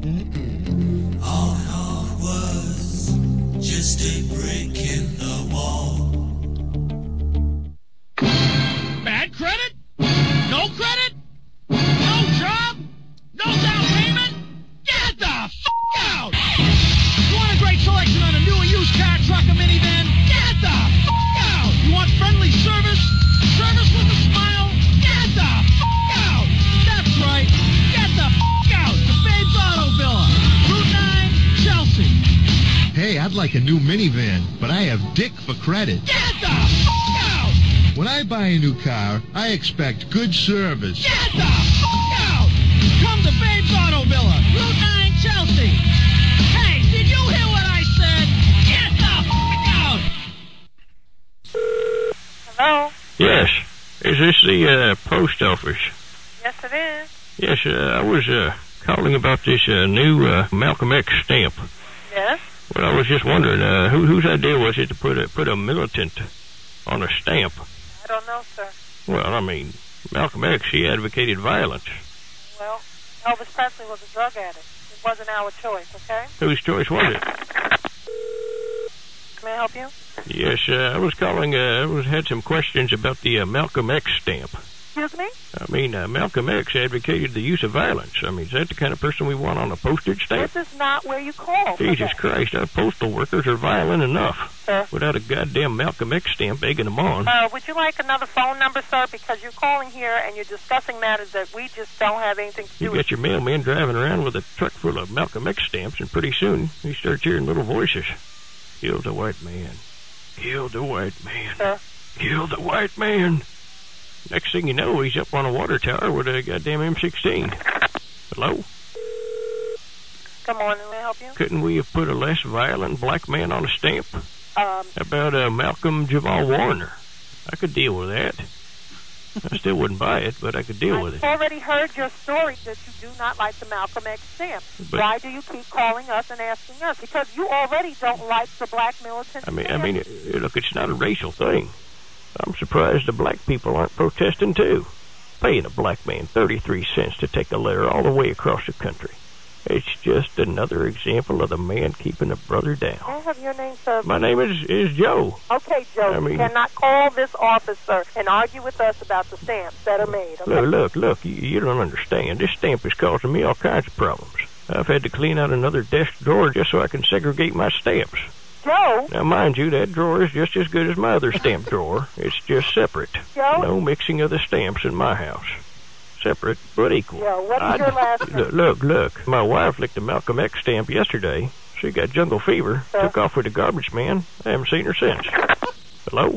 All it all was just a brick in the wall. Bad credit? No credit? No job? No down payment? Get the f*** out! You want a great selection on a new and used car, truck, or minivan? Get the f*** out! You want friendly service? Service with a smile? Get the f*** out! That's right. Get the f*** out to Babe's Auto Villa. Route 9, Chelsea. Hey, I'd like a new minivan, but I have Dick for credit. Get the f*** out! When I buy a new car, I expect good service. Get the f*** out! Come to Babe's Auto Villa, Route 9, Chelsea. Hey, did you hear what I said? Get the f*** out! Hello? Yes. Is this the post office? Yes, it is. Yes, I was calling about this new Malcolm X stamp. Yes? Well, I was just wondering, whose idea was it to put a militant on a stamp? I don't know, sir. Well, I mean, Malcolm X, he advocated violence. Well, Elvis Presley was a drug addict. It wasn't our choice, okay? Whose choice was it? May I help you? Yes, I was calling, had some questions about the Malcolm X stamp. Excuse me? I mean, Malcolm X advocated the use of violence. I mean, is that the kind of person we want on a postage stamp? This is not where you call. Jesus Christ, our postal workers are violent enough. Sir? Without a goddamn Malcolm X stamp egging them on. Would you like another phone number, sir? Because you're calling here and you're discussing matters that we just don't have anything to do You with. got your mailman driving around with a truck full of Malcolm X stamps, and pretty soon he starts hearing little voices. Kill the white man. Kill the white man. Sir? Kill the white man. Next thing you know, he's up on a water tower with a goddamn M16. Hello? Good morning. May I help you? Couldn't we have put a less violent black man on a stamp? About Malcolm Jamal Warner. I could deal with that. I still wouldn't buy it, but I could deal with it. I've already heard your story that you do not like the Malcolm X stamp. But why do you keep calling us and asking us? Because you already don't like the black militant stamp. Look, it's not a racial thing. I'm surprised the black people aren't protesting, too. Paying a black man 33 cents to take a letter all the way across the country. It's just another example of the man keeping a brother down. I have your name, sir. My name is Joe. Okay, Joe. You cannot call this office, sir, and argue with us about the stamps that are made. Okay? Look, you don't understand. This stamp is causing me all kinds of problems. I've had to clean out another desk drawer just so I can segregate my stamps. Joe? Now, mind you, that drawer is just as good as my other stamp drawer. It's just separate. Joe? No mixing of the stamps in my house. Separate, but equal. Joe, what is your last name? Look. My wife licked a Malcolm X stamp yesterday. She got jungle fever, took off with the garbage man. I haven't seen her since. Hello?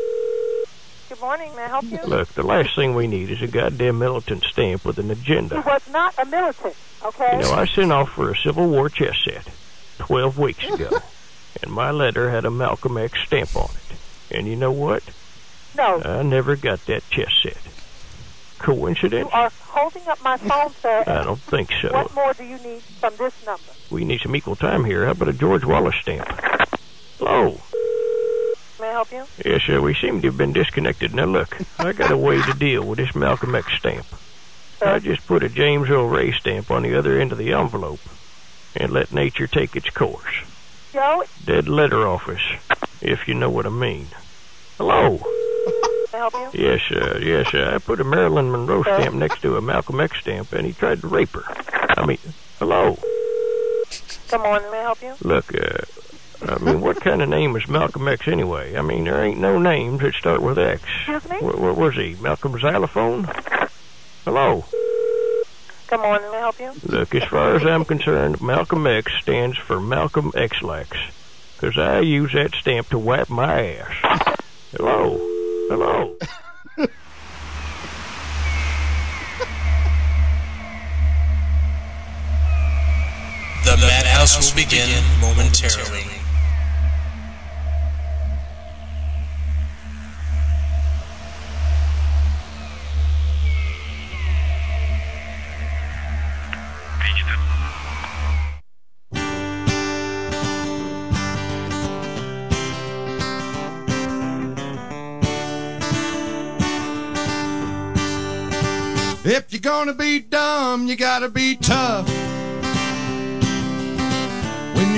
Good morning. May I help you? Look, the last thing we need is a goddamn militant stamp with an agenda. He was not a militant, okay? You know, I sent off for a Civil War chess set 12 weeks ago. And my letter had a Malcolm X stamp on it. And you know what? No. I never got that chess set. Coincidence? You are holding up my phone, sir. I don't think so. What more do you need from this number? We need some equal time here. How about a George Wallace stamp? Hello? May I help you? Yes, sir. We seem to have been disconnected. Now, look, I got a way to deal with this Malcolm X stamp. Sir? I just put a James Earl Ray stamp on the other end of the envelope and let nature take its course. Joe? Dead letter office, if you know what I mean. Hello? May I help you? Yes, sir. I put a Marilyn Monroe stamp next to a Malcolm X stamp, and he tried to rape her. Hello? Good morning. May I help you? Look, what kind of name is Malcolm X anyway? There ain't no names that start with X. Excuse me? What was he, Malcolm Xylophone? Hello? Good morning. May I help you? Look, as far as I'm concerned, Malcolm X stands for Malcolm X-Lax, because I use that stamp to wipe my ass. Hello? The madhouse will begin momentarily. If you're gonna be dumb, you gotta be tough.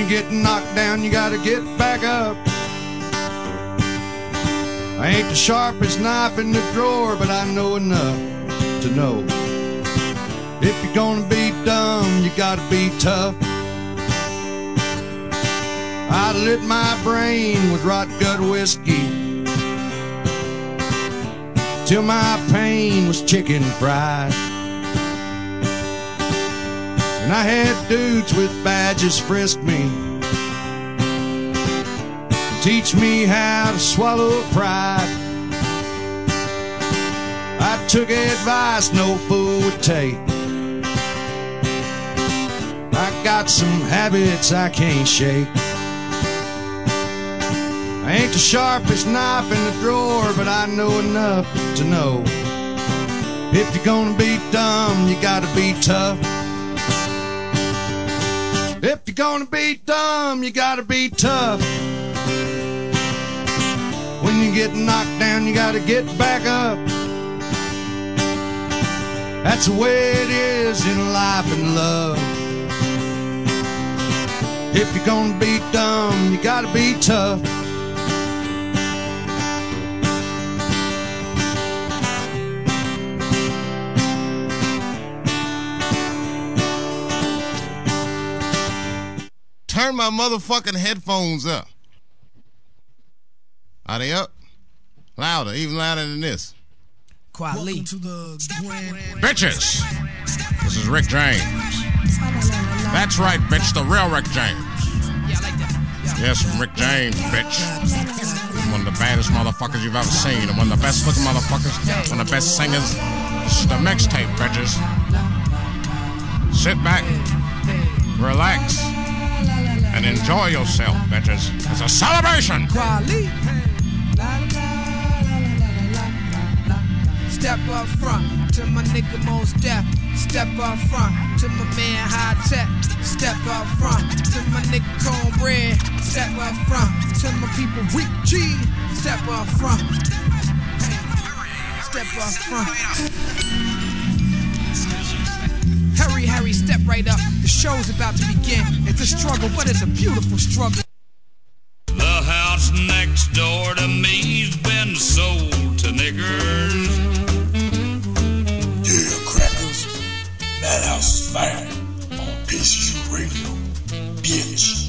you get knocked down, you gotta get back up. I ain't the sharpest knife in the drawer, but I know enough to know if you're gonna be dumb, you gotta be tough. I lit my brain with rot gut whiskey till my pain was chicken fried. And I had dudes with badges frisk me, teach me how to swallow pride. I took advice no fool would take. I got some habits I can't shake. I ain't the sharpest knife in the drawer, but I know enough to know if you're gonna be dumb, you gotta be tough. If you're gonna be dumb, you gotta be tough. When you get knocked down, you gotta get back up. That's the way it is in life and love. If you're gonna be dumb, you gotta be tough. Turn my motherfucking headphones up. Are they up? Louder, even louder than this. Quali. Bitches! This is Rick James. That's right, bitch, the real Rick James. Yes, Rick James, bitch. One of the baddest motherfuckers you've ever seen, and one of the best looking motherfuckers, one of the best singers. This is the mixtape, bitches. Sit back, relax, and enjoy yourself, bitches. It's a celebration! Step up front to my nigga Mos Def. Step up front to my man High Tech. Step up front to my nigga Cornbread. Step up front to my people Weak G. Step up front. Step up front. Hurry, step right up. The show's about to begin. It's a struggle, but it's a beautiful struggle. The house next door to me's been sold to niggers. Yeah, crackers. That house is fire on PCU Radio. Bitch.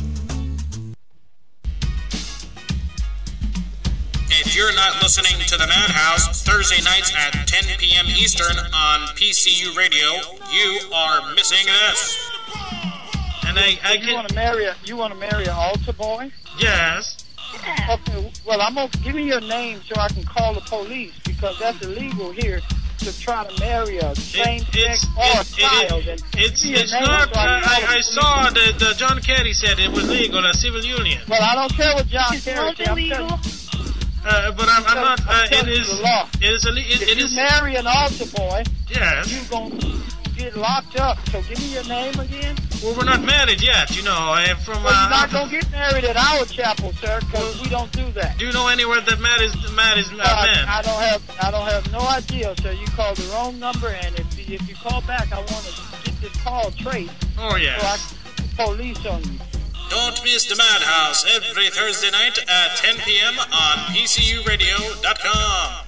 If you're not listening to the Madhouse Thursday nights at 10 p.m. Eastern on PCU Radio, you are missing us. And you want to marry an altar boy? Yes. Okay. Well, give me your name so I can call the police because that's illegal here to try to marry a same-sex or a child. It's not. I saw the John Kerry said it was legal, a civil union. Well, I don't care what John Kerry said. Illegal. But I'm not. It is. It is. Marry an altar boy. Yes. You gonna get locked up. So give me your name again. Well, we're not married yet. You know, I am from. Well, you're not gonna get married at our chapel, sir, because we don't do that. Do you know anywhere that man is men? I don't have no idea, sir. You called the wrong number, and if you call back, I want to get this call traced. Oh yeah. So I can put the police on you. Don't miss the Madhouse every Thursday night at 10 p.m. on PCURadio.com.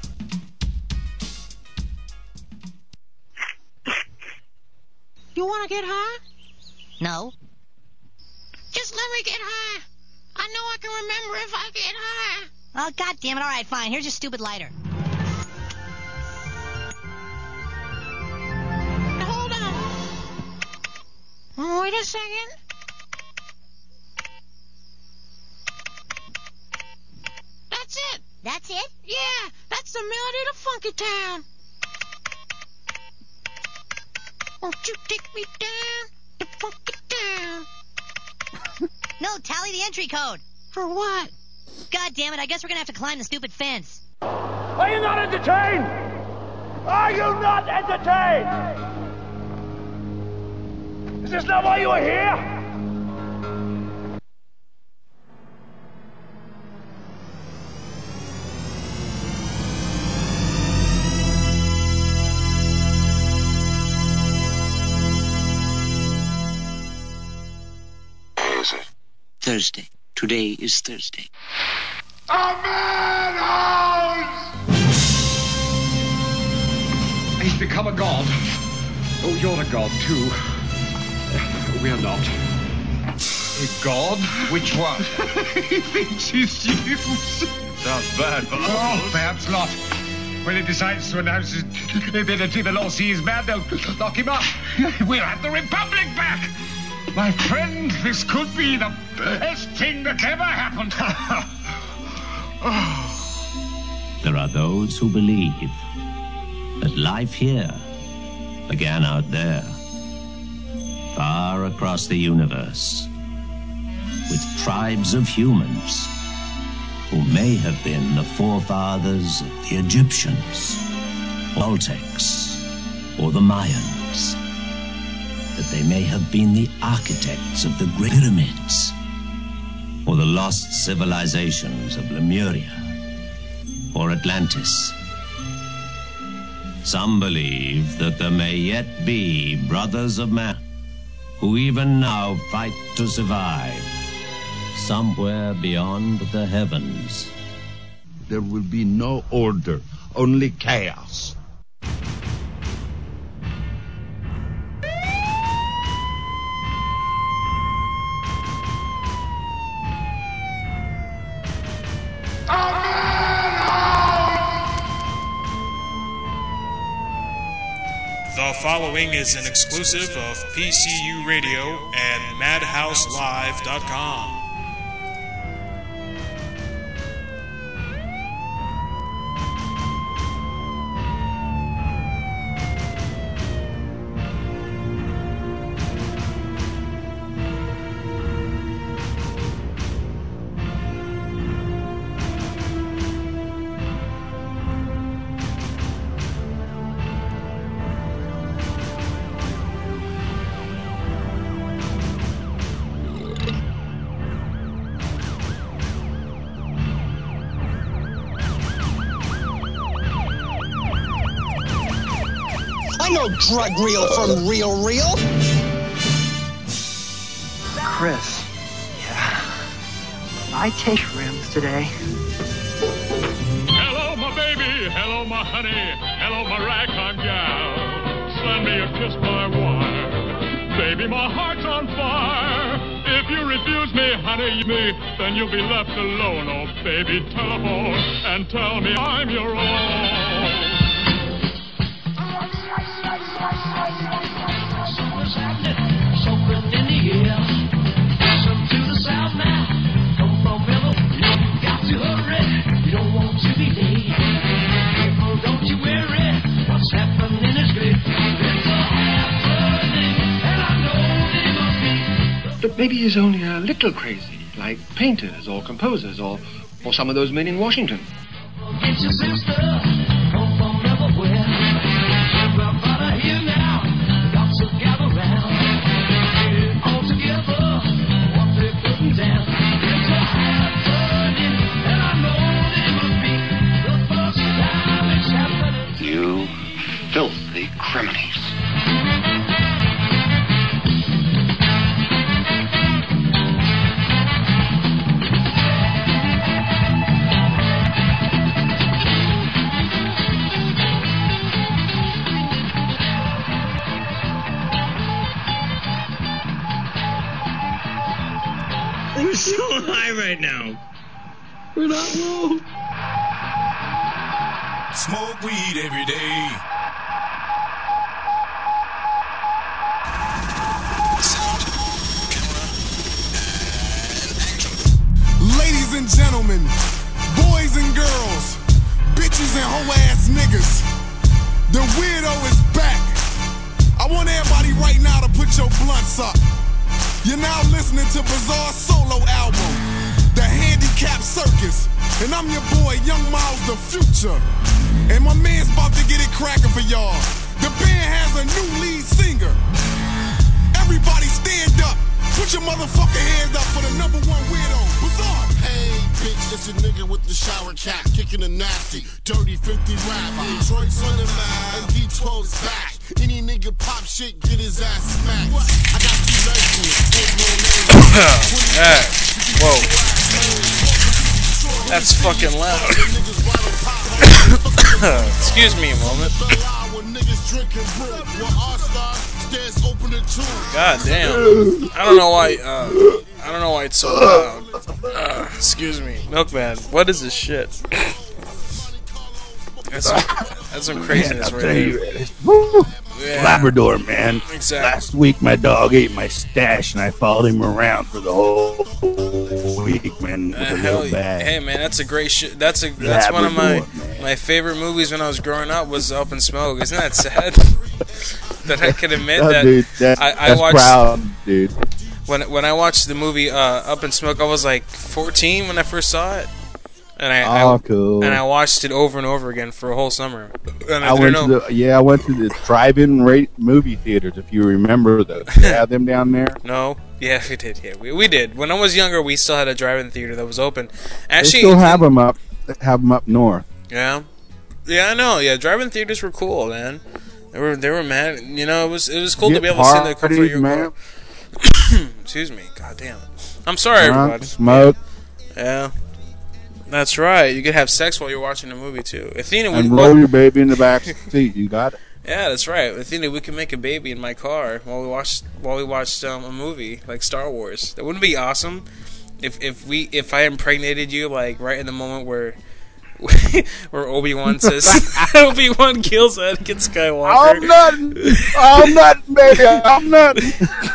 You want to get high? No. Just let me get high. I know I can remember if I get high. Oh, God damn it. All right, fine. Here's your stupid lighter. Hold on. Wait a second. That's it. That's it? Yeah, that's the melody to Funky Town. Won't you take me down to Funky Town? No, tally the entry code. For what? God damn it, I guess we're gonna have to climb the stupid fence. Are you not entertained? Are you not entertained? Is this not why you are here? Is it? Thursday. Today is Thursday. A madhouse! He's become a god. Oh, you're a god, too. We're not. A god? Which one? He thinks he's you. Sounds bad, but... Oh, perhaps not. When he decides to announce his divinity, the law sees man, they'll lock him up. We'll have the Republic back! My friend, this could be the best thing that ever happened. There are those who believe that life here began out there, far across the universe, with tribes of humans who may have been the forefathers of the Egyptians, Aztecs, or the Mayans, that they may have been the architects of the Great Pyramids, or the lost civilizations of Lemuria, or Atlantis. Some believe that there may yet be brothers of man who even now fight to survive somewhere beyond the heavens. There will be no order, only chaos. The following is an exclusive of PCU Radio and MadhouseLive.com. No drug reel from Real. Chris. Yeah. I take rims today. Hello, my baby. Hello, my honey. Hello, my ragtime gal. Send me a kiss by wire. Baby, my heart's on fire. If you refuse me, honey, then you'll be left alone. Oh, baby, telephone and tell me I'm your own. Something in the air. Listen to the sound now. Come from Mellow. You got to hurry. You don't want to be late. People, don't you worry. What's happening is great. It's happening, and I know that it must be. But maybe he's only a little crazy, like painters or composers or some of those men in Washington. It's your sister. Come from everywhere. Everybody here now. Got to gather round. All together. What they're putting down. It's a happening. And I know that it must be the first time it's happening. You filthy criminals. We're so high right now. We're not low. Smoke weed every day. Ladies and gentlemen, boys and girls, bitches and hoe-ass niggas, the weirdo is back. I want everybody right now to put your blunts up. You're now listening to Bizarre solo album, The Handicap Circus. And I'm your boy, Young Miles the Future. And my man's about to get it cracking for y'all. The band has a new lead singer. Everybody stand up. Put your motherfucking hands up for the #1 weirdo, Bizarre. Hey, bitch, it's a nigga with the shower cap, kicking a nasty, dirty 50 rap. Detroit's on the map, and D12's back. Any nigga pop shit, get his ass smacked. I got 2 legends, That's fucking loud. Excuse me a moment. God damn. I don't know why it's so loud. Excuse me. Milkman, what is this shit? That's some craziness right here. Yeah. Labrador, man. Exactly. Last week, my dog ate my stash, and I followed him around for the whole week, man. With a little bag. Hey, man, that's a great shit. That's one of my favorite movies when I was growing up was Up in Smoke. Isn't that sad? That I can admit that. Dude, that's watched, proud, dude. When I watched the movie Up in Smoke, I was like 14 when I first saw it. And cool. And I watched it over and over again for a whole summer. And I went to the drive-in movie theaters, if you remember those. Do you have them down there? No. Yeah, we did. Yeah, we did. When I was younger, we still had a drive-in theater that was open. Actually, they still have them up north. Yeah. Yeah, I know. Yeah, drive-in theaters were cool, man. They were mad. You know, it was cool to be able to sit in the comfort of your car. Excuse me. God damn it. I'm sorry, everybody. Smoke. Yeah. That's right. You could have sex while you're watching a movie too. Athena, and roll your baby in the back seat. You got it. Yeah, that's right. Athena, we can make a baby in my car while we watched a movie like Star Wars. That wouldn't be awesome if I impregnated you like right in the moment where Obi-Wan says Obi-Wan kills Anakin Skywalker. I'm nothing, baby. I'm nothing.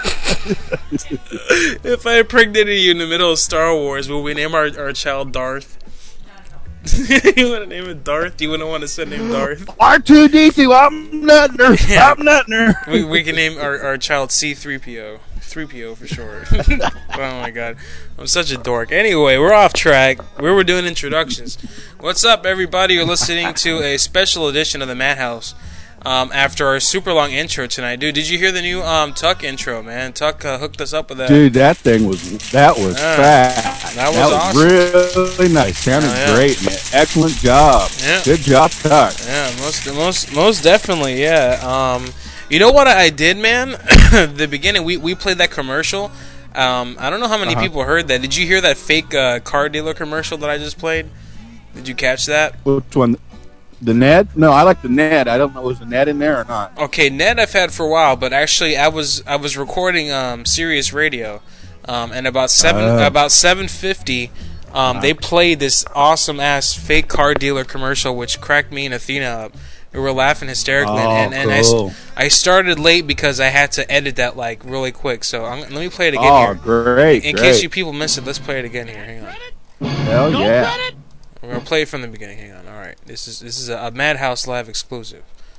If I impregnated you in the middle of Star Wars, will we name our child Darth? You want to name it Darth? You wouldn't want to say name Darth? R2-D2, I'm nothing. Yeah. I'm nothing. We can name our child C-3PO. 3PO for short. Oh my god. I'm such a dork. Anyway, we're off track. We were doing introductions. What's up, everybody? You're listening to a special edition of the Madhouse. After our super long intro tonight. Dude, did you hear the new Tuck intro, man? Tuck hooked us up with that. Dude, that was fat. That was awesome. Really nice. Sounded great, man. Excellent job. Yeah. Good job, Tuck. Yeah, most definitely, yeah. You know what I did, man? The beginning, we played that commercial. I don't know how many people heard that. Did you hear that fake car dealer commercial that I just played? Did you catch that? Which one? The Ned? No, I like the Ned. I don't know, was the Ned in there or not? Okay, Ned I've had for a while, but actually I was recording Sirius Radio, and about 7:50, they played this awesome ass fake car dealer commercial, which cracked me and Athena up. We were laughing hysterically, cool. I started late because I had to edit that like really quick. So let me play it again here. Great! In case you people missed it, let's play it again here. Hang on. Hell yeah! We're gonna play it from the beginning. Hang on. All right, this is a Madhouse Live exclusive.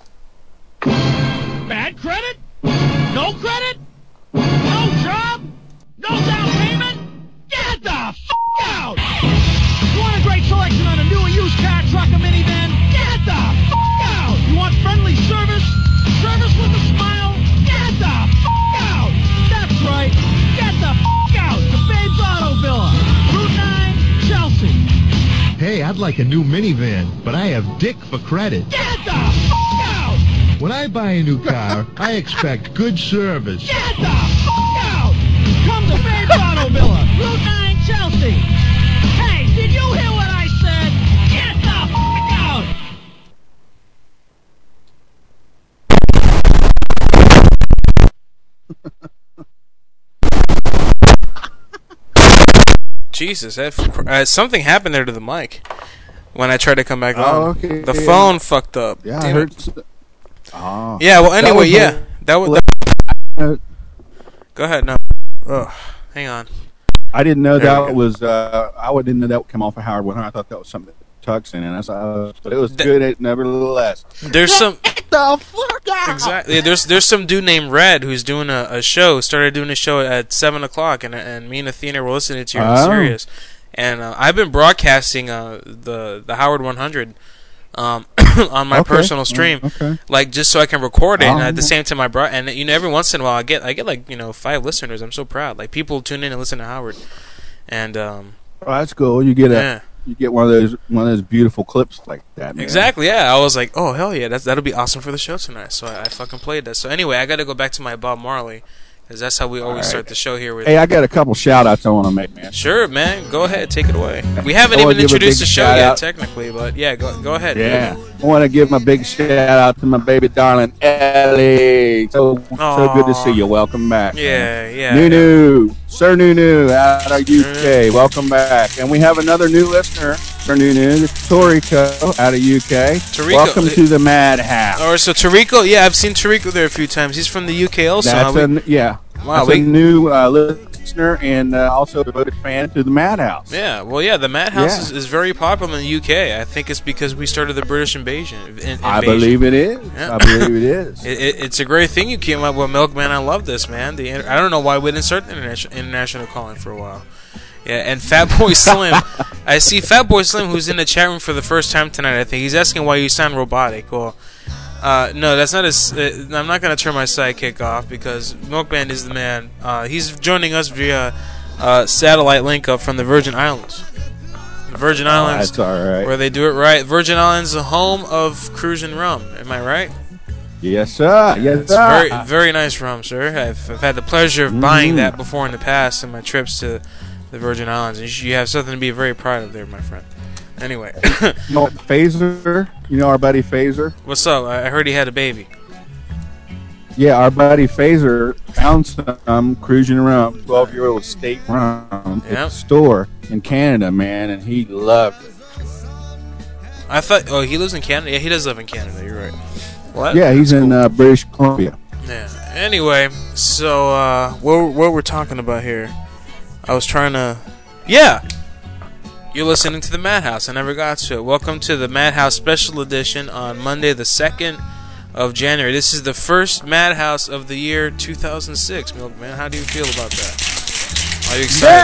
Bad credit? No credit? No job? No down payment? Get the f*** out! Want a great selection on a new and used car, truck, or minivan? Get the f*** out! You want friendly service? Service with a smile? Get the f*** out! That's right. Get the f*** out to Babe's Auto Villa, Route 9, Chelsea. Hey, I'd like a new minivan, but I have Dick for credit. Get the f*** out! When I buy a new car, I expect good service. Get the f*** out! Come to Babe's Auto Villa, Route 9, Chelsea. Hey, did you hear what I said? Get the f*** out! Jesus, something happened there to the mic when I tried to come back on. Okay. The phone fucked up. Yeah, I heard. Yeah, well, anyway, that was. Go ahead, no. Oh, hang on. I didn't know that was. I didn't know that would come off of Howard 100. I thought that was something that Tuck's in, and but it was good nevertheless. There's some. The fuck out! Exactly. There's some dude named Red who's doing a show. Started doing a show at 7:00, and me and Athena were listening to you on Sirius. And I've been broadcasting the Howard 100 on my personal stream, like just so I can record it. And at the same time, and every once in a while I get like 5 listeners. I'm so proud. Like people tune in and listen to Howard. And that's cool. You get You get one of those beautiful clips like that, man. Exactly, yeah. I was like, oh, hell yeah, that'll be awesome for the show tonight. So I fucking played that. So anyway, I got to go back to my Bob Marley, because that's how we always start the show here with. Hey, I got a couple shout-outs I want to make, man. Sure, man. Go ahead. Take it away. We haven't even introduced the show yet, technically, but yeah, go ahead. Yeah. I want to give my big shout-out to my baby darling, Ellie. So good to see you. Welcome back. Yeah. Nunu. Sir Nunu out of UK. Welcome back. And we have another new listener, Sir Nunu, Toriko out of UK. Welcome to the Madhouse. Or so Toriko, yeah, I've seen Toriko there a few times. He's from the UK also. That's a new listener and also a devoted fan to the Madhouse. Yeah, well, yeah, the Madhouse is very popular in the UK. I think it's because we started the British invasion. I believe it is. Yeah. I believe it is. It's a great thing you came up with, Milkman. I love this, man. I don't know why we didn't start international calling for a while. Yeah, and Fatboy Slim. I see Fatboy Slim, who's in the chat room for the first time tonight, I think. He's asking why you sound robotic. Well, no, that's not I'm not going to turn my sidekick off because Milkman is the man. He's joining us via satellite link up from the Virgin Islands. The Virgin Islands, that's all right. Where they do it right. Virgin Islands, the home of cruising rum. Am I right? Yes, sir. Yes, sir. Very, very nice rum, sir. I've had the pleasure of buying that before in the past in my trips to the Virgin Islands. You have something to be very proud of there, my friend. Anyway. Phaser? You know our buddy Phaser? What's up? I heard he had a baby. Yeah, our buddy Phaser found some cruising rum, 12-year-old state rum at the store in Canada, man, and he loved it. I thought, he lives in Canada? Yeah, he does live in Canada, you're right. What? Yeah, he's in British Columbia. Yeah. Anyway, so what we're talking about here, I was trying to... Yeah! You're listening to the Madhouse. I never got to it. Welcome to the Madhouse Special Edition on Monday the 2nd of January. This is the first Madhouse of the year 2006, Milkman. How do you feel about that? Are you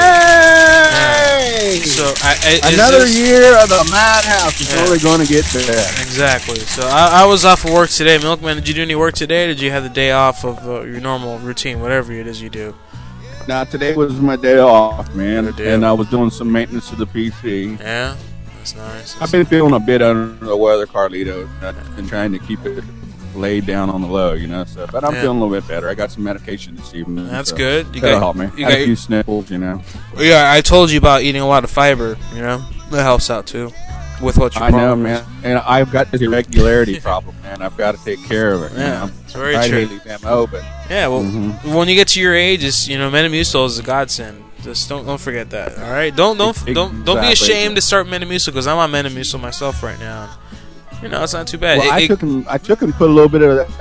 excited? Yay! Yeah. So, another year of the Madhouse is only going to get better. Exactly. So I was off of work today. Milkman, did you do any work today? Or did you have the day off of your normal routine, whatever it is you do? Now, today was my day off, man, and I was doing some maintenance to the PC. Yeah, that's nice. I've been feeling a bit under the weather, Carlito. I've been trying to keep it laid down on the low, so. But I'm feeling a little bit better. I got some medication this evening. That's good. That'll help me. You got a few sniffles, Yeah, I told you about eating a lot of fiber, That helps out, too, with what you're I know, man. And I've got this irregularity problem, man. I've got to take care of it. Yeah, it's very true. But yeah, well, when you get to your age, Metamucil is a godsend. Just don't forget that. All right, don't be ashamed to start Metamucil because I'm on Metamucil myself right now. It's not too bad. Well, I took and put a little bit of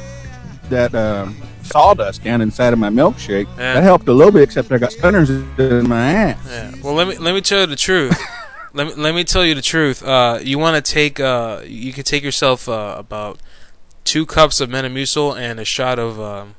that sawdust down inside of my milkshake. Yeah. That helped a little bit, except I got stunners in my ass. Yeah. Well, let me tell you the truth. let me tell you the truth. You want to take you can take yourself about 2 cups of Metamucil and a shot of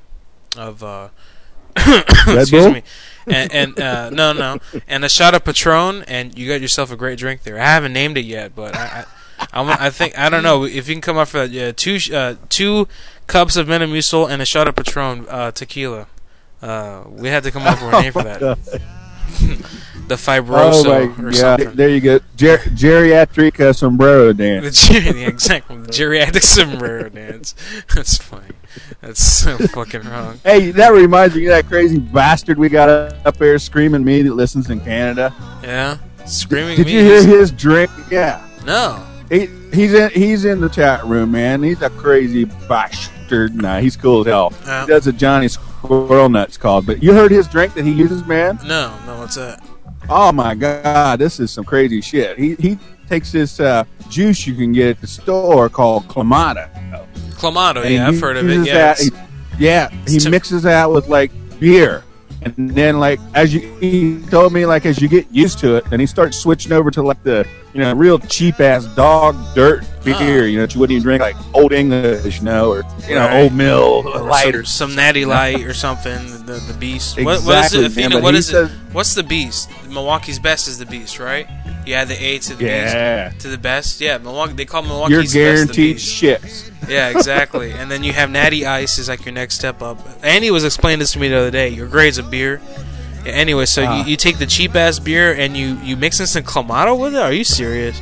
excuse me, and no, and a shot of Patron, and you got yourself a great drink there. I haven't named it yet, but I think I don't know if you can come up for that. 2 cups of Metamucil and a shot of Patron tequila. We had to come up with a name for that. The Fibroso or something. There you go. Geriatric sombrero dance. Exactly. The geriatric sombrero dance. That's funny. That's so fucking wrong. Hey, that reminds me of that crazy bastard we got up there screaming me that listens in Canada. Yeah? Screaming Did me? you hear his drink? Yeah. No. He's in the chat room, man. He's a crazy bastard. Nah, he's cool as hell. He does a Johnny Squirrel Nuts called. But you heard his drink that he uses, man? No, what's that? Oh my God, this is some crazy shit. He takes this juice you can get at the store called Clamato. Clamato, yeah, I've heard of it. Yeah, he mixes that with like beer, and then like he told me like as you get used to it, and he starts switching over to like the real cheap ass dog dirt beer, that you wouldn't even drink, like Old English, or Old Mill Light or some Natty Light or something. The Beast. Exactly, what is it, Athena? What is it? What's the Beast? Milwaukee's Best is the Beast, right? You add the A to the Beast to the Best. Yeah, Milwaukee. They call Milwaukee's You're guaranteed Best shit. Yeah, exactly. And then you have Natty Ice is like your next step up. Andy was explaining this to me the other day. Your grades of beer. Yeah, anyway, so you take the cheap ass beer and you mix in some Clamato with it. Are you serious?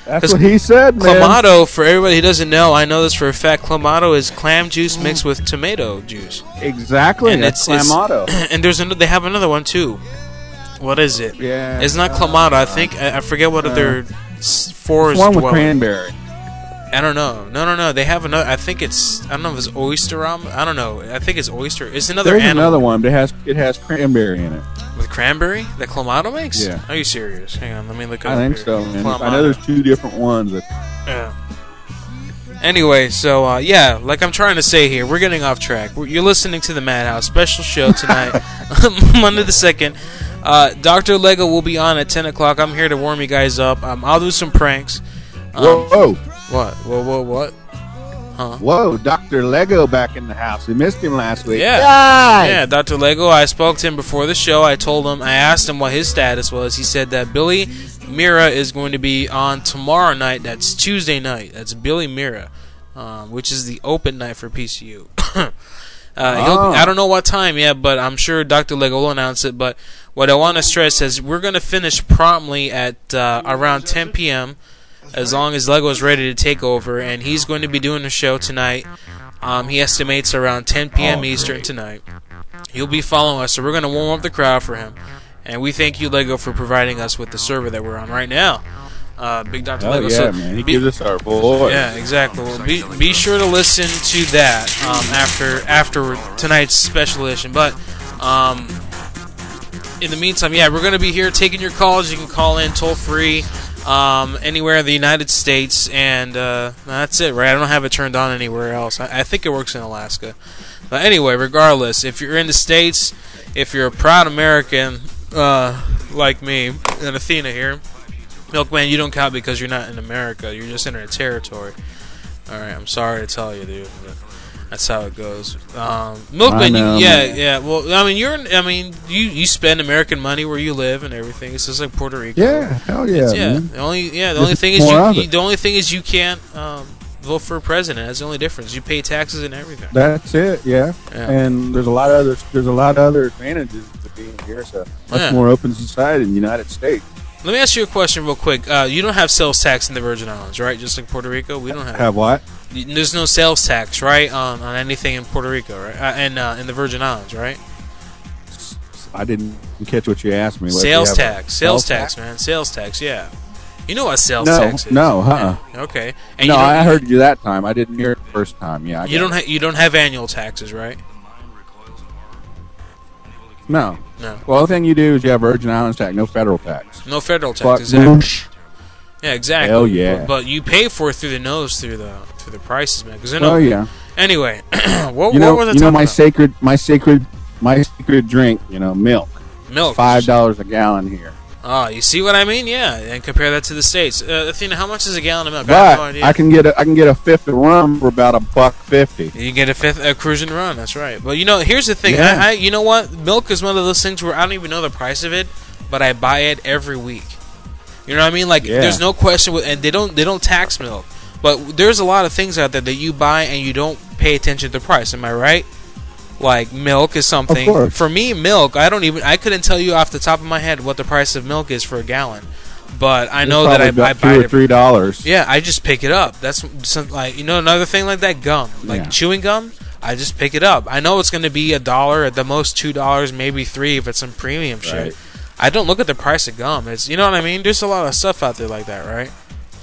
That's what he said, man. Clamato, for everybody who doesn't know, I know this for a fact, Clamato is clam juice mixed with tomato juice. Exactly, and that's Clamato. And they have another one, too. What is it? Yeah. It's not Clamato. I think, I forget what other forest one with dwelling. cranberry. I don't know. No. They have another. I think it's. I don't know if it's oyster ramen. I don't know. I think it's oyster. It's another. There's animal. another one, but it has cranberry in it. With cranberry? That Clamato makes? Yeah. Are you serious? Hang on. Let me look it up. I think here. so, man. Clamato. I know there's two different ones. Yeah. Anyway, so like I'm trying to say here, we're getting off track. You're listening to the Madhouse special show tonight, Monday the 2nd. Dr. Lego will be on at 10 o'clock. I'm here to warm you guys up. I'll do some pranks. Whoa. What? What? Huh? Whoa, Dr. Lego back in the house. We missed him last week. Yeah, Dr. Lego. I spoke to him before the show. I asked him what his status was. He said that Billy Mira is going to be on tomorrow night. That's Tuesday night. That's Billy Mira, which is the open night for PCU. I don't know what time yet, but I'm sure Dr. Lego will announce it. But what I want to stress is we're going to finish promptly at around 10 p.m., as long as Lego is ready to take over, and he's going to be doing a show tonight. He estimates around 10 p.m. Eastern tonight. He'll be following us, so we're going to warm up the crowd for him. And we thank you, Lego, for providing us with the server that we're on right now. Big Dr. Lego. Yeah, so man. He gives us our voice. Yeah, exactly. Well, be sure to listen to that after tonight's special edition. But in the meantime, we're going to be here taking your calls. You can call in toll-free. Anywhere in the United States, and that's it, right? I don't have it turned on anywhere else. I think it works in Alaska. But anyway, regardless, if you're in the States, if you're a proud American like me and Athena here, Milkman, you don't count because you're not in America. You're just in a territory. All right, I'm sorry to tell you, dude. But that's how it goes. Milkman, Well, you spend American money where you live and everything. It's just like Puerto Rico. Yeah, hell yeah. Man. The only thing is you can't vote for a president. That's the only difference. You pay taxes and everything. That's it. Yeah. And there's a lot of other advantages to being here. So much more open society in the United States. Let me ask you a question real quick. You don't have sales tax in the Virgin Islands, right? Just like Puerto Rico, we don't have. Have what? There's no sales tax, right, on anything in Puerto Rico, right? And in the Virgin Islands, right? I didn't catch what you asked me. Sales tax, man. Sales tax, yeah. You know what sales tax is? No, Okay. And I heard you that time. I didn't hear it the first time. Yeah. You don't have annual taxes, right? No. Well, the thing you do is you have Virgin Islands tax, no federal tax. No federal tax, exactly. Yeah, exactly. Hell yeah. But you pay for it through the nose, through the prices, man. Yeah. Anyway, what was I talking about? my secret drink, milk. Milk. $5 a gallon here. Oh, you see what I mean? Yeah, and compare that to the States. Athena, how much is a gallon of milk? But I have no idea. I can get a fifth of rum for about $1.50. You can get a cruising run. That's right. But here's the thing. Yeah. You know what? Milk is one of those things where I don't even know the price of it, but I buy it every week. You know what I mean? Like there's no question, and they don't tax milk. But there's a lot of things out there that you buy and you don't pay attention to the price. Am I right? Like milk is something. For me, milk. I couldn't tell you off the top of my head what the price of milk is for a gallon. But I know that I buy $2 or $3. Yeah, I just pick it up. That's another thing like that, gum, chewing gum. I just pick it up. I know it's going to be $1 at the most, $2, maybe $3 if it's some premium shit. Right. I don't look at the price of gum. It's what I mean. There's a lot of stuff out there like that, right?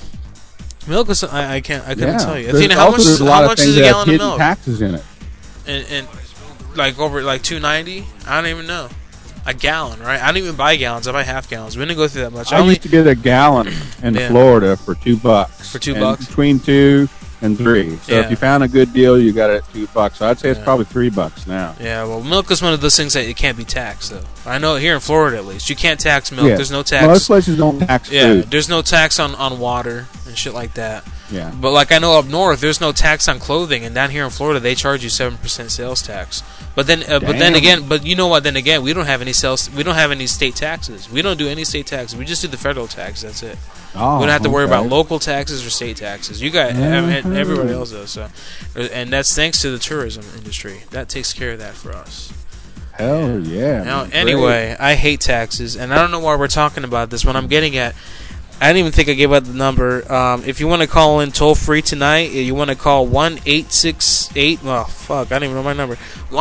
Milk is I couldn't tell you. Athena, how much is a gallon of milk? Taxes in it. And like over like $2.90. I don't even know. A gallon, right? I don't even buy gallons. I buy half gallons. We didn't go through that much. I used to get a gallon in Florida for $2. For $2? Between 2 and 3. So if you found a good deal, you got it at $2. So I'd say it's probably $3 now. Yeah, well, milk is one of those things that it can't be taxed, though. I know here in Florida, at least, you can't tax milk. Yeah. There's no tax. Most places don't tax food. There's no tax on water and shit like that. Yeah. But like I know up north, there's no tax on clothing, and down here in Florida, they charge you 7% sales tax. But then you know what? Then again, we don't have any state taxes. We don't do any state taxes. We just do the federal tax. That's it. Oh, we don't have to worry about local taxes or state taxes. You got everybody else does. So, and that's thanks to the tourism industry. That takes care of that for us. Hell yeah. Now, anyway, I hate taxes, and I don't know why we're talking about this. What I'm getting at, I didn't even think I gave out the number. If you want to call in toll free tonight, you want to call 1-868. Oh fuck, I don't even know my number.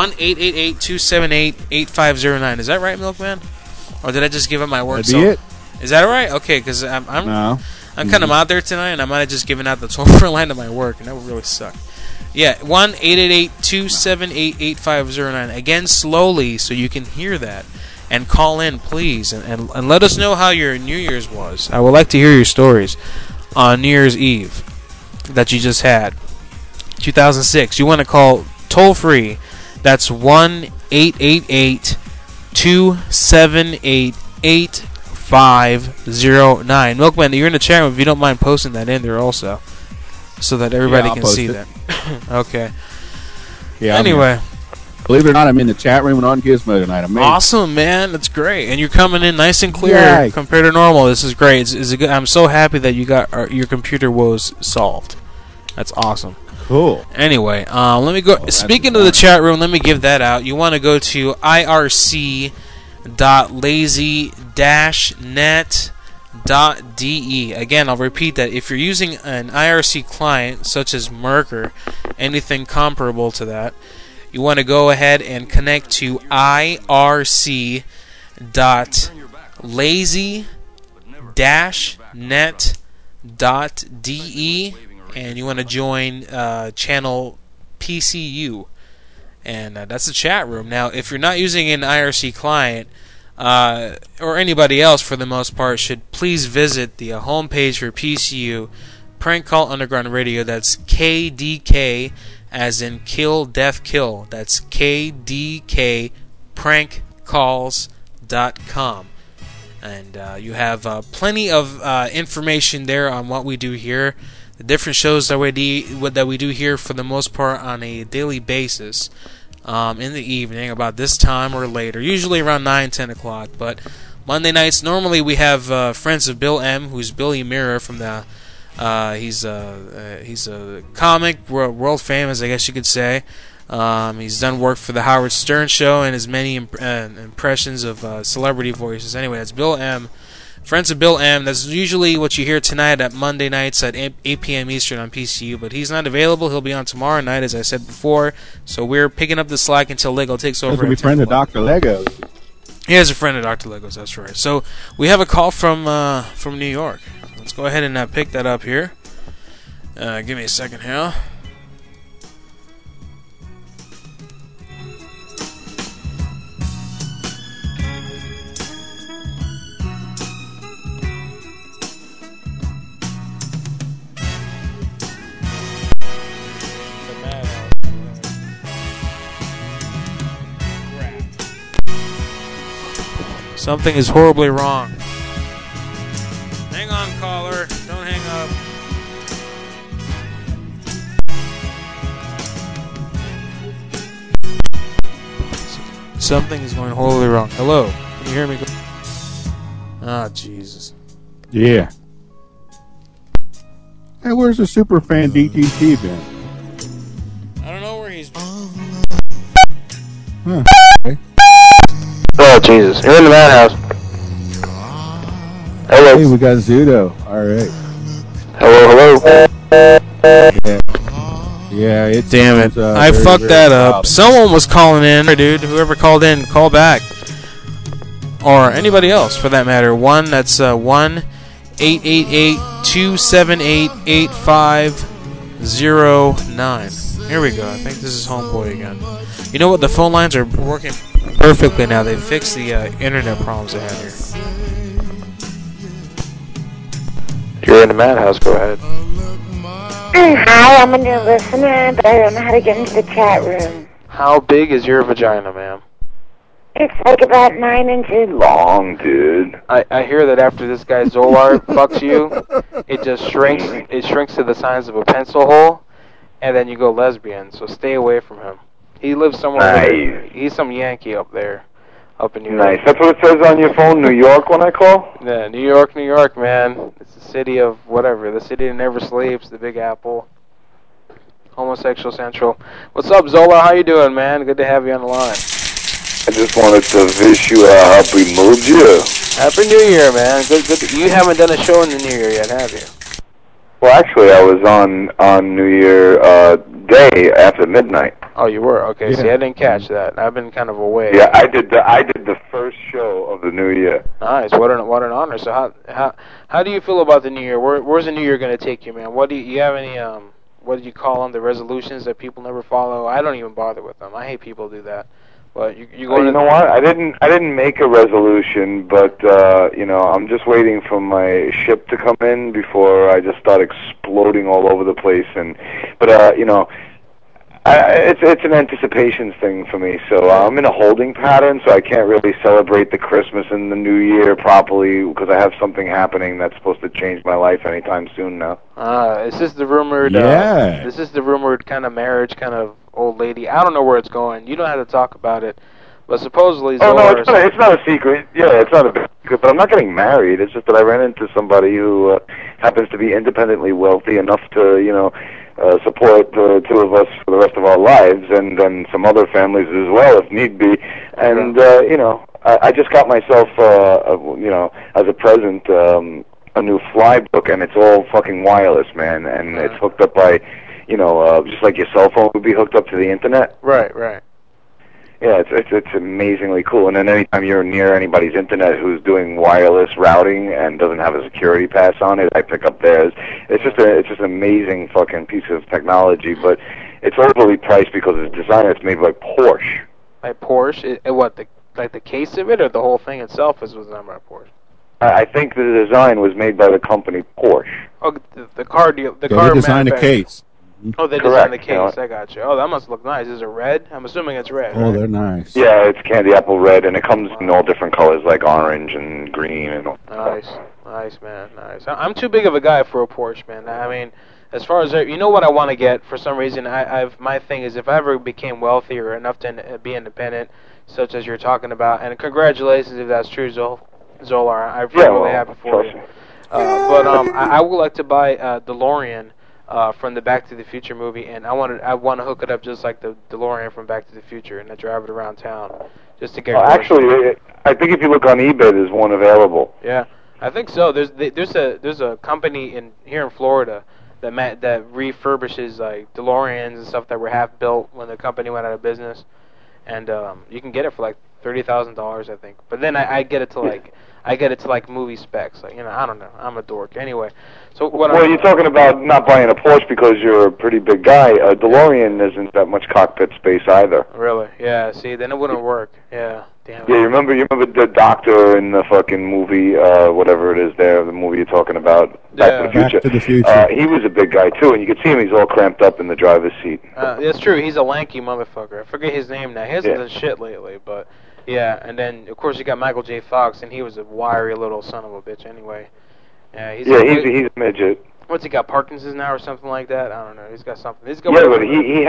1-888-278-8509. Is that right, Milkman? Or did I just give out my work? That'd be it. Is that all right? Okay, because I'm No. I'm kind of out there tonight, and I might have just given out the toll free line to my work, and that would really suck. Yeah, 1-888-278-8509. Again, slowly, so you can hear that. And call in, please, and let us know how your New Year's was. I would like to hear your stories on New Year's Eve that you just had. 2006. You want to call toll-free. That's 1-888-278-8509. Milkman, you're in the chat room if you don't mind posting that in there also, so that everybody can see that. Okay. Yeah. Anyway. Believe it or not, I'm in the chat room and on Gizmo tonight. Amazing. Awesome, man. That's great. And you're coming in nice and clear compared to normal. This is great. It's a good, I'm so happy that you got your computer woes solved. That's awesome. Cool. Anyway, let me go. Speaking of the chat room, let me give that out. You want to go to irc.lazy-net.de. Again, I'll repeat that. If you're using an IRC client, such as Merc or anything comparable to that, you want to go ahead and connect to irc.lazy-net.de, and you want to join channel PCU, and that's the chat room. Now, if you're not using an IRC client, or anybody else for the most part, should please visit the homepage for PCU, Prank Call Underground Radio. That's KDK, as in Kill Death Kill. That's KDKPrankCalls.com. And you have plenty of information there on what we do here, the different shows that we do here for the most part on a daily basis, in the evening about this time or later, usually around 9-10 o'clock. But Monday nights, normally we have Friends of Bill M, who's Billy Mirror from the he's a comic, world famous, I guess you could say. He's done work for the Howard Stern Show and his many impressions of celebrity voices. Anyway, that's Bill M. Friends of Bill M. That's usually what you hear tonight at Monday nights at 8 p.m. Eastern on PCU, but he's not available. He'll be on tomorrow night, as I said before. So we're picking up the slack until Lego takes over. He's a friend of Dr. Legos. He is a friend of Dr. Legos, that's right. So we have a call from New York. Let's go ahead and pick that up here. Give me a second here. Something is horribly wrong. Hang on, caller. Don't hang up. Something is going horribly wrong. Hello. Can you hear me? Ah, Jesus. Yeah. Hey, where's the superfan DTT been? I don't know where he's been. Huh. Okay. Oh, Jesus. You're in the madhouse. Hello. Hey, we got Zudo. All right. Hello. Yeah, it's... Damn it. I fucked that up. Someone was calling in. Dude, whoever called in, call back. Or anybody else, for that matter. That's 1-888-278-8509. Here we go. I think this is Homeboy again. You know what? The phone lines are working perfectly now. They've fixed the internet problems they had here. You're in the madhouse. Go ahead. Hi, I'm a new listener, but I don't know how to get into the chat room. How big is your vagina, ma'am? It's like about 9 inches long, dude. I hear that after this guy Zolar fucks you, it just shrinks. It shrinks to the size of a pencil hole, and then you go lesbian. So stay away from him. He lives somewhere. Nice. He's some Yankee up there, up in New York. Nice. That's what it says on your phone, New York, when I call? Yeah, New York, man. It's the city of whatever. The city that never sleeps. The Big Apple. Homosexual Central. What's up, Zola? How you doing, man? Good to have you on the line. I just wanted to wish you a happy New Year. Happy New Year, man. Good. You haven't done a show in the New Year yet, have you? Well, actually, I was on New Year Day after midnight. Oh, you were? Okay, Yeah. see, I didn't catch that. I've been kind of away. Yeah, I did the first show of the New Year. Nice. What an honor. So how do you feel about the New Year? Where's the New Year going to take you, man? What do you have any what do you call them? The resolutions that people never follow? I don't even bother with them. I hate people who do that. But you go. You know what? I didn't make a resolution, but I'm just waiting for my ship to come in before I just start exploding all over the place. It's an anticipation thing for me. So I'm in a holding pattern, so I can't really celebrate the Christmas and the New Year properly because I have something happening that's supposed to change my life anytime soon now. Is this the rumored? Yeah. This is the rumored kind of marriage, kind of old lady. I don't know where it's going. You don't have to talk about it, but supposedly. Oh no, it's not a secret. Yeah, it's not a big secret. But I'm not getting married. It's just that I ran into somebody who happens to be independently wealthy enough to, support the two of us for the rest of our lives, and then some other families as well, if need be. And I just got myself, as a present, a new Flybook, and it's all fucking wireless, man, and it's hooked up by, just like your cell phone would be hooked up to the internet. Right. Yeah, it's amazingly cool. And then anytime you're near anybody's internet who's doing wireless routing and doesn't have a security pass on it, I pick up theirs. It's just an amazing fucking piece of technology, but it's overly priced because it's designed. It's made by Porsche. By Porsche? The case of it, or the whole thing itself is designed by Porsche? I think the design was made by the company Porsche. Oh, the car deal. The They car designed a manufacturer. case. Oh, they Correct, designed the case. I got you. Oh, that must look nice. Is it red? I'm assuming it's red. Oh, they're nice. Yeah, it's candy apple red, and it comes in all different colors, like orange and green and all. Nice, man. Nice. I'm too big of a guy for a Porsche, man. I mean, as far as you know, what I want to get for some reason, my thing is if I ever became wealthy or enough to be independent, such as you're talking about, and congratulations if that's true, Zolar. I'm really happy for you. But I would like to buy DeLorean. From the Back to the Future movie, and I want to hook it up just like the DeLorean from Back to the Future, and I drive it around town just to get. Actually, I think if you look on eBay, there's one available. Yeah, I think so. There's a company here in Florida that refurbishes like DeLoreans and stuff that were half built when the company went out of business, and you can get it for like $30,000, I think. But then I get it to like movie specs. Like, I don't know. I'm a dork. Anyway, so Well, you're talking about not buying a Porsche because you're a pretty big guy. A DeLorean isn't that much cockpit space either. Really? Yeah. See, then it wouldn't work. Yeah. Damn it. Yeah, you remember the doctor in the fucking movie, whatever it is there, the movie you're talking about, Back to the Future. Back to the Future. He was a big guy too, and you could see him. He's all cramped up in the driver's seat. That's true. He's a lanky motherfucker. I forget his name now. He hasn't done shit lately, but yeah. And then of course you got Michael J. Fox, and he was a wiry little son of a bitch. Anyway. Yeah. He's a midget. What's he got? Parkinson's now or something like that? I don't know. He's got something. But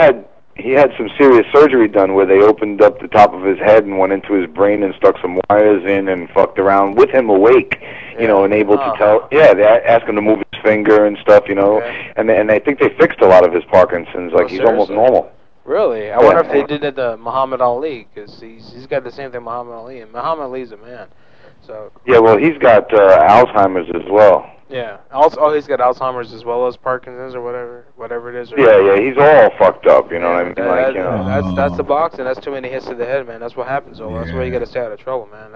he had some serious surgery done where they opened up the top of his head and went into his brain and stuck some wires in and fucked around with him awake, and able to tell. Yeah, they asked him to move his finger and stuff, and I think they fixed a lot of his Parkinson's. Like he's almost normal. Really? I wonder if they did it to Muhammad Ali, because he's got the same thing Muhammad Ali, and Muhammad Ali's a man. So. Yeah, well, he's got Alzheimer's as well. Yeah. Also, he's got Alzheimer's as well as Parkinson's or whatever it is. Yeah, he's all fucked up. You know what I mean? That's the boxing. That's too many hits to the head, man. That's what happens. So that's why you got to stay out of trouble, man.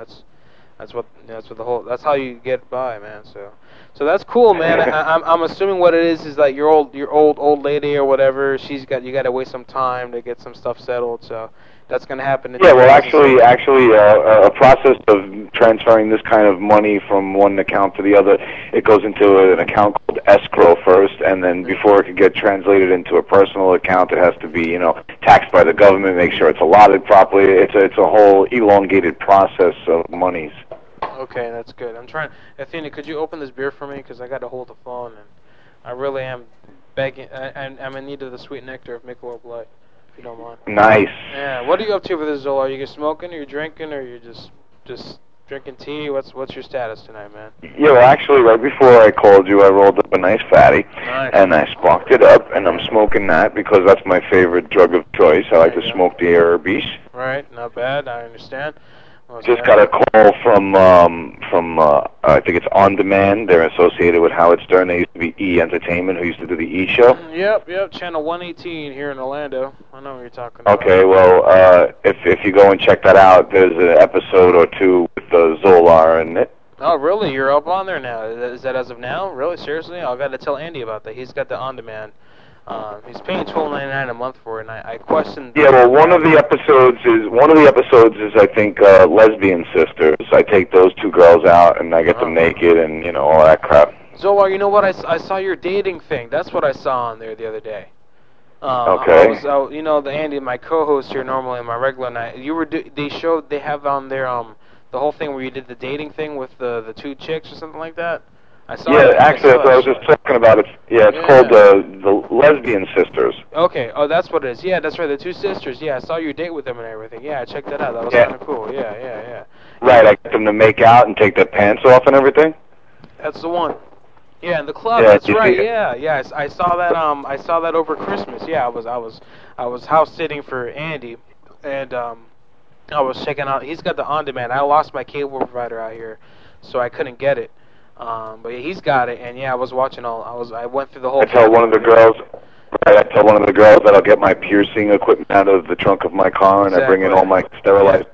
That's how you get by, man. So that's cool, man. I'm assuming what it is like your old lady or whatever. You got to wait some time to get some stuff settled. So that's gonna happen. Yeah, well, actually, a process of transferring this kind of money from one account to the other, it goes into an account called escrow first, and then before it can get translated into a personal account, it has to be, taxed by the government, make sure it's allotted properly. It's a whole elongated process of monies. Okay, that's good. I'm trying. Athena, could you open this beer for me? Because I got to hold the phone, and I really am begging. I'm in need of the sweet nectar of Michelob Light. If you don't mind. Nice. Yeah. What are you up to with this, Zola? Are you smoking? Are you drinking? Or are you just drinking tea? What's your status tonight, man? Yeah, well, actually, right before I called you, I rolled up a nice fatty, and I sparked it up, and I'm smoking that because that's my favorite drug of choice. I like to smoke the herbies. Right. Not bad. I understand. Just got a call from from, I think it's On Demand. They're associated with Howard Stern. They used to be E! Entertainment, who used to do the E! Show. Yep, channel 118 here in Orlando. I know what you're talking about. Okay, well, if you go and check that out, there's an episode or two with Zolar in it. Oh, really? You're up on there now? Is that as of now? Really? Seriously? I've got to tell Andy about that. He's got the On Demand. He's paying $12.99 a month for it, and I questioned. Yeah, well, one of the episodes is I think Lesbian Sisters. I take those two girls out and I get them naked and all that crap. Zolar, you know what? I saw your dating thing. That's what I saw on there the other day. Okay. The Andy, my co-host here normally on my regular night. They have on there the whole thing where you did the dating thing with the two chicks or something like that. I saw. Yeah, actually, that's what I was just talking about. It's called the Lesbian Sisters. Okay. Oh, that's what it is. Yeah, that's right. The two sisters. Yeah, I saw your date with them and everything. Yeah, I checked that out. That was kind of cool. Yeah. Right, I get them to make out and take their pants off and everything. That's the one. Yeah, in the club. That's right. Yeah. I saw that. I saw that over Christmas. Yeah, I was house sitting for Andy, and I was checking out. He's got the On Demand. I lost my cable provider out here, so I couldn't get it. But yeah, he's got it, and yeah, I was watching I went through the whole. I tell one of the girls that I'll get my piercing equipment out of the trunk of my car, and I bring in all my sterilized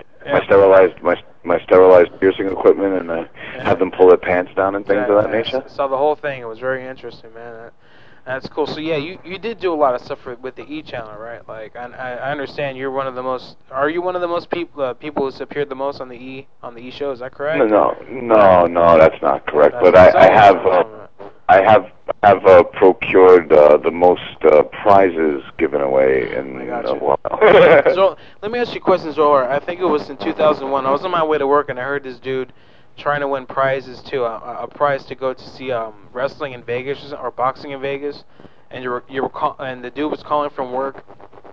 piercing equipment, and have them pull their pants down and things of that nature. I saw the whole thing. It was very interesting, man. That's cool. So yeah, you did do a lot of stuff with the E! Channel, right? Like I understand you're one of the most. Are you one of the most people who's appeared the most on the E! Show? Is that correct? No, that's not correct. But I have procured the most prizes given away in a while. So let me ask you a question, Zolar. I think it was in 2001. I was on my way to work and I heard this dude trying to win prizes too. A prize to go to see wrestling in Vegas or boxing in Vegas, and and the dude was calling from work,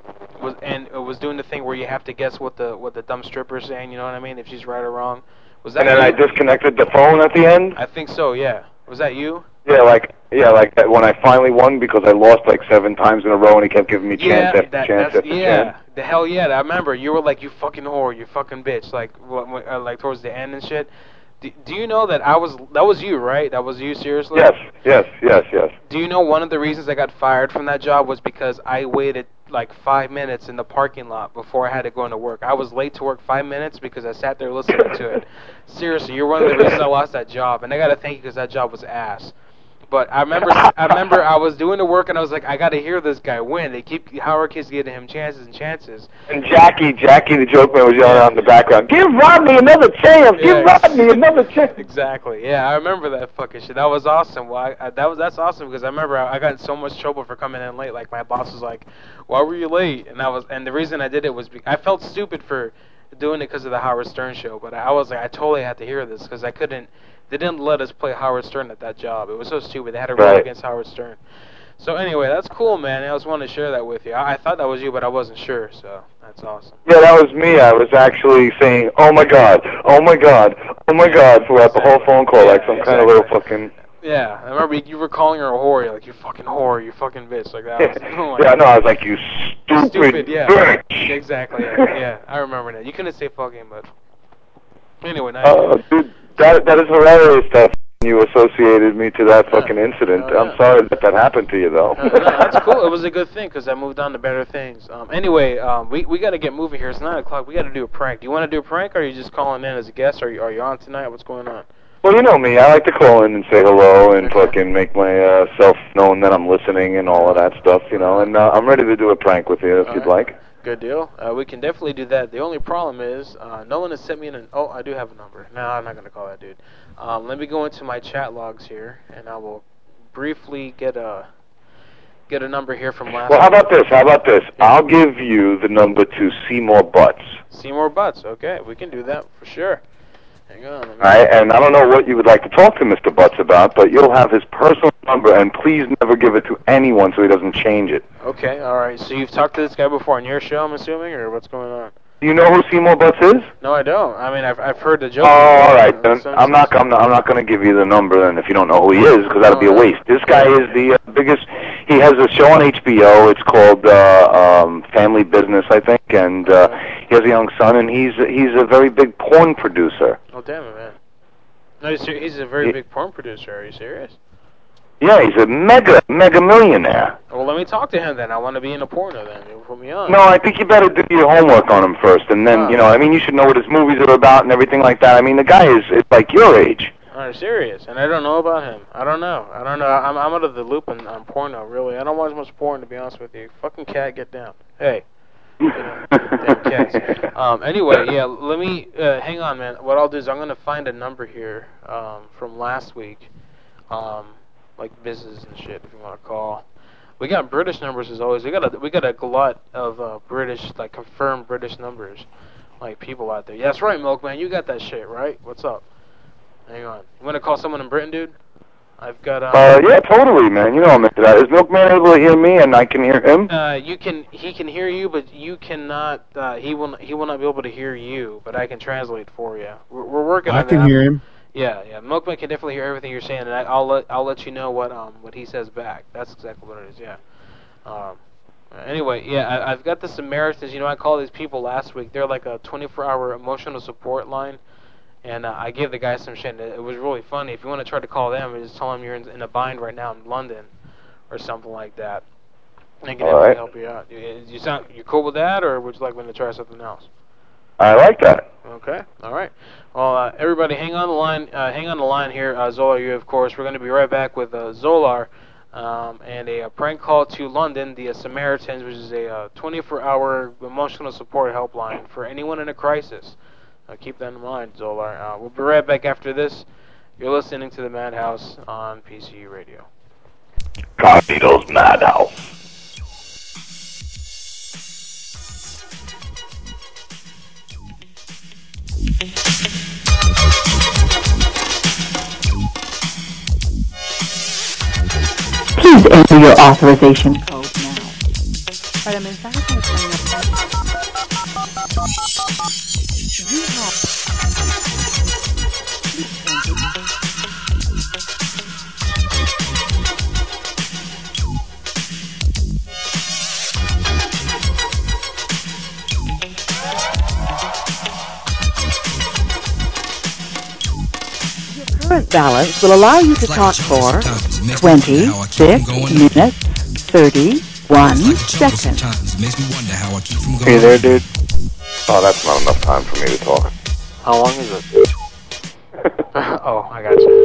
was doing the thing where you have to guess what the dumb stripper's saying. You know what I mean? If she's right or wrong. Was that? And then I disconnected the phone at the end. I think so. Yeah. Was that you? Yeah, like when I finally won because I lost like 7 times in a row and he kept giving me chance after chance after chance. The hell yeah! I remember you were like, you fucking whore, you fucking bitch, like towards the end and shit. Do you know that that was you, right? That was you, seriously? Yes. Do you know one of the reasons I got fired from that job was because I waited like 5 minutes in the parking lot before I had to go into work. I was late to work 5 minutes because I sat there listening to it. Seriously, you're one of the reasons I lost that job, and I gotta thank you because that job was ass. But I remember I was doing the work and I was like, I got to hear this guy win. Howard keeps getting him chances and chances. And Jackie the joke man was yelling out in the background, give Rodney another chance, give Rodney another chance. Exactly. Yeah, I remember that fucking shit. That was awesome. Well, that's awesome because I remember I got in so much trouble for coming in late. Like my boss was like, why were you late? And the reason I did it was I felt stupid for doing it because of the Howard Stern show. But I was like, I totally had to hear this because I couldn't. They didn't let us play Howard Stern at that job. It was so stupid. They had to run against Howard Stern. So anyway, that's cool, man. I just wanted to share that with you. I thought that was you, but I wasn't sure. So that's awesome. Yeah, that was me. I was actually saying, "Oh my God, oh my God, oh my God" throughout the whole phone call, like some kind of little fucking. Yeah, I remember you were calling her a whore. You're like, you fucking whore, you fucking bitch, like that. I was like, you stupid bitch. Exactly. Yeah, I remember that. You couldn't say fucking, but anyway. Dude. That is hilarious that you associated me to that fucking incident. I'm sorry that happened to you, though. No, that's cool. It was a good thing because I moved on to better things. Anyway, we got to get moving here. It's 9 o'clock. We got to do a prank. Do you want to do a prank, or are you just calling in as a guest? Are you on tonight? What's going on? Well, you know me. I like to call in and say hello and fucking make myself known that I'm listening and all of that stuff, And I'm ready to do a prank with you if you'd like. Good deal. We can definitely do that. The only problem is no one has sent me Oh, I do have a number. No, I'm not going to call that dude. Let me go into my chat logs here, and I will briefly get a number here from last Well, how about this? Yeah. I'll give you the number to Seymour Butts. Seymour Butts. Okay, we can do that for sure. Hang on. All right, and I don't know what you would like to talk to Mr. Butts about, but you'll have his personal number, and please never give it to anyone so he doesn't change it. Okay, all right. So you've talked to this guy before on your show, I'm assuming, or what's going on? Do you know who Seymour Butts is? No, I don't. I mean, I've heard the joke. Oh, all right. Then I'm not going to give you the number, then, if you don't know who he is, because that'll be a waste. This guy is the biggest. He has a show on HBO. It's called Family Business, I think, and he has a young son, and he's a very big porn producer. Oh, damn it, man. No, he's a very big porn producer. Are you serious? Yeah, he's a mega millionaire. Well, let me talk to him then. I want to be in a porno then. You put me on. No, I think you better do your homework on him first, and then, you should know what his movies are about and everything like that. I mean, the guy is like your age. I'm serious, and I don't know about him. I don't know. I'm out of the loop on porno, really. I don't watch much porn, to be honest with you. Fucking cat, get down. Hey. Damn cats. Anyway, yeah, let me, hang on, man. What I'll do is I'm going to find a number here from last week. Like business and shit, if you want to call. We got British numbers as always. We got a glut of British, like confirmed British numbers, like people out there. Yeah, that's right, Milkman. You got that shit, right? What's up? Hang on. You want to call someone in Britain, dude? I've got. Yeah, totally, man. You know I'm into that. Is Milkman able to hear me and I can hear him? He can hear you, but you cannot. He will not be able to hear you. But I can translate for you. We're working on that. I can hear him. Yeah. Milkman can definitely hear everything you're saying, and I'll let you know what he says back. That's exactly what it is. Yeah. Anyway, yeah, I've got the Samaritans. I called these people last week. They're like a 24-hour emotional support line, and I gave the guy some shit. And it was really funny. If you want to try to call them, just tell them you're in a bind right now in London, or something like that. They can definitely help you out. You cool with that, or would you like me to try something else? I like that. Okay, all right. Well, everybody, hang on the line. Hang on the line here, Zolar. You, of course. We're going to be right back with Zolar and a prank call to London, the Samaritans, which is a 24-hour emotional support helpline for anyone in a crisis. Keep that in mind, Zolar. We'll be right back after this. You're listening to the Madhouse on PCU Radio. Carlito's Madhouse. Please enter your authorization code now. Madam, is that going to bring up? You have. Current balance will allow you to talk for 26 minutes, 31 seconds. Hey there, dude. Oh, that's not enough time for me to talk. How long is it? Oh, I got you.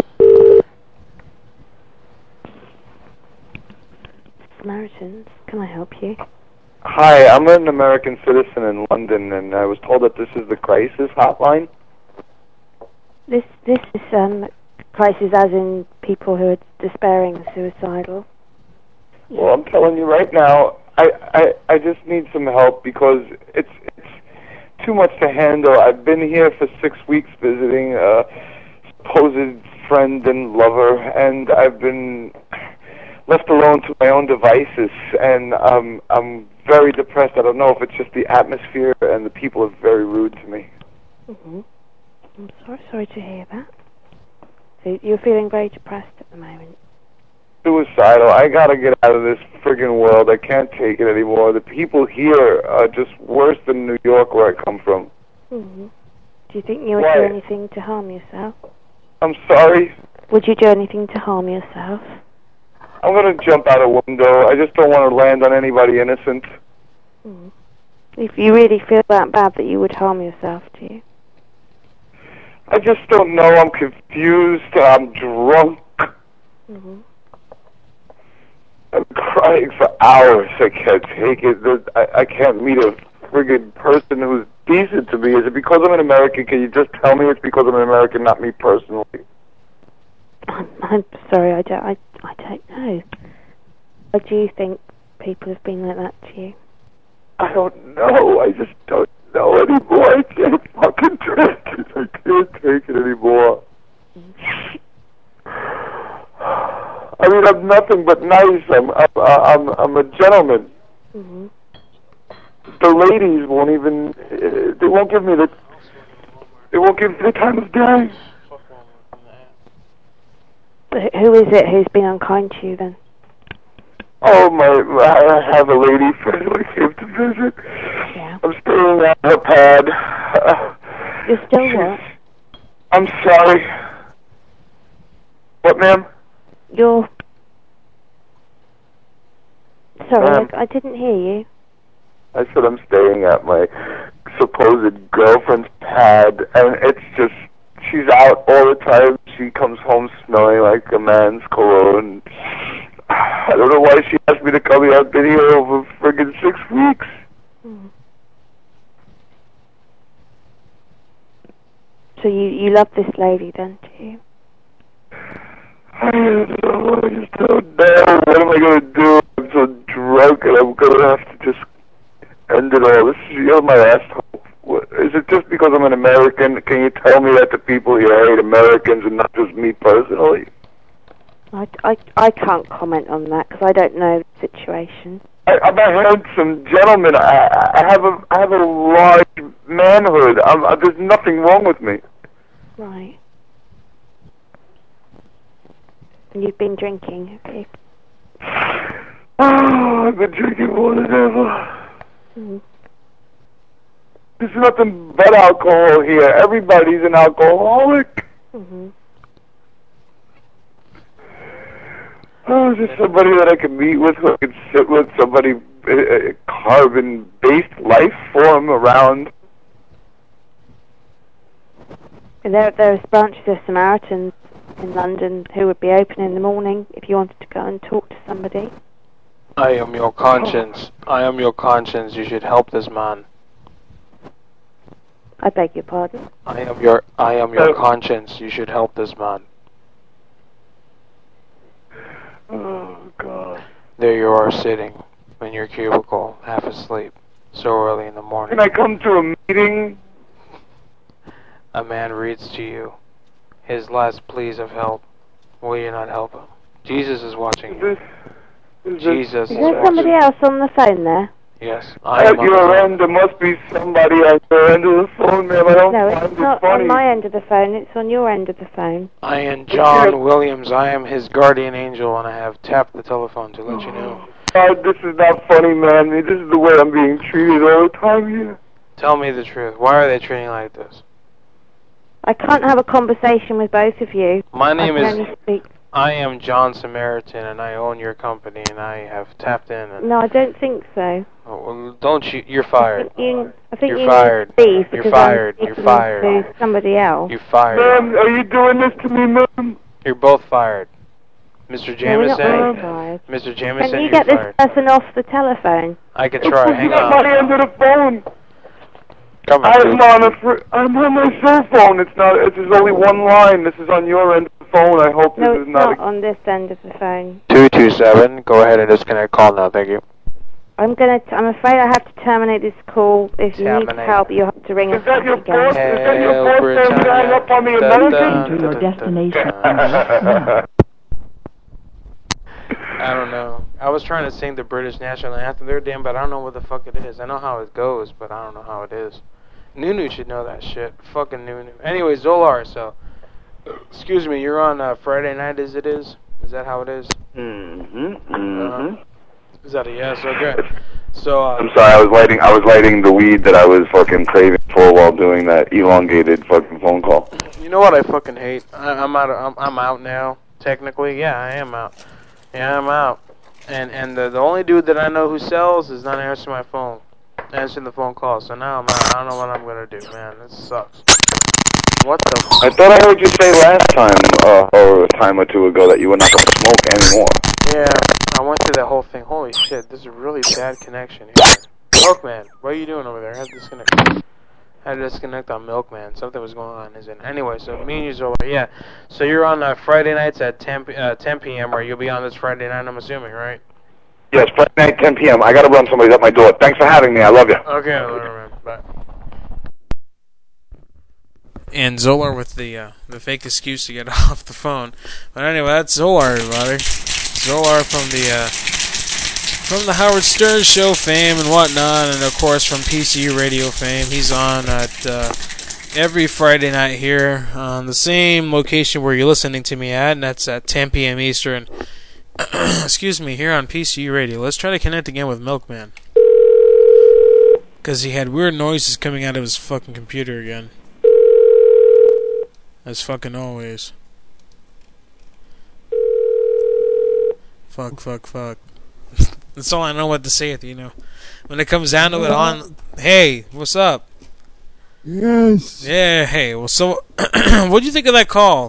Samaritans, can I help you? Hi, I'm an American citizen in London, and I was told that this is the crisis hotline. This is crisis as in people who are despairing and suicidal. Well, I'm telling you right now, I just need some help because it's too much to handle. I've been here for 6 weeks visiting a supposed friend and lover, and I've been left alone to my own devices, and I'm very depressed. I don't know if it's just the atmosphere, and the people are very rude to me. Mm-hmm. I'm sorry to hear that. So you're feeling very depressed at the moment. Suicidal. I gotta get out of this friggin' world. I can't take it anymore. The people here are just worse than New York, where I come from. Mm-hmm. Do you think you would do anything to harm yourself? I'm sorry? Would you do anything to harm yourself? I'm gonna jump out a window. I just don't want to land on anybody innocent. Mm. If you really feel that bad that you would harm yourself, do you? I just don't know. I'm confused. I'm drunk. Mm-hmm. I'm crying for hours. I can't take it. I can't meet a friggin' person who's decent to me. Is it because I'm an American? Can you just tell me it's because I'm an American, not me personally? I'm sorry. I don't know. Or do you think people have been like that to you? I don't know. I just don't know anymore. I can't fucking take it. I can't take it anymore. I mean, I'm nothing but nice. I'm a gentleman. Mm-hmm. The ladies won't even. They won't give me the. They won't give me the time of day. But who is it who's been unkind to you then? Oh I have a lady friend who I came to visit. Yeah. I'm staying at her pad. You're still what? I'm sorry. What, ma'am? You're... Sorry, Ma'am. I didn't hear you. I said I'm staying at my supposed girlfriend's pad, and it's just, she's out all the time. She comes home smelling like a man's cologne. I don't know why she asked me to come here. I've been here over friggin' 6 weeks. So you love this lady then, do you? I don't know. I just don't know. What am I going to do? I'm so drunk, and I'm going to have to just end it all. You're my last hope. Is it just because I'm an American? Can you tell me that the people here hate Americans and not just me personally? I can't comment on that because I don't know the situation. I'm a handsome gentleman. I have a large manhood. There's nothing wrong with me. Right. And you've been drinking, have you? Oh, I've been drinking more than ever. There's nothing but alcohol here. Everybody's an alcoholic. Oh, is there somebody that I can meet with who I can sit with? Somebody, a carbon-based life form around? There's branches of Samaritans in London who would be open in the morning if you wanted to go and talk to somebody. I am your conscience. I am your conscience. You should help this man. I beg your pardon? I am your conscience. You should help this man. Oh, God. There you are sitting in your cubicle, half asleep, so early in the morning. Can I come to a meeting? A man reads to you his last pleas of help. Will you not help him? Jesus is watching you. Jesus Is there somebody else on the phone there? Yes. At your end, there must be somebody at your end of the phone, ma'am. I don't No, find it's it not funny. on my end of the phone, it's on your end of the phone. I am John Williams. I am his guardian angel, and I have tapped the telephone to let you know. God, this is not funny, man. This is the way I'm being treated all the time here. Tell me the truth. Why are they treating you like this? I can't have a conversation with both of you. My name I can is... only speak. I am John Samaritan, and I own your company, and I have tapped in. And No, I don't think so. Oh, well, don't you? You're fired. I think You're you fired. need to leave You're because fired. I'm You're speaking fired. to somebody else. You're fired. Ma'am, are you doing this to me, ma'am? You're both fired. Mr. No, we're not Jameson. both fired. Mr. Jameson, Can you you're get this fired. person off the telephone? I can try. Hang At my on. end of the phone. Come I'm on my cell phone. It's not. There's only one line. This is on your end of the phone. I hope No, this it's is not. not on this end of the phone. 227. Go ahead and disconnect call now. Thank you. I'm afraid I have to terminate this call. If you need Terminate. help, you have to ring us Is that back your again. boss? Is that your boss saying to hang up on the American? To your destination. I don't know. I was trying to sing the British national anthem there, damn, but I don't know what the fuck it is. I know how it goes, but I don't know how it is. Nunu should know that shit. Fucking Nunu. Anyway, Zolar, so... Excuse me, you're on Friday night as it is? Is that how it is? Is that a yes? Okay. So, I'm sorry. I was lighting the weed that I was fucking craving for while doing that elongated fucking phone call. you know what I fucking hate? I'm out now. Technically, yeah, I am out. Yeah, I'm out. And the only dude that I know who sells is not answering my phone. Answering the phone call. So now I'm out. I don't know what I'm gonna do, man. This sucks. What the I thought I heard you say last time, or a time or two ago, that you were not going to smoke anymore. Yeah, I went through that whole thing. Holy shit, this is a really bad connection here. Milkman, what are you doing over there? I had to disconnect on Milkman. Something was going on, isn't it? Anyway, so me and you's over. Yeah, so you're on Friday nights at 10 p.m. or you'll be on this Friday night, I'm assuming, right? Yes, Friday night, 10 p.m. I got to run. Somebody's at my door. Thanks for having me. I love you. Okay, man. Bye. And Zolar with the fake excuse to get off the phone. But anyway, that's Zolar, everybody. Zolar from the Howard Stern Show fame and whatnot, and of course from PCU Radio fame. He's on at every Friday night here on the same location where you're listening to me at, and that's at 10 p.m. Eastern. Excuse me, here on PCU Radio. Let's try to connect again with Milkman. Because he had weird noises coming out of his fucking computer again. As fucking always. Fuck. That's all I know what to say at the, when it comes down to it. Hey, what's up? Yes. Yeah. Hey. Well, so what'd you think of that call?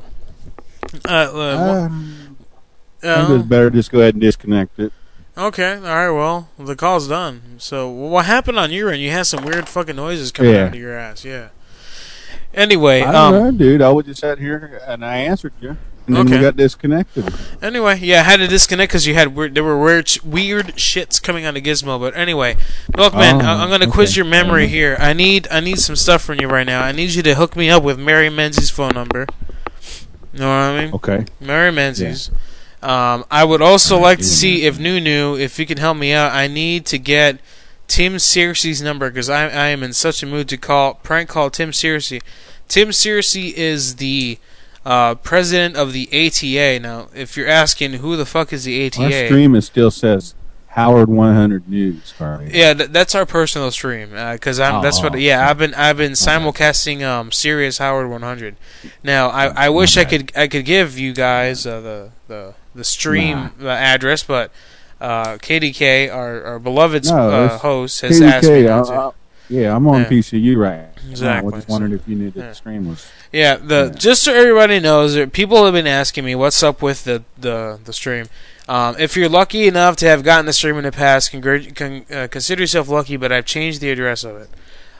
I think it's better just go ahead and disconnect it. Okay, alright, well, the call's done. So, what happened on your end? You had some weird fucking noises coming out of your ass, yeah. Anyway, I don't know, dude. I was just sat here and I answered you. And then we got disconnected. Anyway, yeah, I had to disconnect because there were weird shits coming out of Gizmo. But anyway, Milkman, I'm gonna quiz your memory here. I need some stuff from you right now. I need you to hook me up with Mary Menzies' phone number. You know what I mean? Okay. Mary Menzies. Yeah. I would also like to see if Nunu, if you can help me out. I need to get Tim Searcy's number because I am in such a mood to prank call Tim Searcy. Tim Searcy is the president of the ATA. Now, if you're asking who the fuck is the ATA, our stream still says Howard 100 News. Carly. Yeah, that's our personal stream because I've been simulcasting Sirius Howard 100. Now, I wish I could give you guys the stream address, but KDK, our beloved host, has asked me to. Yeah, I'm on PCU right now. Exactly. I just wondered if you knew that the stream was. Yeah, just so everybody knows, people have been asking me what's up with the stream. If you're lucky enough to have gotten the stream in the past, consider yourself lucky. But I've changed the address of it.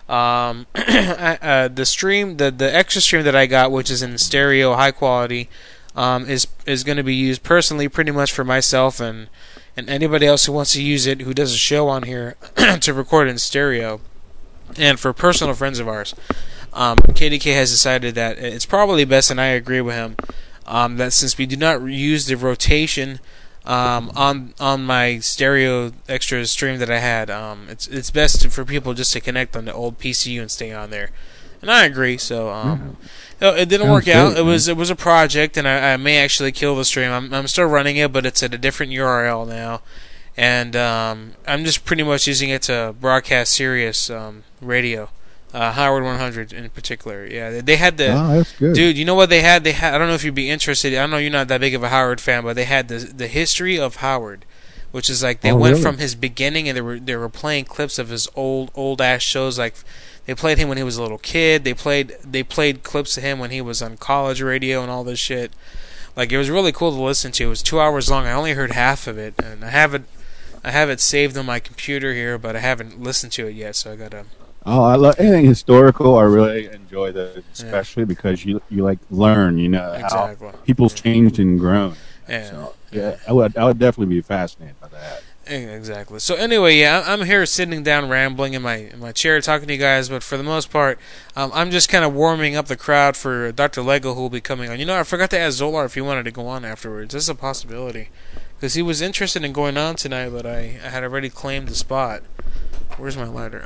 The stream, the extra stream that I got, which is in stereo, high quality, is going to be used personally, pretty much for myself and anybody else who wants to use it, who does a show on here to record in stereo. And for personal friends of ours, KDK has decided that it's probably best, and I agree with him, that since we do not use the rotation on my stereo extra stream that I had, it's best for people just to connect on the old PCU and stay on there. And I agree. So it didn't work out. It was a project, and I may actually kill the stream. I'm still running it, but it's at a different URL now. And I'm just pretty much using it to broadcast Sirius radio, Howard 100 in particular. Yeah, they had the. Oh, that's good. Dude, you know what they had? They had. I don't know if you'd be interested. I know you're not that big of a Howard fan, but they had the history of Howard, which is like they went from his beginning, and they were playing clips of his old ass shows. Like they played him when he was a little kid. They played clips of him when he was on college radio and all this shit. Like it was really cool to listen to. It was 2 hours long. I only heard half of it, and I have it saved on my computer here, but I haven't listened to it yet, so I gotta. Oh, I love anything historical. I really enjoy that, especially because you like learn, how people's changed and grown. Yeah, so, I would definitely be fascinated by that. Exactly. So anyway, yeah, I'm here sitting down, rambling in my chair, talking to you guys. But for the most part, I'm just kind of warming up the crowd for Dr. Lego, who will be coming on. I forgot to ask Zolar if he wanted to go on afterwards. This is a possibility. Because he was interested in going on tonight, but I had already claimed the spot. Where's my lighter?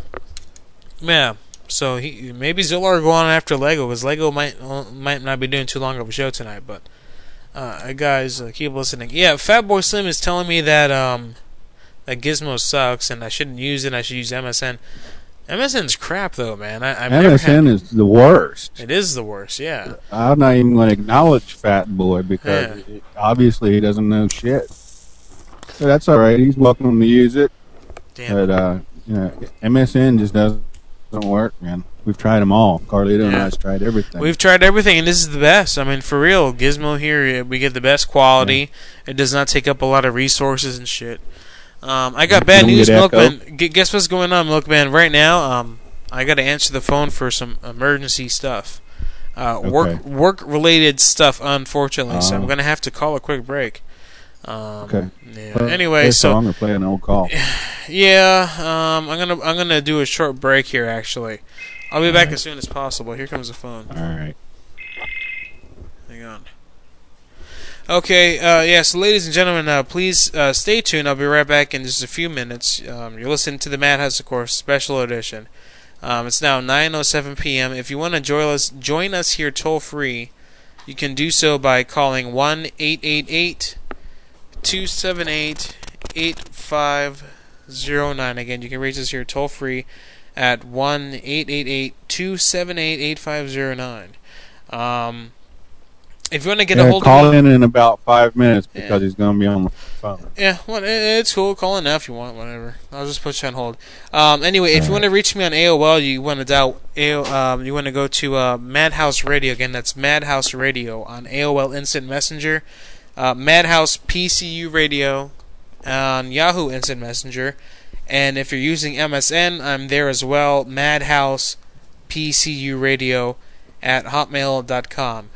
Yeah. So maybe Zolar will go on after Lego, because Lego might not be doing too long of a show tonight. But guys, keep listening. Yeah, Fatboy Slim is telling me that that Gizmo sucks and I shouldn't use it. I should use MSN. MSN's crap, though, man. MSN is the worst. It is the worst, yeah. I'm not even going to acknowledge Fat Boy because obviously he doesn't know shit. So that's all right. He's welcome to use it. Damn. But MSN just doesn't work, man. We've tried them all. Carlito and I's tried everything. We've tried everything, and this is the best. I mean, for real, Gizmo here, we get the best quality. Yeah. It does not take up a lot of resources and shit. I got bad news, Milkman. Guess what's going on, Milkman? Right now, I got to answer the phone for some emergency stuff, work-related stuff, unfortunately. So I'm gonna have to call a quick break. Okay. Yeah. Anyway, so song or play an old call. Yeah. I'm gonna do a short break here. Actually, I'll be back as soon as possible. Here comes the phone. All right. Hang on. Okay, so ladies and gentlemen, please stay tuned. I'll be right back in just a few minutes. You're listening to the Madhouse, of course, special edition. It's now 9:07 p.m. If you want to join us here toll-free, you can do so by calling 1-888-278-8509. Again, you can reach us here toll-free at 1-888-278-8509. if you want to get a hold call of me, in about 5 minutes because he's going to be on the phone. Yeah, well, it's cool. Call in now if you want, whatever. I'll just put you on hold. Anyway, if you want to reach me on AOL, you want to dial you want to go to Madhouse Radio. Again, that's Madhouse Radio on AOL Instant Messenger, Madhouse PCU Radio on Yahoo Instant Messenger, and if you're using MSN, I'm there as well. Madhouse PCU Radio at hotmail.com.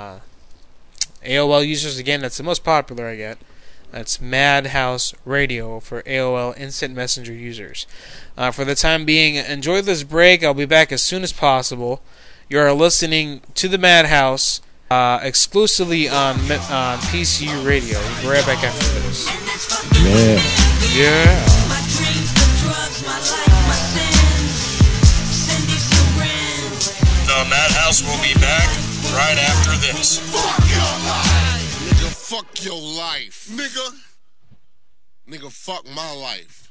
AOL users, again, that's the most popular I get. That's Madhouse Radio for AOL Instant Messenger users. For the time being, enjoy this break. I'll be back as soon as possible. You are listening to the Madhouse exclusively on PCU Radio. We'll be right back after this. Yeah. The Madhouse will be back right after this. Fuck your life! Nigga, fuck your life. Nigga, fuck my life.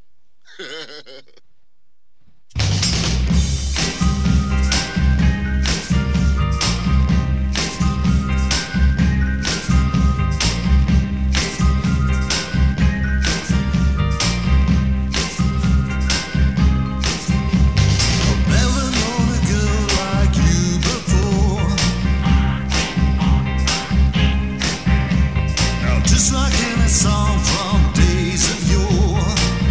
Just like in a song from days of yore.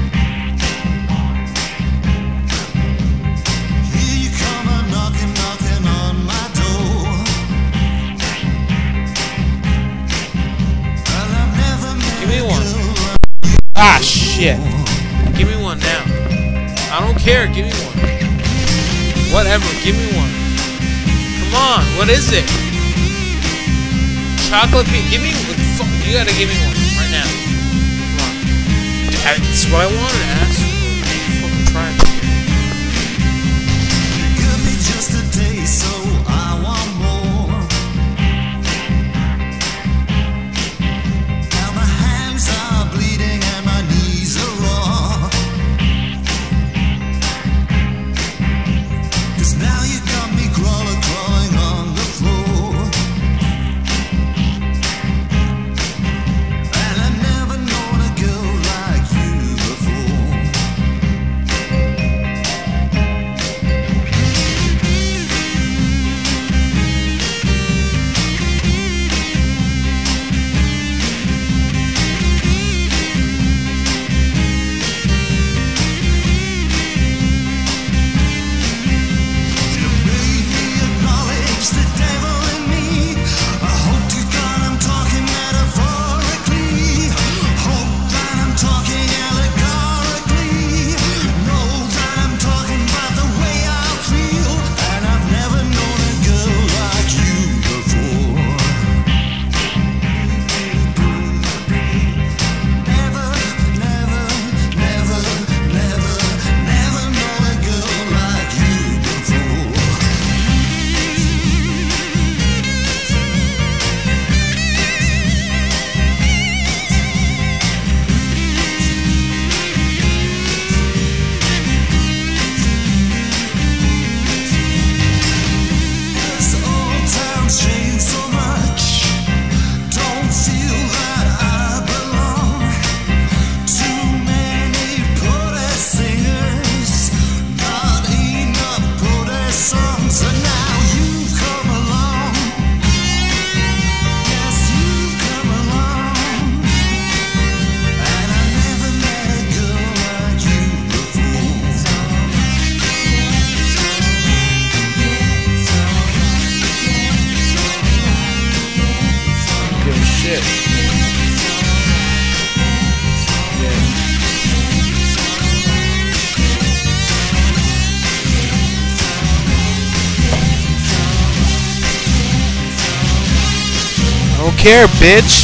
Here you come a knocking, knocking on my door. Well, I've never met Give me one. Ah, shit. Give me one now. I don't care. Give me one. Whatever. Give me one. Come on. What is it? Chocolate pea. Give me. You gotta give me one right now. Come on. That's what I wanted to ask. Fucking try it. Give me just a taste, so I want more. Now my hands are bleeding and my knees are raw. 'Cause now you got me crawling on the floor. And I've never known a girl like you before. Don't care, bitch.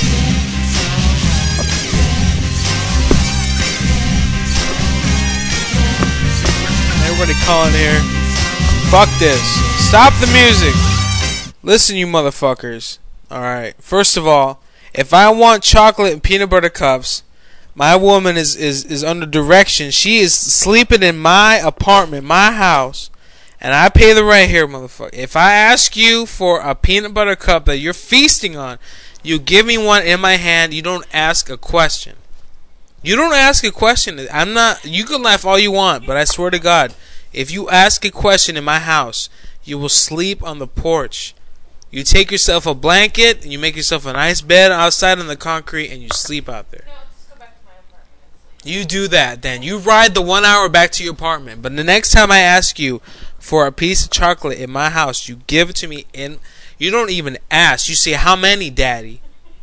Everybody calling here. Fuck this. Stop the music. Listen, you motherfuckers. Alright. First of all, if I want chocolate and peanut butter cups, my woman is under direction. She is sleeping in my apartment, my house, And I pay the rent here, motherfucker. If I ask you for a peanut butter cup that you're feasting on, you give me one in my hand. You don't ask a question. You don't ask a question. I'm not. You can laugh all you want, but I swear to God, if you ask a question in my house, you will sleep on the porch. You take yourself a blanket and you make yourself a nice bed outside on the concrete and you sleep out there. You do that, then. You ride the 1 hour back to your apartment. But the next time I ask you for a piece of chocolate in my house, you give it to me in... You don't even ask. You say, how many, Daddy?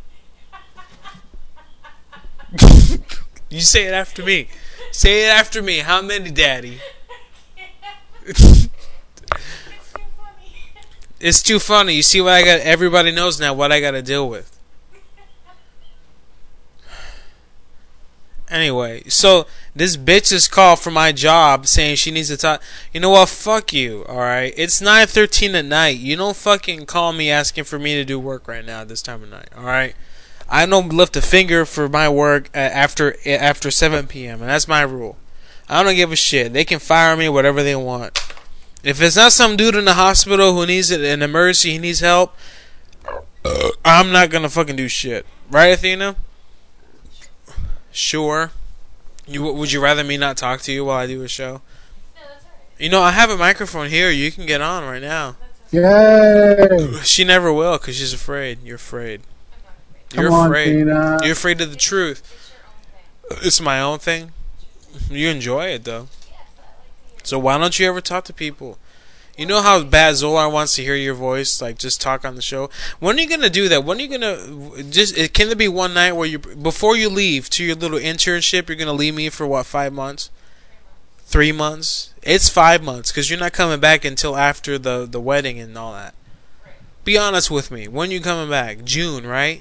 You say it after me. Say it after me. How many, Daddy? It's too funny. You see what I got? Everybody knows now what I got to deal with. Anyway, so this bitch is called for my job saying she needs to talk. You know what? Fuck you, alright? It's 9:13 at night. You don't fucking call me asking for me to do work right now at this time of night, alright? I don't lift a finger for my work after 7 p.m., and that's my rule. I don't give a shit. They can fire me whatever they want. If it's not some dude in the hospital who needs an emergency, he needs help, I'm not gonna fucking do shit. Right, Athena? Sure. Would you rather me not talk to you while I do a show? No, that's alright. You know, I have a microphone here. You can get on right now. Yay! She never will because she's afraid. You're afraid. You're Come on, afraid. Tina. You're afraid of the truth. It's my own thing. You enjoy it, though. So why don't you ever talk to people? You know how bad Zolar wants to hear your voice, like just talk on the show. When are you gonna do that? When are you gonna can there be one night where you, before you leave to your little internship, you're gonna leave me for what, 5 months? 3 months? It's 5 months because you're not coming back until after the wedding and all that. Be honest with me. When you coming back? June, right?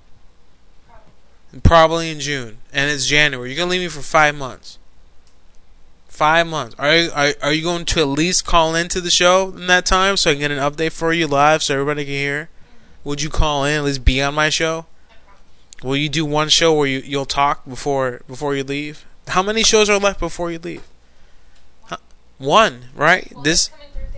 Probably in June, and it's January. You're gonna leave me for 5 months. 5 months. Are you going to at least call into the show in that time so I can get an update for you live so everybody can hear? Would you call in, at least be on my show? Will you do one show where you'll talk before you leave? How many shows are left before you leave? One, right? This.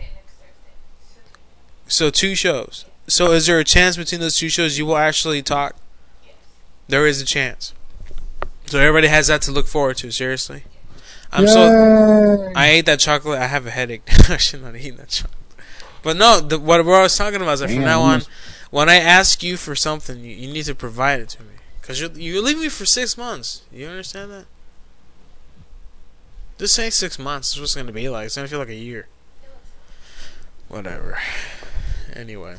So 2 shows. So is there a chance between those 2 shows you will actually talk? There is a chance. So everybody has that to look forward to. Seriously. I ate that chocolate. I have a headache. I should not eat that chocolate. But no, what I was talking about is that from now on, when I ask you for something, you need to provide it to me. Because you're leaving me for 6 months. You understand that? This ain't 6 months. It's what's going to be like. It's going to feel like a year. Whatever. Anyway.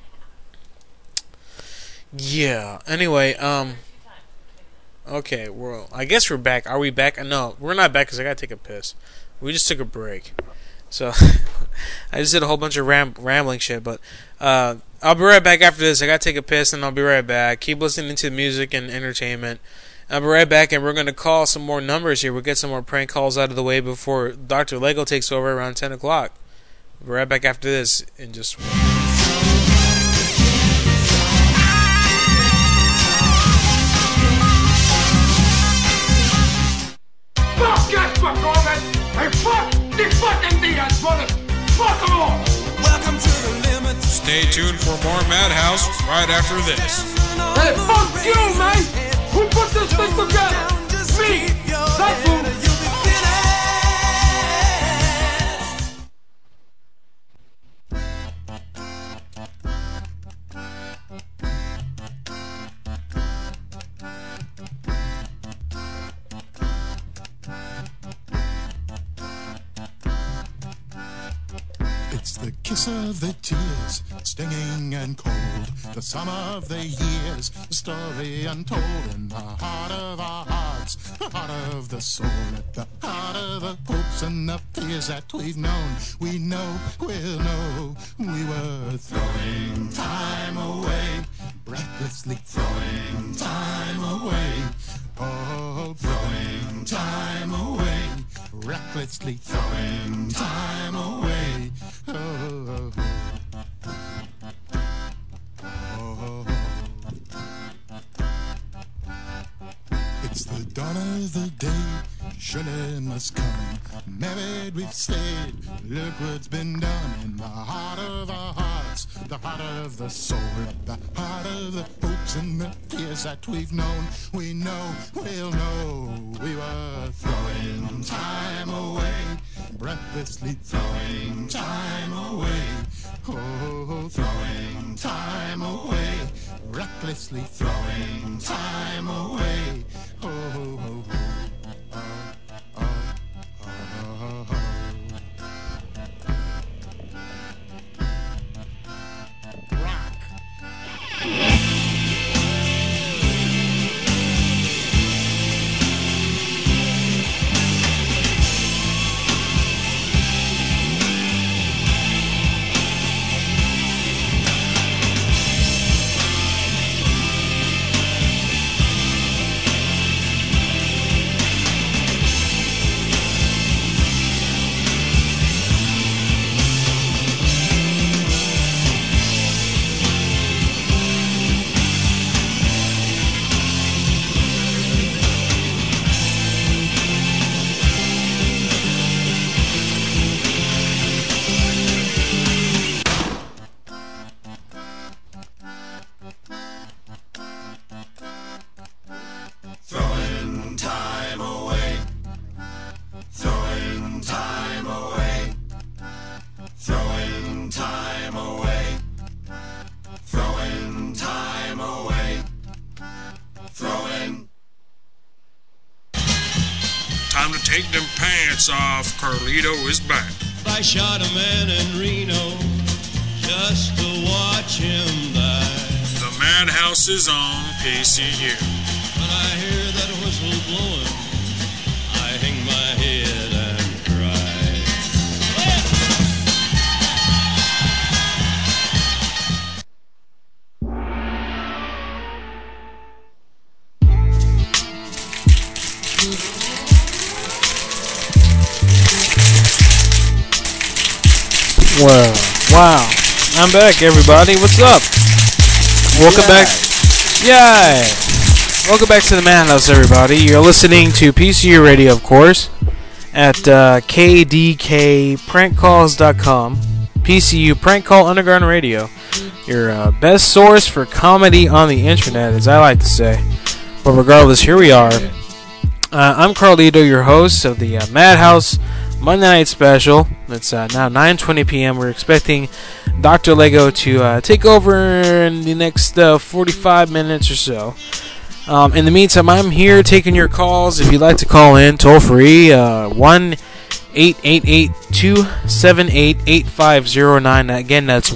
Yeah. Anyway, okay, well, I guess we're back. Are we back? No, we're not back because I gotta take a piss. We just took a break. So, I just did a whole bunch of rambling shit, but I'll be right back after this. I gotta take a piss and I'll be right back. Keep listening to music and entertainment. I'll be right back and we're gonna call some more numbers here. We'll get some more prank calls out of the way before Dr. Lego takes over around 10 o'clock. We'll be right back after this in just... Fuck yes, fuck all that! Hey, fuck the fucking Diaz brothers! Fuck them all! Welcome to the limit. Stay tuned for more Madhouse right after this. Hey, fuck you, man! Who put this thing together? Me! That fool! It's the kiss of the tears, stinging and cold, the sum of the years, the story untold in the heart of our hearts, the heart of the soul, at the heart of the hopes and the fears that we've known. We know, we'll know, we were throwing time away, recklessly throwing time away. Oh, throwing time away, recklessly throwing time away. Oh, oh, oh. It's the dawn of the day, surely must come. Married we've stayed, look what's been done in the heart of our hearts, the heart of the soul, the heart of the hopes and the fears that we've known. We know, we'll know, we were throwing time away, breathlessly throwing time away. Oh, throwing time away, recklessly throwing time away. Oh, oh, oh, oh, oh, oh, oh. Rock. Throwing time away, throwing time away, throwing time away, throwing time away, throwing. Time to take them pants off. Carlito is back. I shot a man in Reno just to watch him die. The Madhouse is on PCU. When I hear that whistle blowing, I hang my head and cry. Well, wow. I'm back, everybody. What's up? Welcome back. Yay! Welcome back to the Madhouse, everybody. You're listening to PCU Radio, of course, at kdkprankcalls.com. PCU Prank Call Underground Radio. Your best source for comedy on the internet, as I like to say. But regardless, here we are. I'm Carlito, your host of the Madhouse Monday Night Special. It's now 9:20 p.m. We're expecting Dr. Lego to take over in the next 45 minutes or so. In the meantime, I'm here taking your calls. If you'd like to call in, toll free, 1-888-278-8509. Again, that's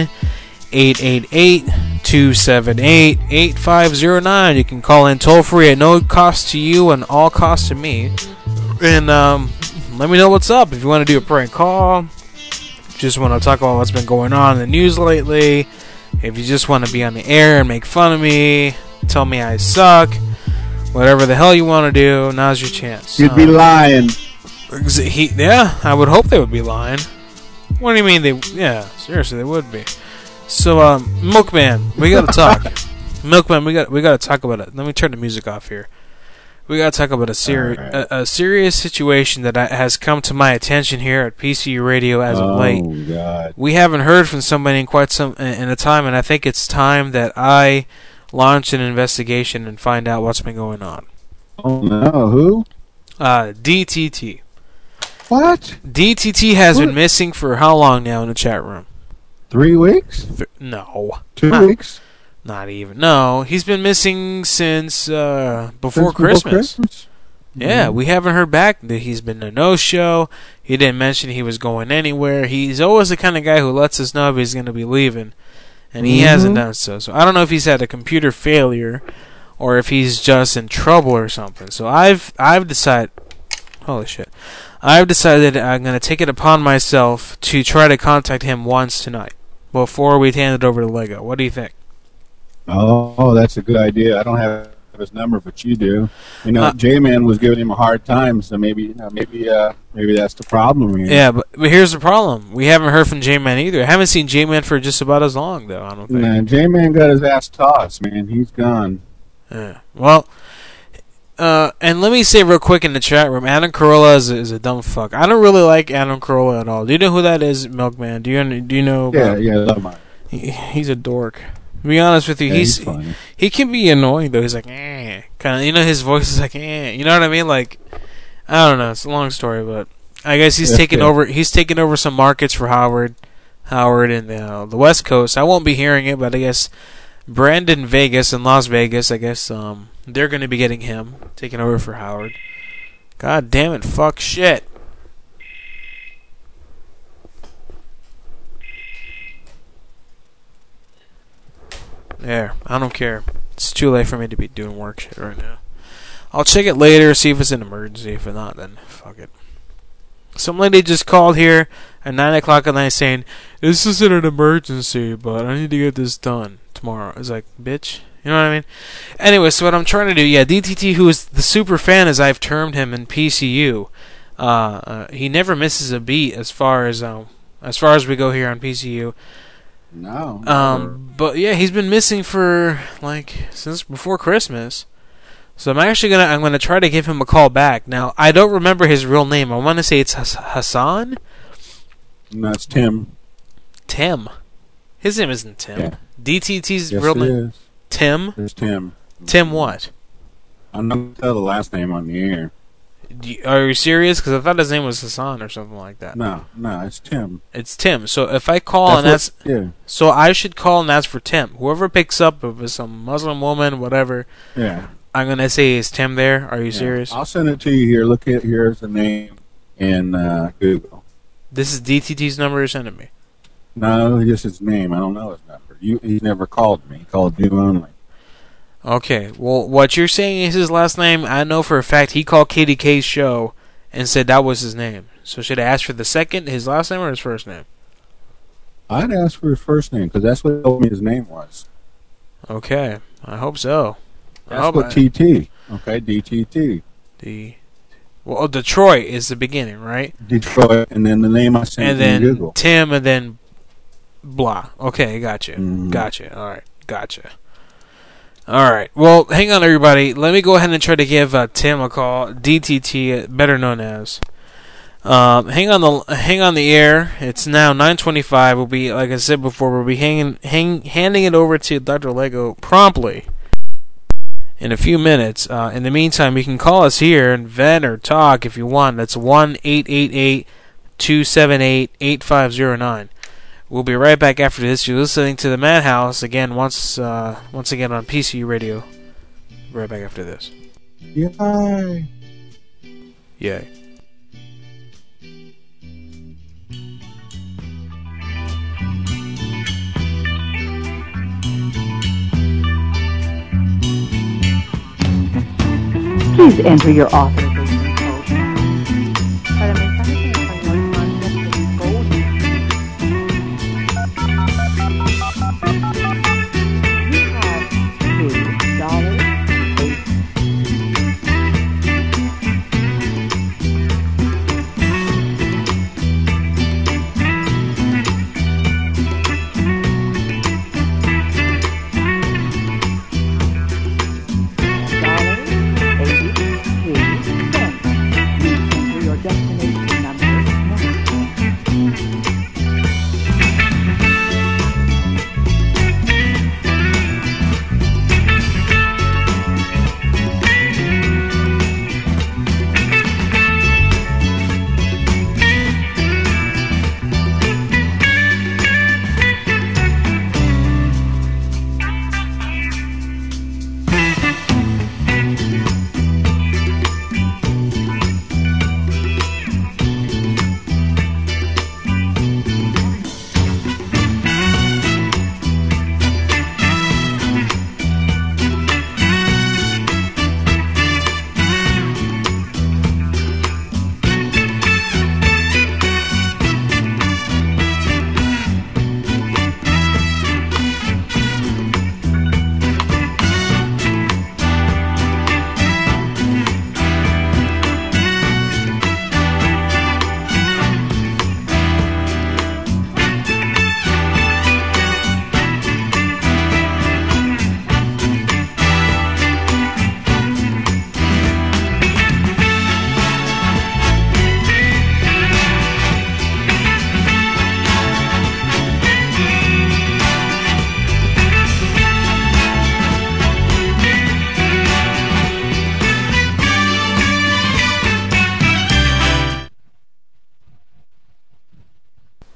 1-888-278-8509. You can call in toll free at no cost to you and all cost to me. And let me know what's up. If you want to do a prank call, just want to talk about what's been going on in the news lately, if you just want to be on the air and make fun of me, tell me I suck, whatever the hell you want to do, now's your chance. You'd be lying. Yeah, I would hope they would be lying. What do you mean they? Yeah, seriously, they would be. So, Milkman, we gotta talk. Milkman, we gotta talk about it. Let me turn the music off here. We gotta talk about a serious situation that has come to my attention here at PCU Radio as of late. Oh God! We haven't heard from somebody in quite some in a time, and I think it's time that I launch an investigation and find out what's been going on. Oh no! Who? DTT. What? DTT has been missing for how long now in the chat room? 3 weeks? No. 2 weeks? Not even. No, he's been missing since before Christmas. Yeah, we haven't heard back. He's been a no-show. He didn't mention he was going anywhere. He's always the kind of guy who lets us know if he's going to be leaving, and he hasn't done so. So I don't know if he's had a computer failure or if he's just in trouble or something. So I've decided. Holy shit! I've decided I'm going to take it upon myself to try to contact him once tonight before we hand it over to Lego. What do you think? Oh, that's a good idea. I don't have his number, but you do. You know, J-Man was giving him a hard time, so maybe that's the problem here. Yeah, but here's the problem. We haven't heard from J-Man either. I haven't seen J-Man for just about as long, though, I don't think. Nah, J-Man got his ass tossed, man. He's gone. Yeah. Well, And let me say real quick in the chat room, Adam Carolla is a dumb fuck. I don't really like Adam Carolla at all. Do you know who that is, Milkman? Do you know? Yeah, I love mine. He's a dork. To be honest with you, Yeah, he's funny. he can be annoying though. He's like, kind of, his voice is like, you know what I mean? Like, I don't know. It's a long story, but I guess he's taking over. He's taking over some markets for Howard in the West Coast. I won't be hearing it, but I guess Brandon Vegas and Las Vegas, I guess they're going to be getting him taking over for Howard. God damn it, fuck shit. There, I don't care. It's too late for me to be doing work shit right now. I'll check it later, see if it's an emergency. If it's not, then fuck it. Some lady just called here at 9 o'clock at night saying, this isn't an emergency, but I need to get this done tomorrow. It's like, bitch. You know what I mean? Anyway, so what I'm trying to do, DTT, who is the super fan, as I've termed him in PCU, he never misses a beat as far as we go here on PCU. No. But yeah, he's been missing for since before Christmas. So I'm gonna try to give him a call back. Now I don't remember his real name. I want to say it's Hassan. No, it's Tim. Tim. His name isn't Tim. Yeah. DTT's Yes, real it name. is. Tim. It's Tim. Tim what? I'm not gonna tell the last name on the air. Are you serious? Because I thought his name was Hassan or something like that. No, it's Tim. It's Tim. So if I call so I should call and ask for Tim. Whoever picks up, if it's some Muslim woman, whatever. Yeah. I'm gonna say, is Tim there? Are you serious? I'll send it to you here. Look at here's the name in Google. This is DTT's number you're sending me. No, just his name. I don't know his number. He's never called me. He called you only. Okay. Well, what you're saying is his last name. I know for a fact he called KDK's show and said that was his name. So should I ask for his last name or his first name? I'd ask for his first name because that's what he told me his name was. Okay. I hope so. That's what TT. Okay, DTT. Well, Detroit is the beginning, right? Detroit, and then the name I sent and then Google. Tim, and then blah. Okay, gotcha. Mm-hmm. Gotcha. All right, gotcha. All right. Well, hang on, everybody. Let me go ahead and try to give Tim a call. DTT, better known as. Hang on the air. It's now 9:25. We'll be, like I said before, we'll be handing it over to Dr. Lego promptly in a few minutes. In the meantime, you can call us here and vent or talk if you want. That's 1-888-278-8509. We'll be right back after this. You're listening to the Madhouse again, once again on PCU Radio. Right back after this. Yay! Yay. Please enter your authorization code. Para mensajes en español, marca gold. You have $2.82.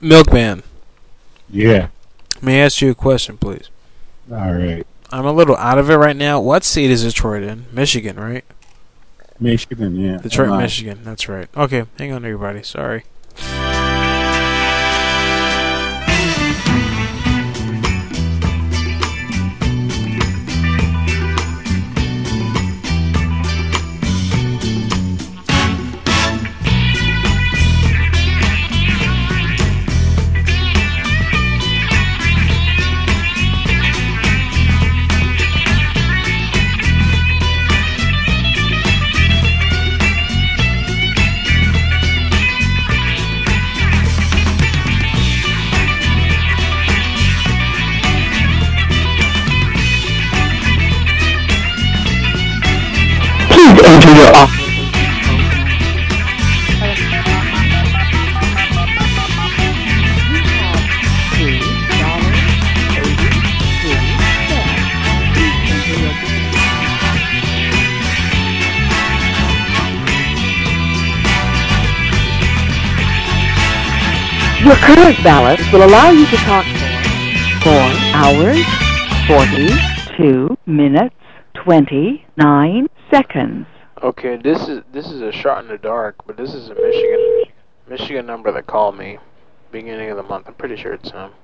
Milkman. Yeah. May I ask you a question, please? All right. I'm a little out of it right now. What state is Detroit in? Michigan, right? Michigan, yeah. Detroit, Michigan. That's right. Okay, hang on, everybody. Sorry. Please enter your office. Your current balance will allow you to talk for 4 hours, 42 minutes, 29 seconds. Okay, this is a shot in the dark, but this is a Michigan number that called me beginning of the month. I'm pretty sure it's him.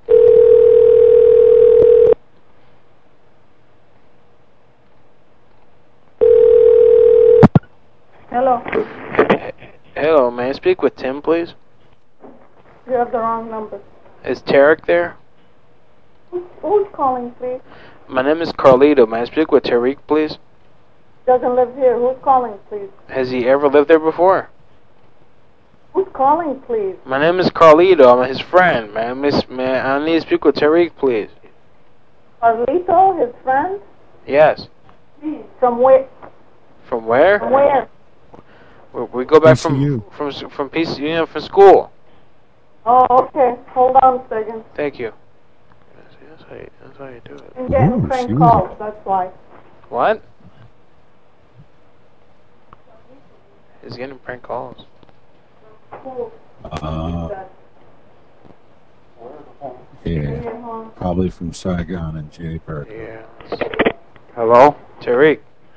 Hello. Hello, may I speak with Tim, please? You have the wrong number. Is Tarek there? Who's calling, please? My name is Carlito. May I speak with Tariq, please? Doesn't live here. Who's calling, please? Has he ever lived there before? Who's calling, please? My name is Carlito. I'm his friend. I need to speak with Tariq, please. Carlito, his friend? Yes. From where? From where? From where? We go back from PC, from school. Oh, okay. Hold on a second. Thank you. That's how you do it. I'm getting prank calls, that's why. What? He's getting prank calls. Yeah. Probably from Saigon and Jay Perk. Yeah. Hello? Tariq.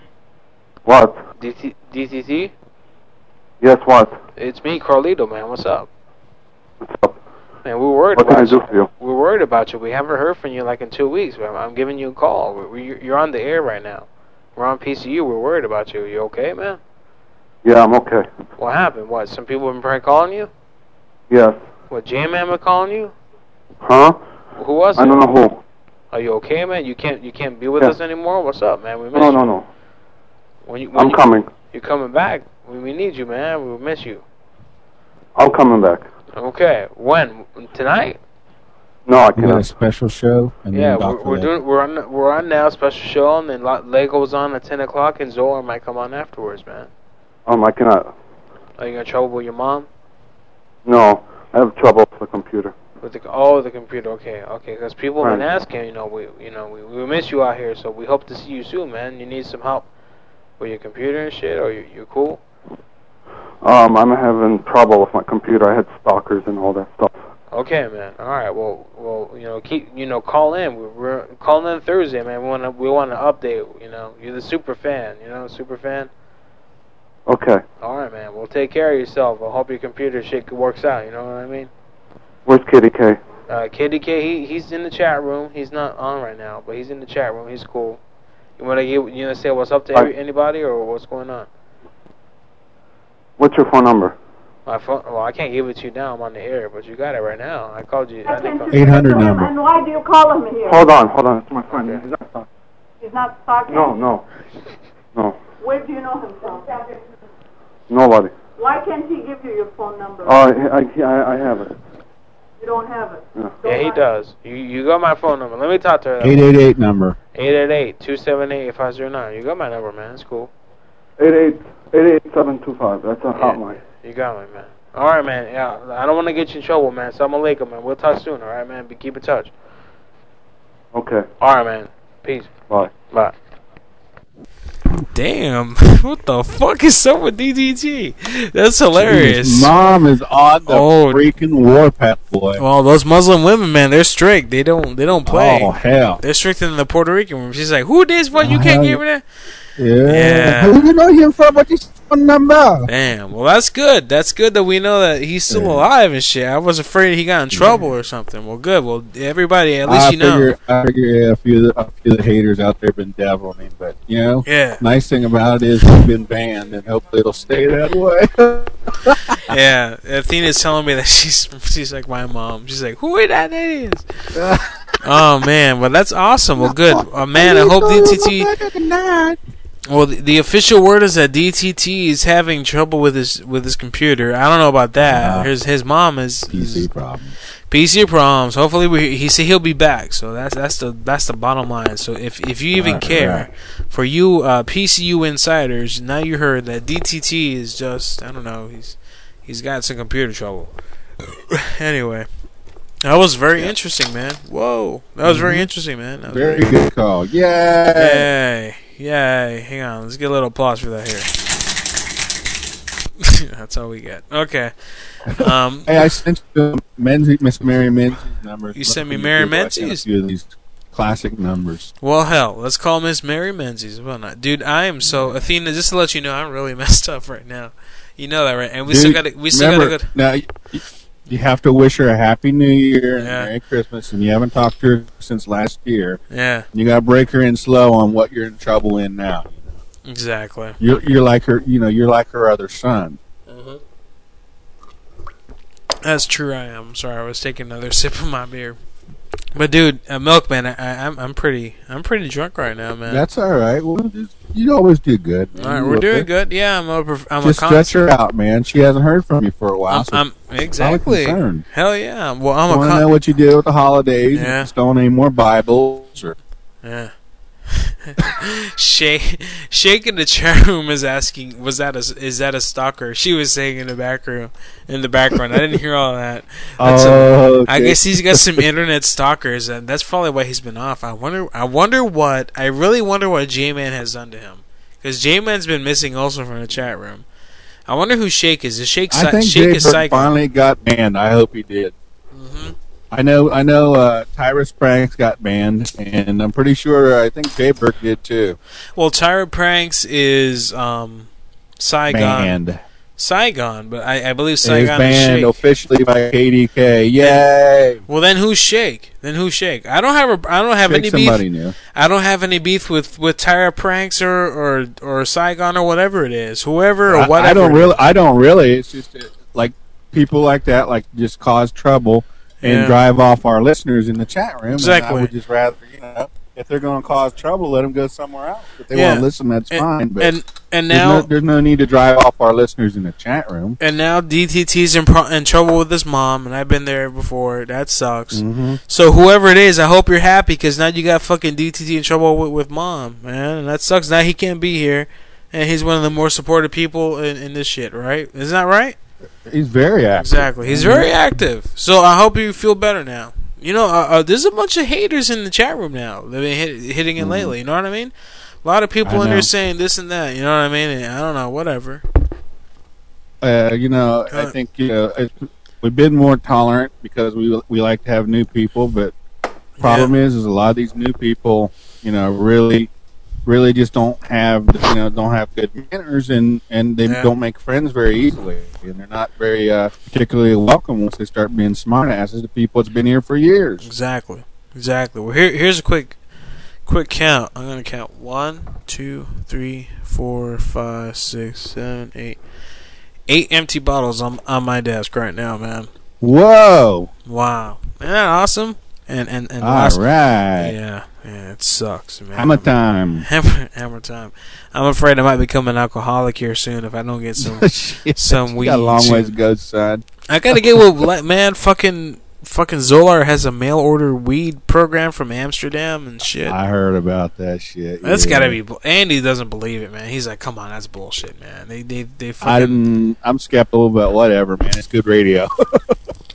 What? DTT? Yes, what? It's me, Carlito, man. What's up? What's up? Man, we're worried What about can I do for you? We're worried about you. We haven't heard from you like in 2 weeks. I'm giving you a call. You're on the air right now. We're on PCU. We're worried about you. You okay, man? Yeah, I'm okay. What happened? What? Some people have been prank calling you? Yes. What? J-Man been calling you? Huh? Who was it? I don't know who. Are you okay, man? You can't be with us anymore? What's up, man? We miss No, you. no. I'm coming. You're coming back. We need you, man. We miss you. I'm coming back. Okay. When? Tonight? No, I We got a cannot. special show. And Yeah, then we're on now, special show, and then Lego's on at 10 o'clock, and Zola might come on afterwards, man. I cannot. Are you in trouble with your mom? No, I have trouble with the computer. With the computer. Okay. Because people have been asking, we miss you out here, so we hope to see you soon, man. You need some help with your computer and shit, or you're cool? I'm having trouble with my computer. I had stalkers and all that stuff. Okay, man. All right. Well, call in. We're calling in Thursday, man. We want to update. You're the super fan. Super fan. Okay. All right, man. Well, take care of yourself. I hope your computer shit works out. You know what I mean? Where's Kitty K? Kitty K. He's in the chat room. He's not on right now, but he's in the chat room. He's cool. You want to say what's up to anybody or what's going on? What's your phone number? My phone. Well, I can't give it to you now. I'm on the air, but you got it right now. I called you. I think 800 number. And why do you call him here? Hold on. It's my friend. Okay. He's not talking. He's not talking? No. Where do you know him from? Nobody. Why can't he give you your phone number? Oh, I have it. You don't have it? Yeah, he does. You got my phone number. Let me talk to her. 888 number. 888-278-8509. You got my number, man. It's cool. 88725. That's a hotline. You got me, man. All right, man. Yeah, I don't want to get you in trouble, man. Assalamu alaikum, man. We'll talk soon, all right, man? Keep in touch. Okay. All right, man. Peace. Bye. Bye. Damn, what the fuck is up with DDT? That's hilarious. His mom is on the freaking warpath, boy. Well, those Muslim women, man, they're strict. They don't play. Oh, hell. They're stricter than the Puerto Rican woman. She's like, who this? What? You can't give me that? Yeah. Who do you know him from? What is phone number? Damn. Well, that's good. That's good that we know that he's still alive and shit. I was afraid he got in trouble or something. Well, good. Well, everybody, at least know. I figure a few of the haters out there have been dabbling me, but, you know, yeah. Nice thing about it is he's been banned, and hopefully it'll stay that way. Yeah. Athena's telling me that she's like my mom. She's like, who that is? Oh, man. Well, that's awesome. Well, good. Man, I hope DTT... Well, the official word is that DTT is having trouble with his computer. I don't know about that. His mom is PC problems. PC problems. Hopefully, he said he'll be back. So that's the bottom line. So if you even care, for you PCU insiders, now you heard that DTT is just, I don't know, he's got some computer trouble. Anyway. That was very interesting, man. Whoa. That was very interesting, man. That was very good call. Yay. Yay. Hang on. Let's get a little applause for that here. That's all we get. Okay. Hey, I sent you Miss Mary Menzies numbers. You sent me Mary Menzies? A few of these classic numbers. Well, hell. Let's call Miss Mary Menzies. Well, not. Dude, I am so... Athena, just to let you know, I'm really messed up right now. You know that, right? And we still got to go... Now... You have to wish her a Happy New Year and Merry Christmas, and you haven't talked to her since last year. Yeah. You got to break her in slow on what you're in trouble in now. Exactly. You're like her. You know, you're like her other son. Mm-hmm. That's true. I am. Sorry, I was taking another sip of my beer. But dude, Milkman, I'm pretty drunk right now, man. That's all right. Well, you always do good. All right, we're doing good. Yeah, I'm just stretch her out, man. She hasn't heard from you for a while. I'm exactly. Hell yeah. Well, I want to know what you did with the holidays. Yeah. Just don't any more Bibles or. Yeah. Shake in the chat room is asking, is that a stalker? She was saying in the background. I didn't hear all that. Okay. I guess he's got some internet stalkers, and that's probably why he's been off. I really wonder what J-Man has done to him, because J-Man's been missing also from the chat room. I wonder who Shake is. Is Shake? I think Shake is psycho. Finally got banned. I hope he did. Mm-hmm. I know Tyrus Pranks got banned, and I'm pretty sure I think Jay Burke did too. Well, Tyrus Pranks is Saigon. Banned. Saigon, but I believe Saigon is banned Shake. Officially by KDK. Yay! Well, then who's Shake? I don't have any beef. New. I don't have any beef with Tyrus Pranks or Saigon or whatever it is. Whoever or whatever. I don't really. It's just like people like that just cause trouble. And drive off our listeners in the chat room. Exactly. And I would just rather, if they're going to cause trouble, let them go somewhere else. If they want to listen, that's fine. But and now there's no need to drive off our listeners in the chat room. And now DTT's in trouble with his mom, and I've been there before. That sucks. Mm-hmm. So whoever it is, I hope you're happy, because now you got fucking DTT in trouble with mom, man, and that sucks. Now he can't be here, and he's one of the more supportive people in this shit, right? Isn't that right? He's very active. Exactly. He's very active. So I hope you feel better now. There's a bunch of haters in the chat room now. They've been hitting it lately. You know what I mean? A lot of people in there saying this and that. You know what I mean? And I don't know. Whatever. I think we've been more tolerant because we like to have new people. But problem is a lot of these new people, really just don't have good manners, and they don't make friends very easily, and they're not very particularly welcome once they start being smartasses to people that's been here for years. Exactly. Well, here's a quick count. I'm gonna count 1, 2, 3, 4, 5, 6, 7, 8. 8 empty bottles on my desk right now, man. Whoa! Wow! Isn't that awesome? And all right. Yeah, it sucks, man. Hammer time. Hammer time. I'm afraid I might become an alcoholic here soon if I don't get some weed. You got a long ways to go, son. I gotta get with man. Fucking Zolar has a mail order weed program from Amsterdam and shit. I heard about that shit. That's gotta be. Andy doesn't believe it, man. He's like, come on, that's bullshit, man. They fucking. I'm skeptical, but whatever, man. It's good radio.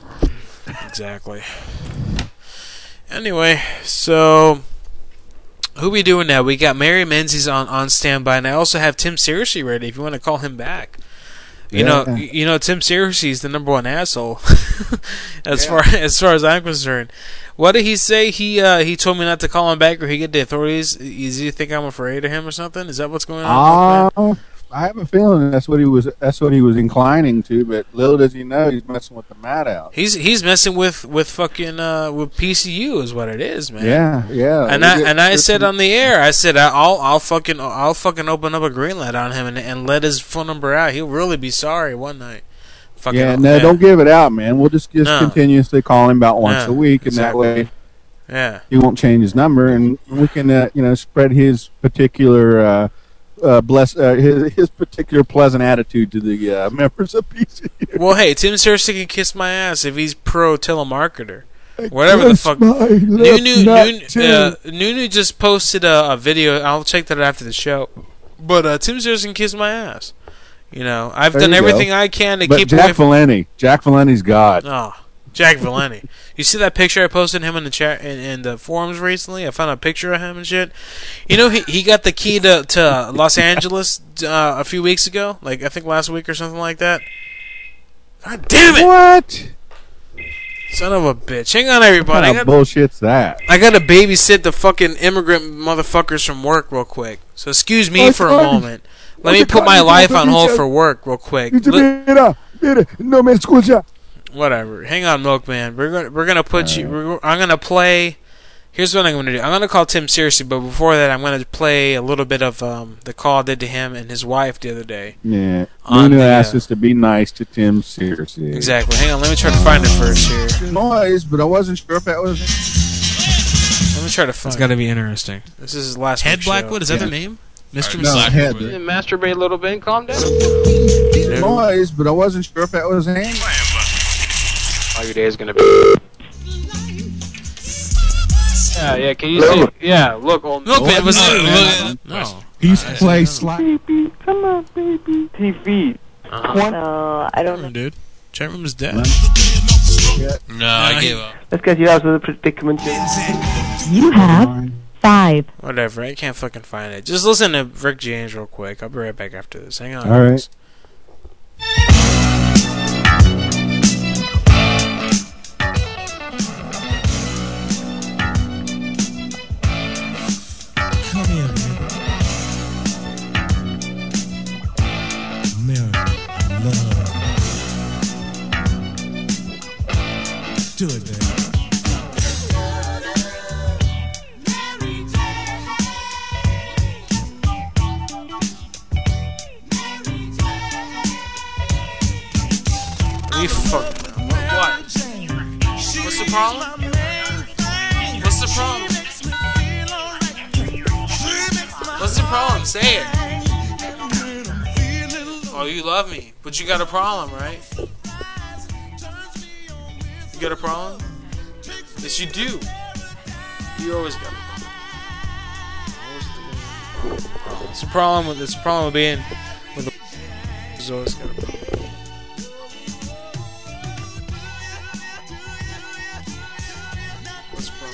Exactly. Anyway, so Who we doing now? We got Mary Menzies on standby, and I also have Tim Searcy ready if you want to call him back. You know, Tim Searcy's the number one asshole as far as I'm concerned. What did he say? He told me not to call him back or he get the authorities. Does he think I'm afraid of him or something? Is that what's going on? I have a feeling that's what he was inclining to, but little does he know he's messing with the madhouse. He's messing with fucking with PCU is what it is, man. Yeah. And I said on the air, I said I'll fucking open up a green light on him and let his phone number out. He'll really be sorry one night. Don't give it out, man. We'll just continuously call him about once a week, and that way, he won't change his number, and we can spread his particular. His particular pleasant attitude to the members of PCU. Well, hey, Tim Searcy can kiss my ass if he's pro telemarketer. Whatever the fuck. Nunu just posted a video. I'll check that out after the show. But Tim Searcy can kiss my ass. I've done everything I can to keep Jack Valenti. Jack Valenti's God. Oh, Jack Valenti. You see that picture I posted him in the chat in the forums recently? I found a picture of him and shit. He got the key to Los Angeles a few weeks ago, like I think last week or something like that. God damn it! What? Son of a bitch! Hang on, everybody. What kind of bullshit's that? I gotta babysit the fucking immigrant motherfuckers from work real quick. So excuse me for a moment. Let me put my life on hold for work real quick. No me escucha. Whatever. Hang on, Milkman. We're gonna put you. I'm gonna play. Here's what I'm gonna do. I'm gonna call Tim Searcy, but before that, I'm gonna play a little bit of the call I did to him and his wife the other day. Yeah. Nunu asked us to be nice to Tim Searcy. Exactly. Hang on. Let me try to find it first here. Noise, but I wasn't sure if that was. Let me try to find. It's got to be interesting. This is his last. Head Blackwood. Is that their name? Mr. Head. Masturbate a little bit and calm down. Noise, but I wasn't sure if that was him. All your day is gonna be. Yeah. Can you see? Yeah, look, old Milkman was no. He's play slide. Baby, come on, baby. TV. I don't know. Dude, chat room is dead. No, I gave up. Let's get you out of the predicament. You have 5. Whatever, I can't fucking find it. Just listen to Rick James real quick. I'll be right back after this. Hang on. All right. Come here, baby. Mary, love. Do it, baby. We fucked up. What? What's the problem? What's the problem? What's the problem? Say it. Oh, you love me, but you got a problem, right? You got a problem? Yes, you do. You always got a problem. It's a problem with being with the. There's always got a problem. What's the problem?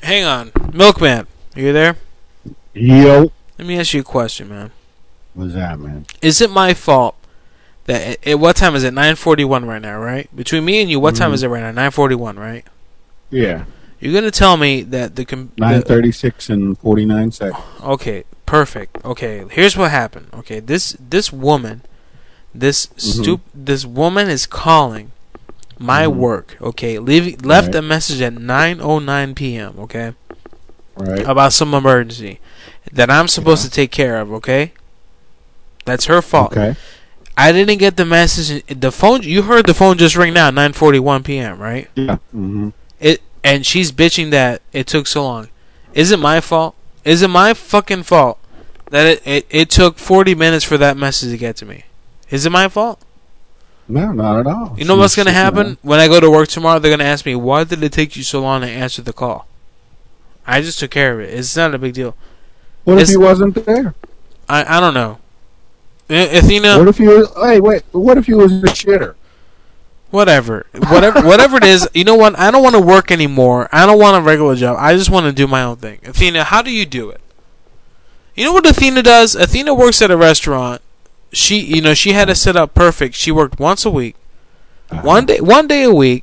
hang on. Milkman, you there? Yo. Let me ask you a question, man. What's that, man? Is it my fault that what time is it? 9:41 right now, right? Between me and you, what time is it right now? 9:41, right? Yeah. You're gonna tell me that the 9:36 and 49 seconds. Okay, perfect. Okay, here's what happened. Okay, this woman, this woman is calling my work. Okay, left a message at 9:09 p.m. Okay, right, about some emergency that I'm supposed to take care of. Okay, that's her fault. Okay, I didn't get the message. The phone, you heard the phone just ring now, 9:41 p.m. Right? Yeah. And she's bitching that it took so long. Is it my fault? Is it my fucking fault that it took 40 minutes for that message to get to me? Is it my fault? No, not at all. You know what's going to happen? When I go to work tomorrow, they're going to ask me, why did it take you so long to answer the call? I just took care of it. It's not a big deal. What if he wasn't there? I don't know. Athena... What if he was... Hey, wait. What if he was a shitter? Whatever it is, you know what? I don't want to work anymore. I don't want a regular job. I just want to do my own thing. Athena, how do you do it? You know what Athena does? Athena works at a restaurant. She had it set up perfect. She worked once a week, one day a week,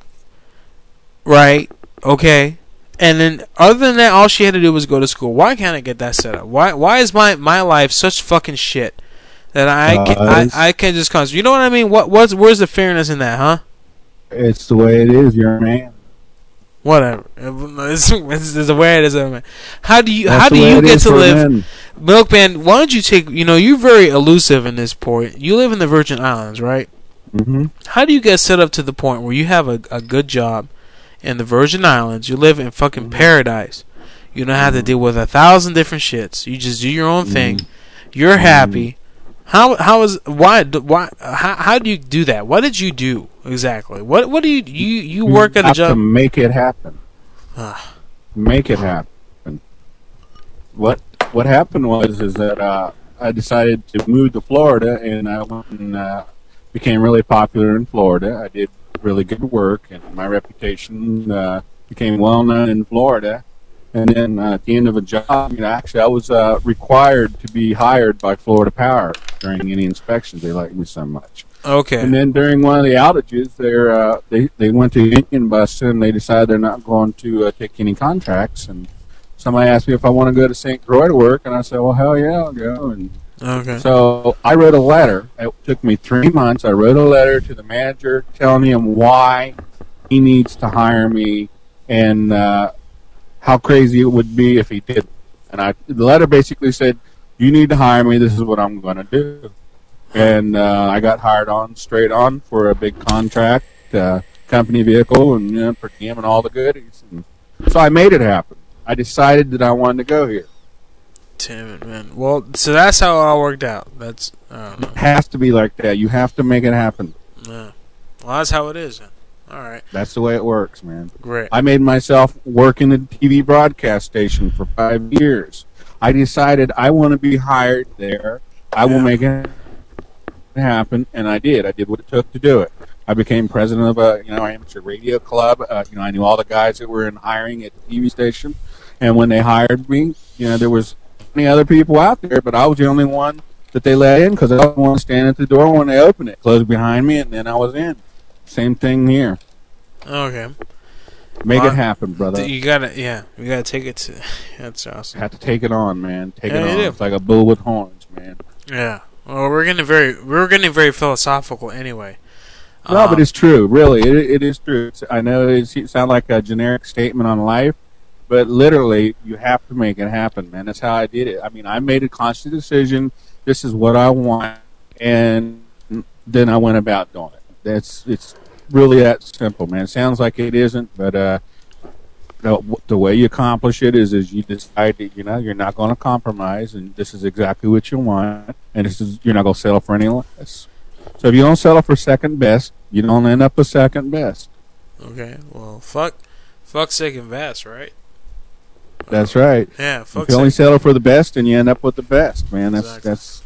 right? Okay, and then other than that, all she had to do was go to school. Why can't I get that set up? Why is my life such fucking shit that I can't just concentrate? You know what I mean? Where's the fairness in that, huh? It's the way it is. You're a man. Whatever. It's the way it is. Man. How do you get to live, men. Milkman? Why don't you take? You're very elusive in this point. You live in the Virgin Islands, right? Mm-hmm. How do you get set up to the point where you have a good job in the Virgin Islands? You live in fucking paradise. You don't have to deal with 1,000 different shits. You just do your own thing. You're happy. How do you do that? What did you do exactly? What do you work at a job? To make it happen. Make it happen. What happened was that I decided to move to Florida, and I went and became really popular in Florida. I did really good work, and my reputation became well known in Florida. And then at the end of a job, actually I was required to be hired by Florida Power during any inspections. They liked me so much. Okay. And then during one of the outages, they went to union bust, and they decided they're not going to take any contracts. And somebody asked me if I want to go to St. Croix to work, and I said, well, hell yeah, I'll go. And okay. So I wrote a letter. It took me 3 months. I wrote a letter to the manager telling him why he needs to hire me, and how crazy it would be if he did. And the letter basically said, you need to hire me, this is what I'm going to do. And I got hired straight on for a big contract, company vehicle, and per diem and all the goodies. And so I made it happen. I decided that I wanted to go here. Damn it, man. Well, so that's how it all worked out. It has to be like that. You have to make it happen. Yeah. Well, that's how it is, then. All right. That's the way it works, man. Great. I made myself work in a TV broadcast station for 5 years. I decided I want to be hired there. I will make it happen, and I did. I did what it took to do it. I became president of a amateur radio club. I knew all the guys that were in hiring at the TV station, and when they hired me, there was many other people out there, but I was the only one that they let in because I didn't want to stand at the door when they opened it. Closed behind me, and then I was in. Same thing here. Okay. Make it happen, brother. You gotta take it to. That's awesome. Have to take it on, man. Take it on. Do. It's like a bull with horns, man. Yeah. Well, we're getting very philosophical anyway. No, but it's true. Really, it is true. I know it sounds like a generic statement on life, but literally, you have to make it happen, man. That's how I did it. I mean, I made a conscious decision. This is what I want, and then I went about doing it. It's really that simple, man. It sounds like it isn't, but the way you accomplish it is you decide that you're not going to compromise, and this is exactly what you want, and you're not going to settle for any less. So if you don't settle for second best, you don't end up with second best. Okay, well, fuck second best, right? That's right. Yeah, fuck. If you only settle for the best, and you end up with the best, man. That's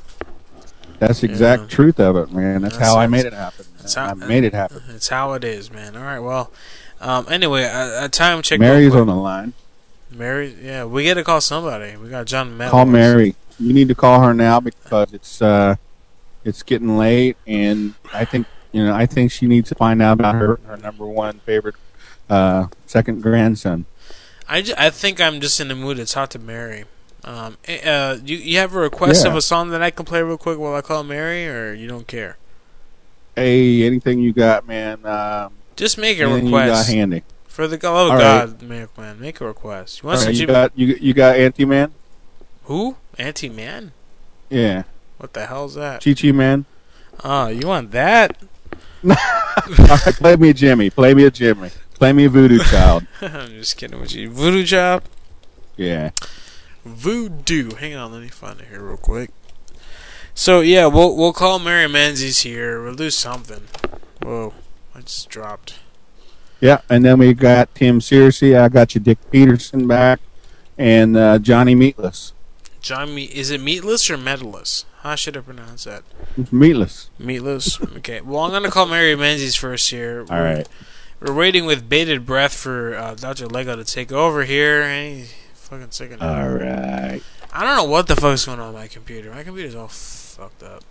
the exact truth of it, man. That's how I made it happen. I made it happen. It's how it is, man. All right, well, anyway, a time check. Mary's on the line. Mary, yeah, we got to call somebody. We got John Meadows. Call Mary. You need to call her now because it's getting late, and I think she needs to find out about her number one favorite second grandson. I think I'm just in the mood to talk to Mary. You have a request of a song that I can play real quick while I call Mary, or you don't care? Hey, anything you got, man? Just make a request. You got handy. For the love of God, man, make a request. You got Anti-Man? Who? Anti-Man? Yeah. What the hell's that? Chi-Chi Man? Oh, you want that? Play me a Jimmy. Play me a Voodoo Child. I'm just kidding with you. Voodoo Child? Yeah. Voodoo. Hang on, let me find it here real quick. So yeah, we'll call Mary Menzies here. We'll do something. Whoa, I just dropped. Yeah, and then we got Tim Searcy. I got you, Dick Peterson back, and Johnny Meatless. Is it Meatless or Metaless? How should I pronounce that? It's Meatless. Meatless. Okay. Well, I'm gonna call Mary Menzies first here. All right. We're waiting with bated breath for Dr. Lego to take over here. Hey, fucking sick of it. All right. I don't know what the fuck's going on with my computer. My computer's all fucked up.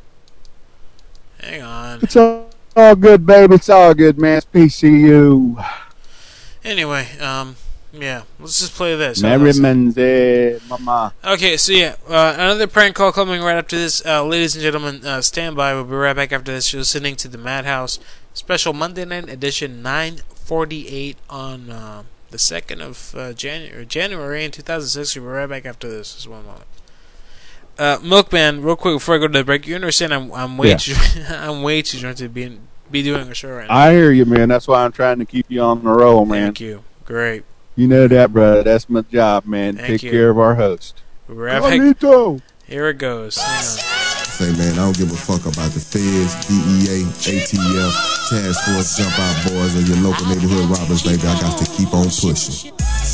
Hang on. It's all good, baby. It's all good, man. It's PCU. Anyway, yeah, let's just play this. Mary Menzies, mama. Okay, so yeah, another prank call coming right after this. Ladies and gentlemen, stand by. We'll be right back after this. You're listening to the Madhouse special Monday night edition 9:48 on the 2nd of January in 2006. We'll be right back after this. Just one moment. Milkman, real quick before I go to the break, you understand I'm way too drunk to be doing a show right now. I hear you, man. That's why I'm trying to keep you on the roll, man. Thank you. Great. You know that, brother. That's my job, man. Take care of our host. Here it goes. Hang on. Say, man, I don't give a fuck about the feds, DEA, ATF, Task Force, Jump Out Boys, or your local neighborhood robbers, baby. I got to keep on pushing.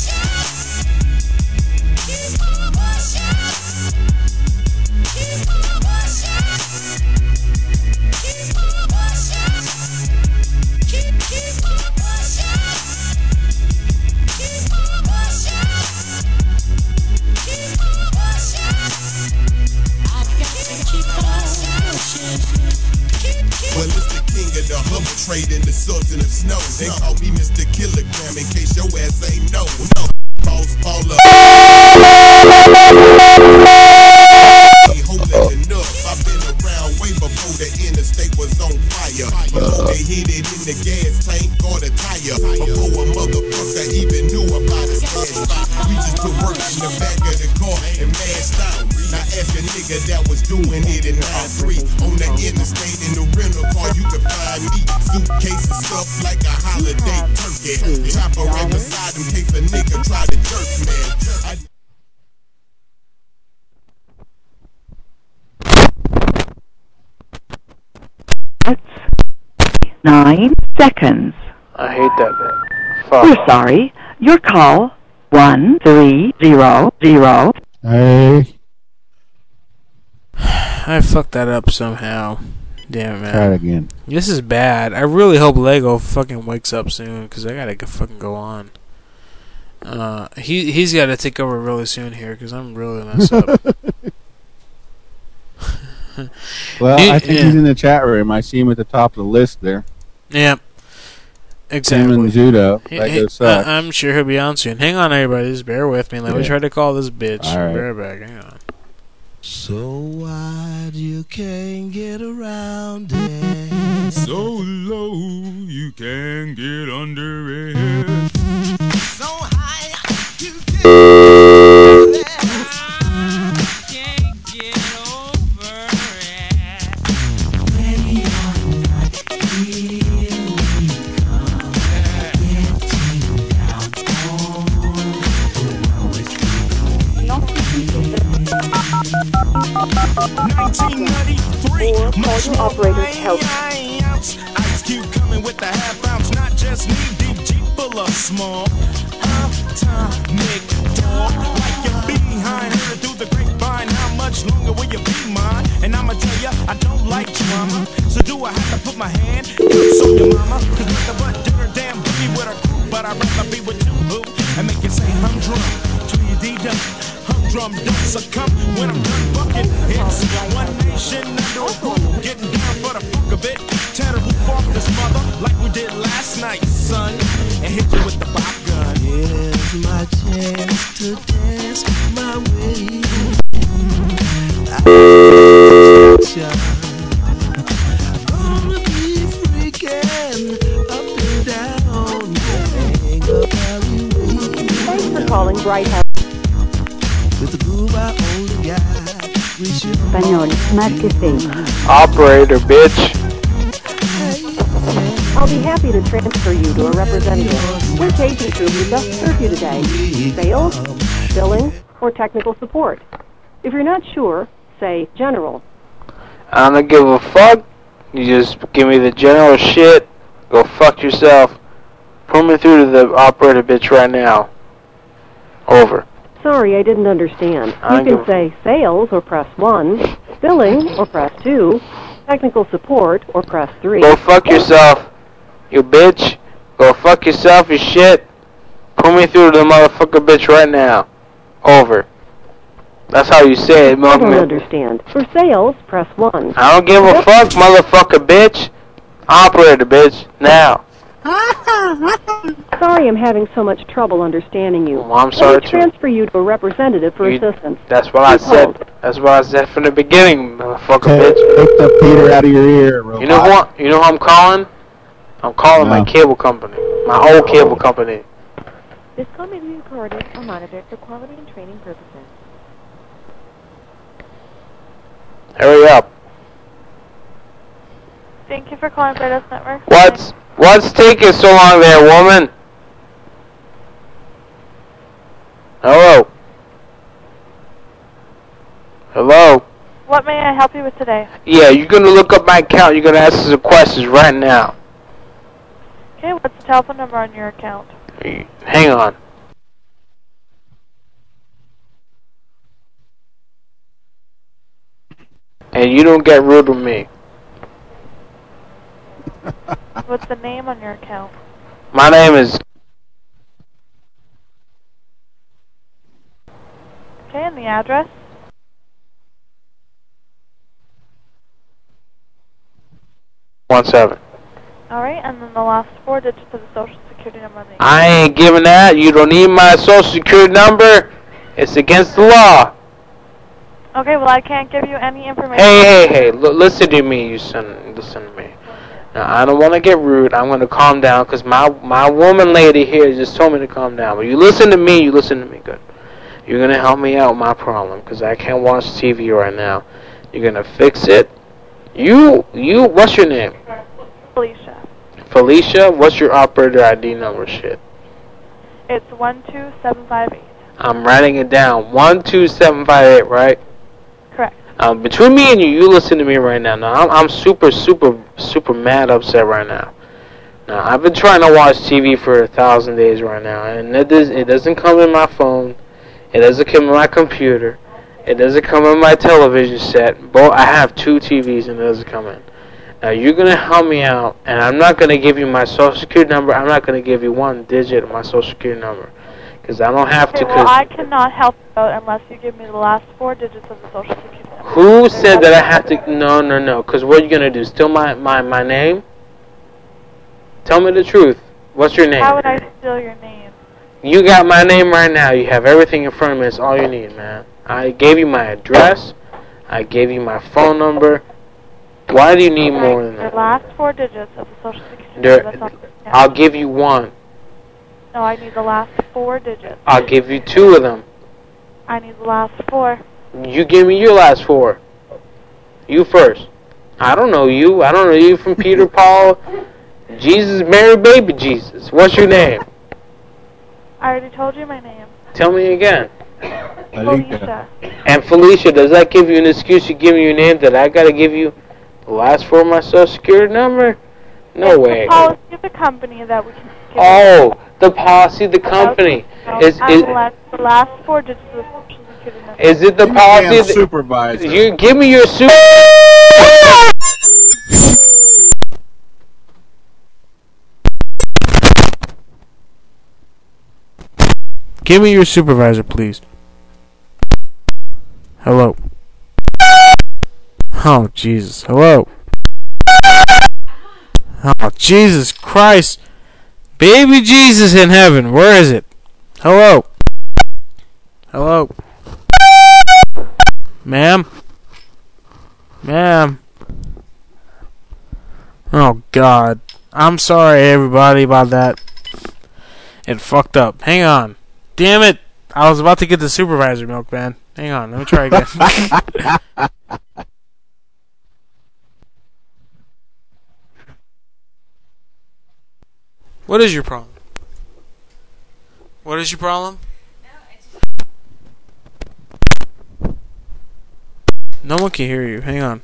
Well, it's the king of the humble trade and the sultan of snow. They call me Mr. Kilogram in case your ass ain't know. No, boss baller. Ain't holding enough. I've been around way before the interstate was on fire. Before they hit it in the gas tank or the tire. Before a motherfucker even knew about a stash spot. We just put work in the back of the car and mashed out. Now ask a nigga that was doing it in 93 on the interstate in the rental car. You can find me suitcases stuffed like a holiday turkey. Chopper right beside him in case a nigga try to jerk, man. That's 9 seconds. I hate that, man. Fuck. We're sorry. Your call 1300. Hey. I fucked that up somehow. Damn it, man. Try it again. This is bad. I really hope Lego fucking wakes up soon because I gotta fucking go on. He's got to take over really soon here because I'm really messed up. Well, I think he's in the chat room. I see him at the top of the list there. Yeah. Exactly. Tim and Zudo. I'm sure he'll be on soon. Hang on, everybody. Just bear with me. Let me try to call this bitch. All right. Be right back. Hang on. So wide you can't get around it. So low you can't get under it. So high you can't get over it. When you're not here we come. Getting down on the lowest 1993, much more operator's help. Ice Cube coming with the half ounce, not just knee deep, Jeep full of small. Atomic dog, like your behind, heard through the grapevine. How much longer will you be mine? And I'ma tell ya, I don't like drama. So do I have to put my hand so your mama? Cause nothing but dirt damn boogie with a crew, but I'd rather be with you, boo, and make you say I'm drunk. bum don't succumb when I'm done fucking. It's one nation under a roof, getting down for the fuck of it. Tear the roof off this mother like we did last night, son, and hit you with the pop gun. Here's my chance to dance my way. Gonna be freaking up and down the alleyway. Thanks for calling Bright House. With the groove I only got. Español, marque 6. Operator, bitch. I'll be happy to transfer you to a representative. Which agency would best serve you today? Sales, billing, or technical support? If you're not sure, say general. I don't give a fuck. You just give me the general shit. Go fuck yourself. Put me through to the operator, bitch, right now. Over. Sorry, I didn't understand. You can say sales or press 1, billing or press 2, technical support or press 3. Go fuck yourself, you bitch. Go fuck yourself, you shit. Put me through to the motherfucker, bitch, right now. Over. That's how you say it, I don't understand. For sales, press 1. I don't give a fuck, motherfucker, bitch. Operator, bitch, now. Sorry I'm having so much trouble understanding you. Well, I'm sorry Let me transfer you to a representative for assistance. That's what I said. That's what I said from the beginning, motherfucker, bitch. Take the Peter out of your ear, robot. You know who I'm calling? I'm calling my cable company. My old cable company. This call may be recorded or monitored for quality and training purposes. Hurry up. Thank you for calling Brighthouse Network. What's taking so long there, woman? Hello? Hello? What may I help you with today? Yeah, you're gonna look up my account. You're gonna ask us some questions right now. Okay, what's the telephone number on your account? Hang on. And you don't get rude with me. What's the name on your account? My name is... Okay, and the address? .17. Alright, and then the last 4 digits of the social security number on the I ain't giving that. You don't need my social security number. It's against the law. Okay, well I can't give you any information. Hey, listen to me, you son. Listen to me. Now, I don't want to get rude. I'm going to calm down because my woman lady here just told me to calm down. But you listen to me. Good. You're going to help me out with my problem because I can't watch TV right now. You're going to fix it. You, what's your name? Felicia. Felicia, what's your operator ID number, shit? It's 12758. I'm writing it down. 12758, right? Correct. Between me and you listen to me right now. Now, I'm super mad upset right now. Now, I've been trying to watch TV for 1,000 days right now, and it doesn't come in my phone. It doesn't come in my computer. It doesn't come in my television set. I have 2 TVs, and it doesn't come in. Now, you're going to help me out, and I'm not going to give you my social security number. I'm not going to give you 1 digit of my social security number. Because I don't have to. Well, I cannot help you out unless you give me the last 4 digits of the social security number. Who said that I have to? No. Because what are you going to do? Steal my name? Tell me the truth. What's your name? How would I steal your name? You got my name right now. You have everything in front of me. That's all you need, man. I gave you my address. I gave you my phone number. Why do you need more than that? The last 4 digits of the social security number. I'll give you 1. No, I need the last 4 digits. I'll give you 2 of them. I need the last 4. You give me your last 4. You first. I don't know you. I don't know you from Peter, Paul, Jesus, Mary, baby Jesus. What's your name? I already told you my name. Tell me again. Felicia. And Felicia, does that give you an excuse? You give me your name that I gotta give you the last 4 of my social security number? No way. The policy of the company that we can give. Oh, the policy of the company. The last 4 digits of the social security number. Is it the policy of the supervisor? You give me your super. Give me your supervisor, please. Hello. Oh, Jesus. Hello. Oh, Jesus Christ. Baby Jesus in heaven. Where is it? Hello. Hello. Ma'am? Ma'am? Oh, God. I'm sorry, everybody, about that. It fucked up. Hang on. Damn it. I was about to get the supervisor, Milkman. Hang on. Let me try again. What is your problem? What is your problem? No one can hear you. Hang on.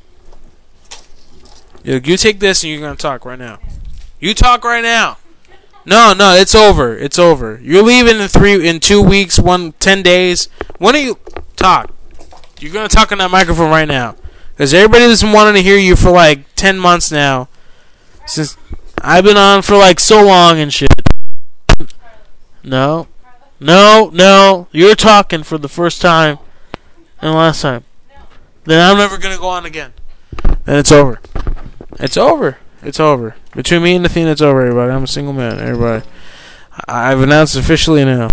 You take this and you're going to talk right now. You talk right now. No, it's over. It's over. You're leaving in 2 weeks, 10 days. When do you talk? You're going to talk on that microphone right now. Because everybody's been wanting to hear you for like 10 months now. Since I've been on for like so long and shit. No. You're talking for the first time and last time. Then I'm never going to go on again. Then it's over. It's over. It's over. Between me and Athena, it's over, everybody. I'm a single man, everybody. I've announced officially now.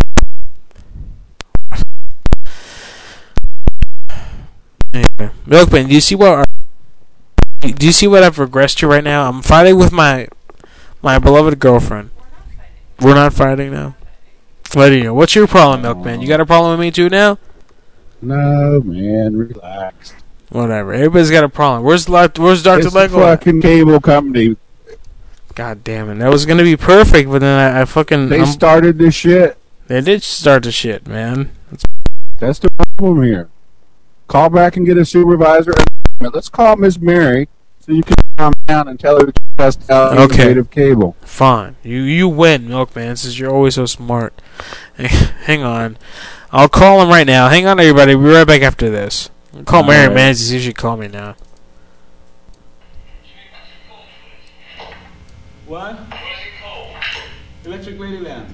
Anyway, Milkman, do you see what I've regressed to right now? I'm fighting with my beloved girlfriend. We're not fighting now. What do you know? What's your problem, Milkman? You got a problem with me too now? No, man, relax. Whatever. Everybody's got a problem. Where's Dr. Lego? Fucking cable company. God damn it. That was going to be perfect, but then I fucking... They started this shit. They did start the shit, man. That's the problem here. Call back and get a supervisor. Let's call Miss Mary so you can calm down and tell her to test out innovative cable. Fine. You win, Milkman, since you're always so smart. Hang on. I'll call him right now. Hang on, everybody. We'll be right back after this. I'll call Mary Manzi. See if she call me now. What? Electric Ladyland.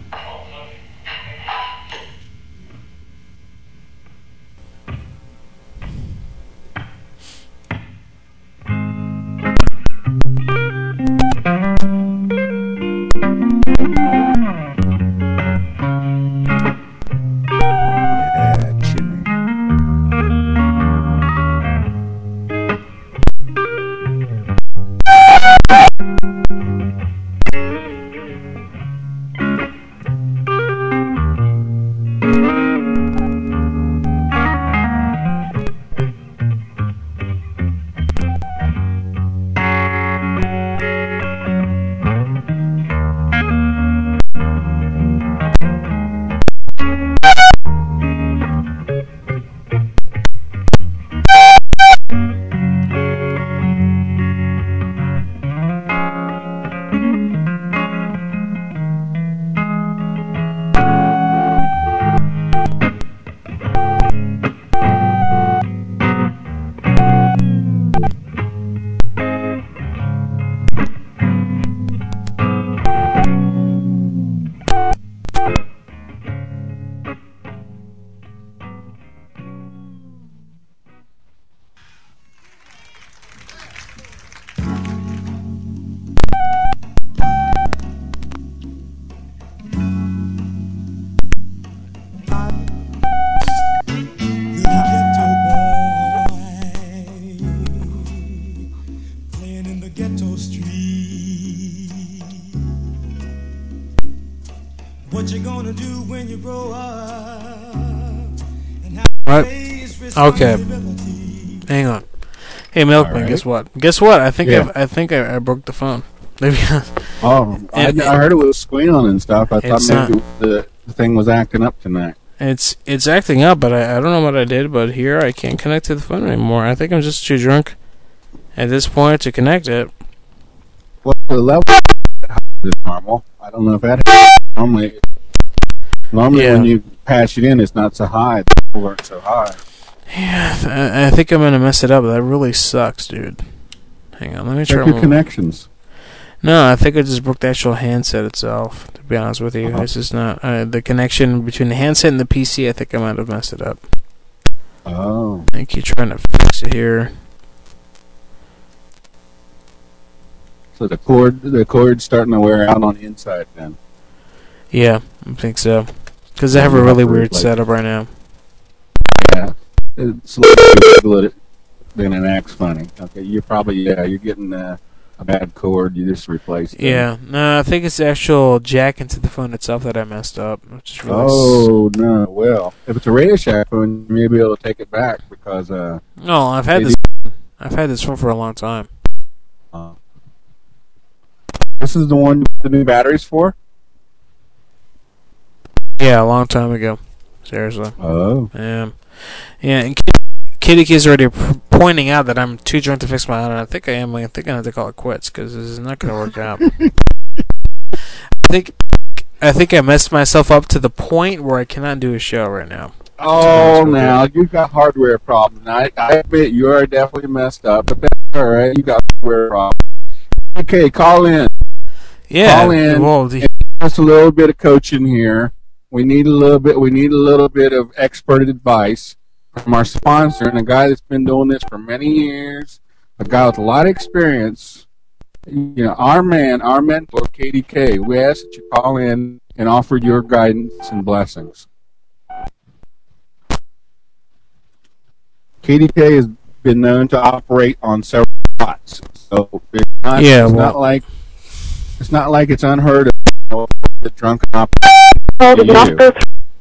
What you gonna do when you grow up? And what? Okay. Hang on. Hey, Milkman, guess what? Guess what? I think I broke the phone. Maybe. I heard it was squealing and stuff. I thought maybe the thing was acting up tonight. It's acting up, but I don't know what I did. But here I can't connect to the phone anymore. I think I'm just too drunk at this point to connect it. Well, the level is normal. I don't know if that normally when you patch it in, it's not so high. The level weren't so high. Yeah, I think I'm gonna mess it up. That really sucks, dude. Hang on, let me try your connections. No, I think I just broke the actual handset itself. To be honest with you, this is not the connection between the handset and the PC. I think I might have messed it up. Oh. I think you're trying to fix it here. So the cord's starting to wear out on the inside then. Yeah, I think so. Because I have a really weird setup right now. Yeah. It's like it, then it acts funny. Okay, you're probably, you're getting a bad cord. You just replaced it. Yeah, no, I think it's the actual jack into the phone itself that I messed up. Which is really no. Well, if it's a Radio Shack phone, you may be able to take it back because... No, I've had this phone for a long time. This is the one with the new batteries for? Yeah, a long time ago. Seriously. Oh. Yeah, and Kitty Key's already pointing out that I'm too drunk to fix my audio. I think I am. I think I have to call it quits because this is not going to work out. I think I messed myself up to the point where I cannot do a show right now. Oh, now you've got hardware problems. Now, I admit you are definitely messed up, but that's all right. You got hardware problems. Okay, call in. Yeah. Call in. Well, just a little bit of coaching here. We need a little bit of expert advice from our sponsor and a guy that's been doing this for many years, a guy with a lot of experience. You know, our mentor, KDK. We ask that you call in and offer your guidance and blessings. KDK has been known to operate on several spots, so it's not like it's unheard of. The drunken operator.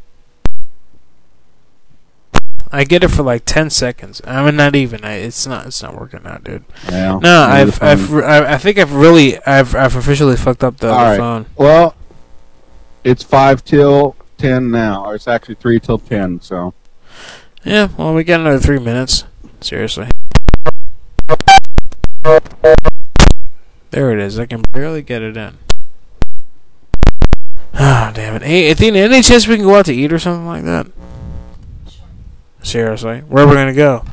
I get it for like 10 seconds. I mean, not even. It's not working out, dude. Yeah, no, I think I've officially fucked up the phone. Well, it's 5 till 10 now, or it's actually 3 till 10. So. Yeah. Well, we got another 3 minutes. Seriously. There it is. I can barely get it in. Ah, damn it. Hey, Athena, any chance we can go out to eat or something like that? Seriously. Where are we going to go?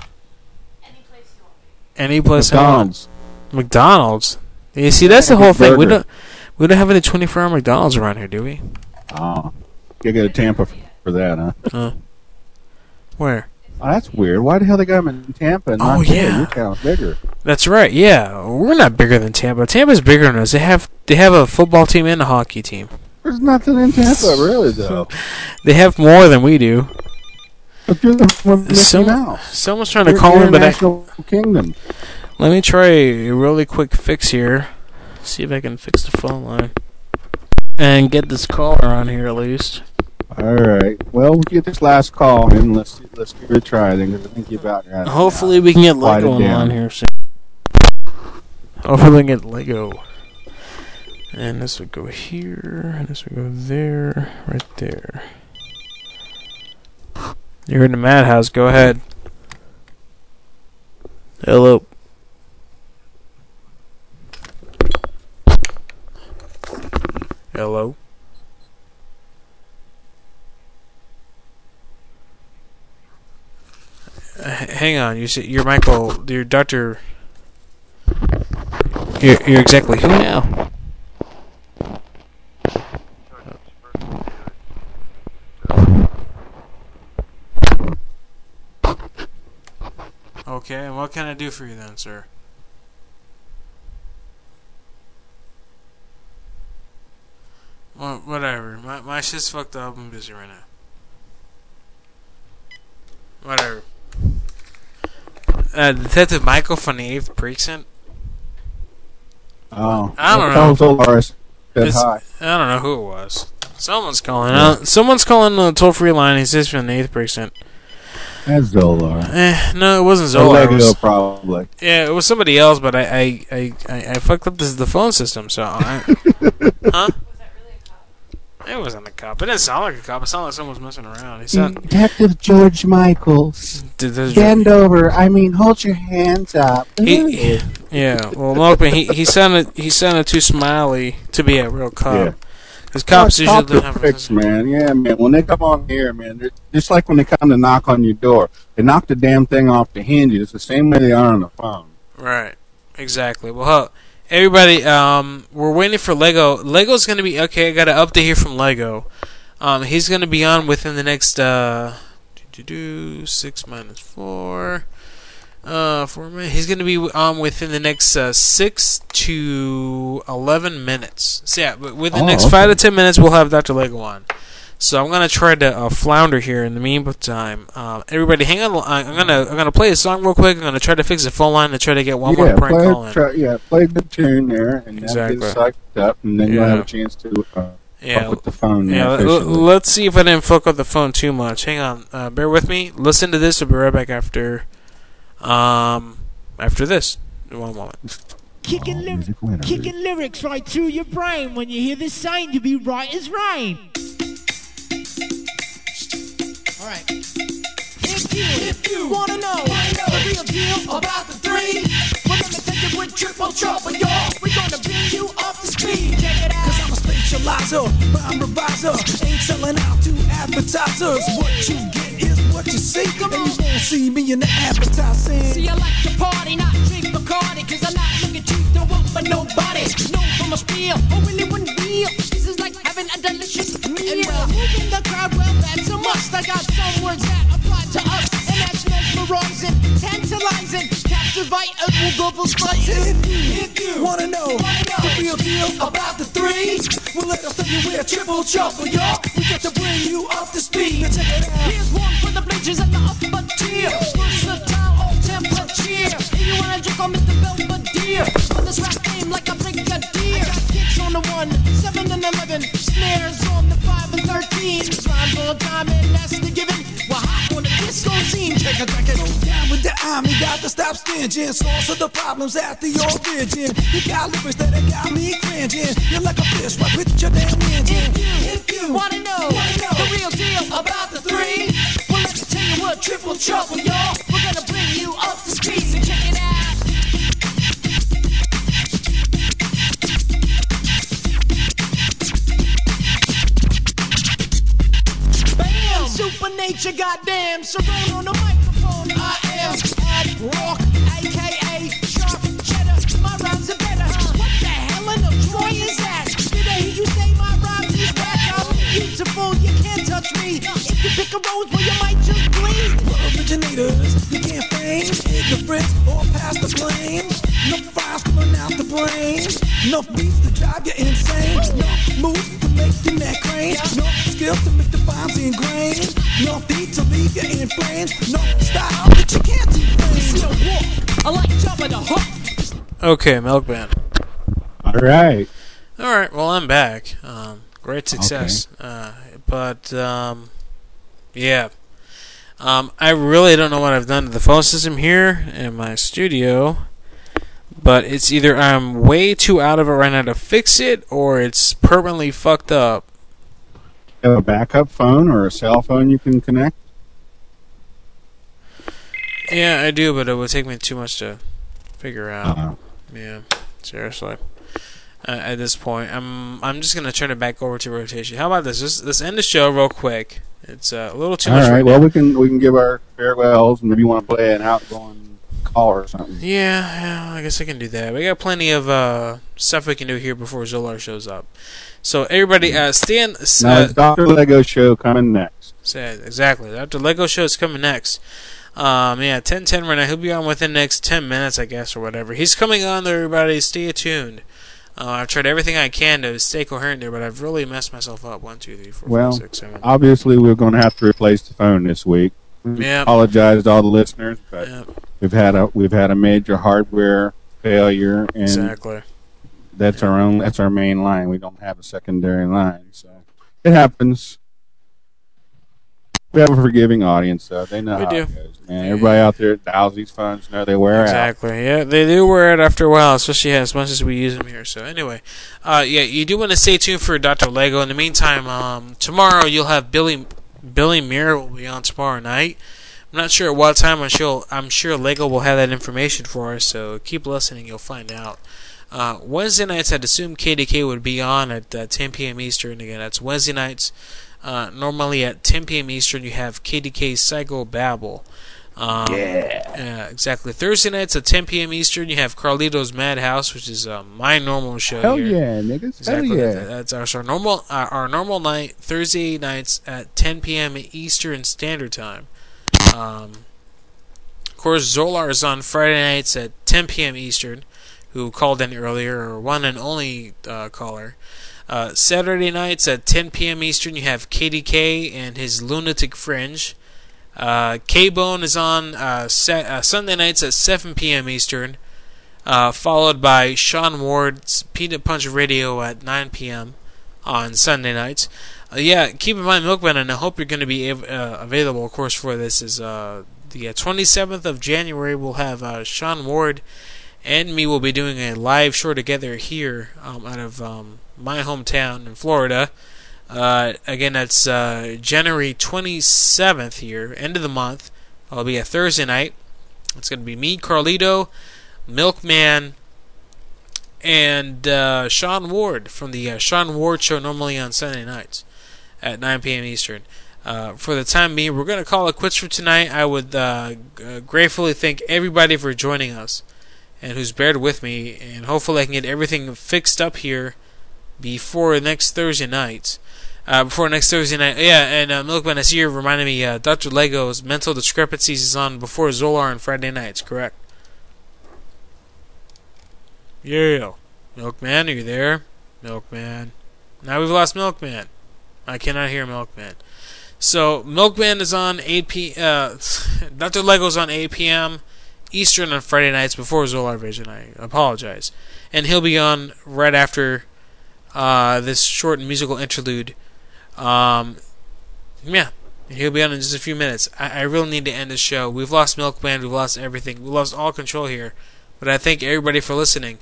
Any place. McDonald's. You see, that's the whole thing. We don't have any 24-hour McDonald's around here, do we? Oh. You got to Tampa for that, huh? Where? Oh, that's weird. Why the hell they got them in Tampa and not here? Your town's bigger. That's right, yeah. We're not bigger than Tampa. Tampa's bigger than us. They have a football team and a hockey team. There's nothing in Tampa, really, though. They have more than we do. But you're the one missing out. Someone's trying to call in, but Kingdom. Let me try a really quick fix here. See if I can fix the phone line. And get this caller on here at least. Alright. Well, we'll get this last call and let's give it a try then, because I think you about got it. Hopefully we can get Lego on here soon. Hopefully we can get Lego. And this would go here, and this would go there, right there. You're in the madhouse, go ahead. Hello. Hello. Hang on, you're Michael, you're Dr. You're exactly who now? Okay, and what can I do for you then, sir? Well, whatever. My shit's fucked up. I'm busy right now. Whatever. Detective Michael from the 8th Precinct? Oh. I don't know. I don't know who it was. Someone's calling. Someone's calling the toll-free line. He says from the 8th Precinct. That's Zolar. No, it wasn't Zolar. Lego, probably. Yeah, it was somebody else, but I fucked up the phone system, so Huh? It wasn't a cop. It didn't sound like a cop. It sounded like someone was messing around. Detective George Michaels. Bend over. I mean, hold your hands up. Yeah. Well, Malcolm, he sounded too smiley to be a real cop. Yeah. Because cops usually don't have fixed, man. Yeah, man. When they come on here, man, they're just like when they come to knock on your door. They knock the damn thing off the hinges. It's the same way they are on the phone. Right. Exactly. Well, everybody, we're waiting for Lego. Lego's going to be... Okay, I got an update here from Lego. He's going to be on within the next... 6 minus 4. 4 minutes. He's going to be within the next 6 to 11 minutes. So yeah, within the next 5 to 10 minutes, we'll have Dr. Lego on. So I'm gonna try to flounder here in the meantime. Everybody, hang on. I'm gonna play a song real quick. I'm gonna try to fix the phone line and try to get one more prank call in. Play the tune there, and then get psyched up, and then you'll have a chance to fuck with the phone. Let's see if I didn't fuck up the phone too much. Hang on, bear with me. Listen to this. We'll be right back after this. One moment. Kicking lyrics right through your brain. When you hear this sign, you be right as rain. Alright. If you wanna know the real deal about the three, well, let me tell you with triple trouble, y'all. We're gonna bring you off the street. Check it out. Cause I'm a specializer, rhyme reviser. Ain't selling out to advertisers. What you get is what you see. Come on. And you won't see me in the advertising. See, I like to party, not drink Bacardi. Cause I'm not looking cheap, don't want for nobody. No from a spiel, oh really wouldn't deal. This is like having a delicious meal. And well, moving the crowd, well, that's a must. I got some words that apply to us, and that's mesmerizing, tantalizing, captivate a global spice. If you wanna know the real deal about the three, well, let us tell you we're triple trouble, y'all. We got to bring you up to speed. Now check it out. Here's one for the bleachers and the upper tier. Versatile, all temperature. If you wanna drink on Mr. Belvedere, on this rap game like a brigadier. I got kicks on the 1, 7 and 11, snares on the 5 and 13. Rhymes on time and that's the given. We're hot on the disco scene. Check it. Go down with the army, got to stop stinging. Source of the problems at the origin. You got lyrics that got me cringing. You're like a fish right with your damn engine. If you wanna know the real deal about the three, well, let me tell you what triple trouble, y'all. We're gonna bring you up the streets and check it out. Super nature, goddamn, Cerrone on the microphone. I am at rock, aka sharp cheddar. My rhymes are better. What the hell in the Troy is that? Did I hear you say my rhymes is whack? I'm beautiful, you can't touch me. If you pick a rose, well, you might just bleed. We're originators, you can't feign ignorance or pass the blame. No files coming out the brain. No beats to drive you insane. No moves to make your neck crane. No skills to make the bombs ingrained. No beat to leave you in flames. No style that you can't defend. I like jumping the hook. Okay, Milkman. Alright. Alright, well, I'm back. Great success. Okay. Yeah. I really don't know what I've done to the phone system here in my studio. But it's either I'm way too out of it right now to fix it, or it's permanently fucked up. You have a backup phone or a cell phone you can connect? Yeah, I do, but it would take me too much to figure out. Yeah, seriously. At this point, I'm just gonna turn it back over to rotation. How about this? Let's end the show real quick. It's a little too much. All right. Right well, now. we can give our farewells, and maybe you want to play an outgoing call or something. Yeah, I guess I can do that. We got plenty of stuff we can do here before Zolar shows up. So everybody, stay in. Now, Dr. Lego show coming next. Exactly. Dr. Lego show is coming next. 10:10 right now. He'll be on within the next 10 minutes, I guess, or whatever. He's coming on there, everybody. Stay tuned. I've tried everything I can to stay coherent there, but I've really messed myself up. 1, 2, 3, 4, 5, 6, 7. Obviously, we're going to have to replace the phone this week. Yep. Apologize to all the listeners, but we've had a major hardware failure, and exactly. That's our main line. We don't have a secondary line, so it happens. We have a forgiving audience, though. They know how it goes, man. Everybody out there that dials these phones know they wear out. Exactly. Yeah, they do wear it after a while, especially as much as we use them here. So anyway, you do want to stay tuned for Dr. Lego. In the meantime, tomorrow you'll have Billy Muir will be on tomorrow night. I'm not sure at what time. I'm sure Lego will have that information for us. So keep listening. You'll find out. Wednesday nights, I'd assume KDK would be on at 10 p.m. Eastern. Again, that's Wednesday nights. Normally at 10 p.m. Eastern, you have KDK Psycho Babble. Exactly. Thursday nights at 10 p.m. Eastern, you have Carlito's Madhouse, which is my normal show. Hell here. Yeah, niggas. Exactly. Hell yeah. That's our normal night. Thursday nights at 10 p.m. Eastern Standard Time. Of course, Zolar is on Friday nights at 10 p.m. Eastern, who called in earlier, or one and only caller. Saturday nights at 10 p.m. Eastern, you have KDK and his Lunatic Fringe. K-Bone is on Sunday nights at 7 p.m. Eastern, followed by Sean Ward's Peanut Punch Radio at 9 p.m. on Sunday nights. Keep in mind, Milkman, and I hope you're going to be available, of course, for this, is the 27th of January. We'll have Sean Ward and me will be doing a live show together here out of my hometown in Florida. Again, that's January 27th here, end of the month. It'll be a Thursday night. It's going to be me, Carlito, Milkman, and Sean Ward from the Sean Ward Show, normally on Sunday nights at 9 p.m. Eastern. For the time being, we're going to call it quits for tonight. I would gratefully thank everybody for joining us and who's bared with me, and hopefully I can get everything fixed up here before next Thursday night. Milkman, I see you're reminding me, Dr. Lego's Mental Discrepancies is on before Zolar on Friday nights, correct? Yeah. Milkman, are you there? Milkman. Now we've lost Milkman. I cannot hear Milkman. So, Milkman is on 8 p.m. Dr. Lego's on 8 p.m. Eastern on Friday nights before Zolar Vision. I apologize. And he'll be on right after this short musical interlude. He'll be on in just a few minutes. I really need to end the show. We've lost Milkman. We've lost everything. We've lost all control here. But I thank everybody for listening.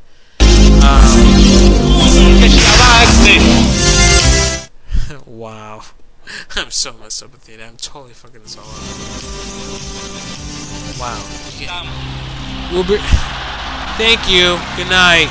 Wow. I'm so messed up with you. I'm totally fucking this all up. Wow. Thank you. Good night.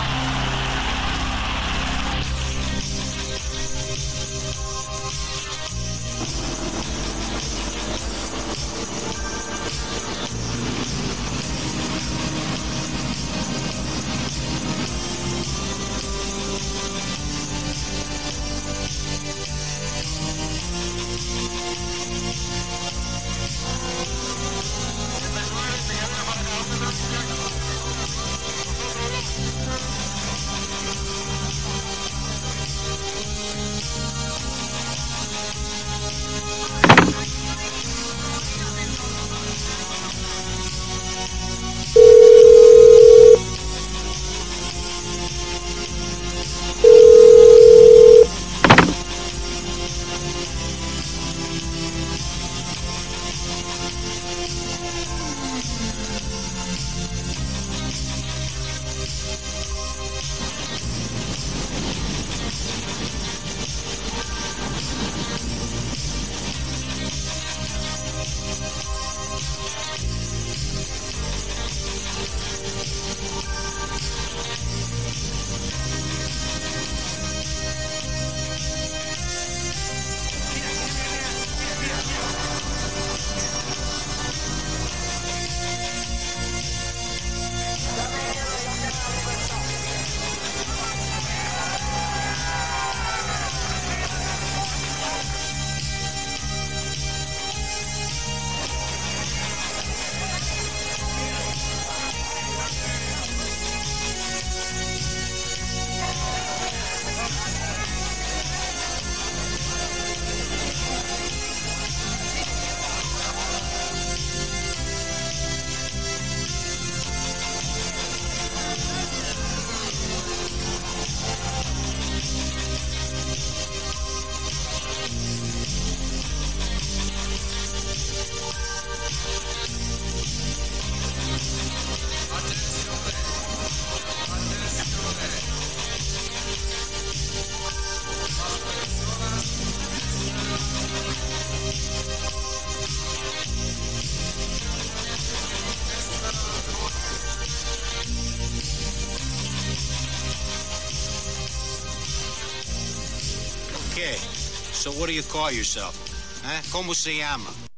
Okay, so what do you call yourself? Huh? ¿Cómo se llama?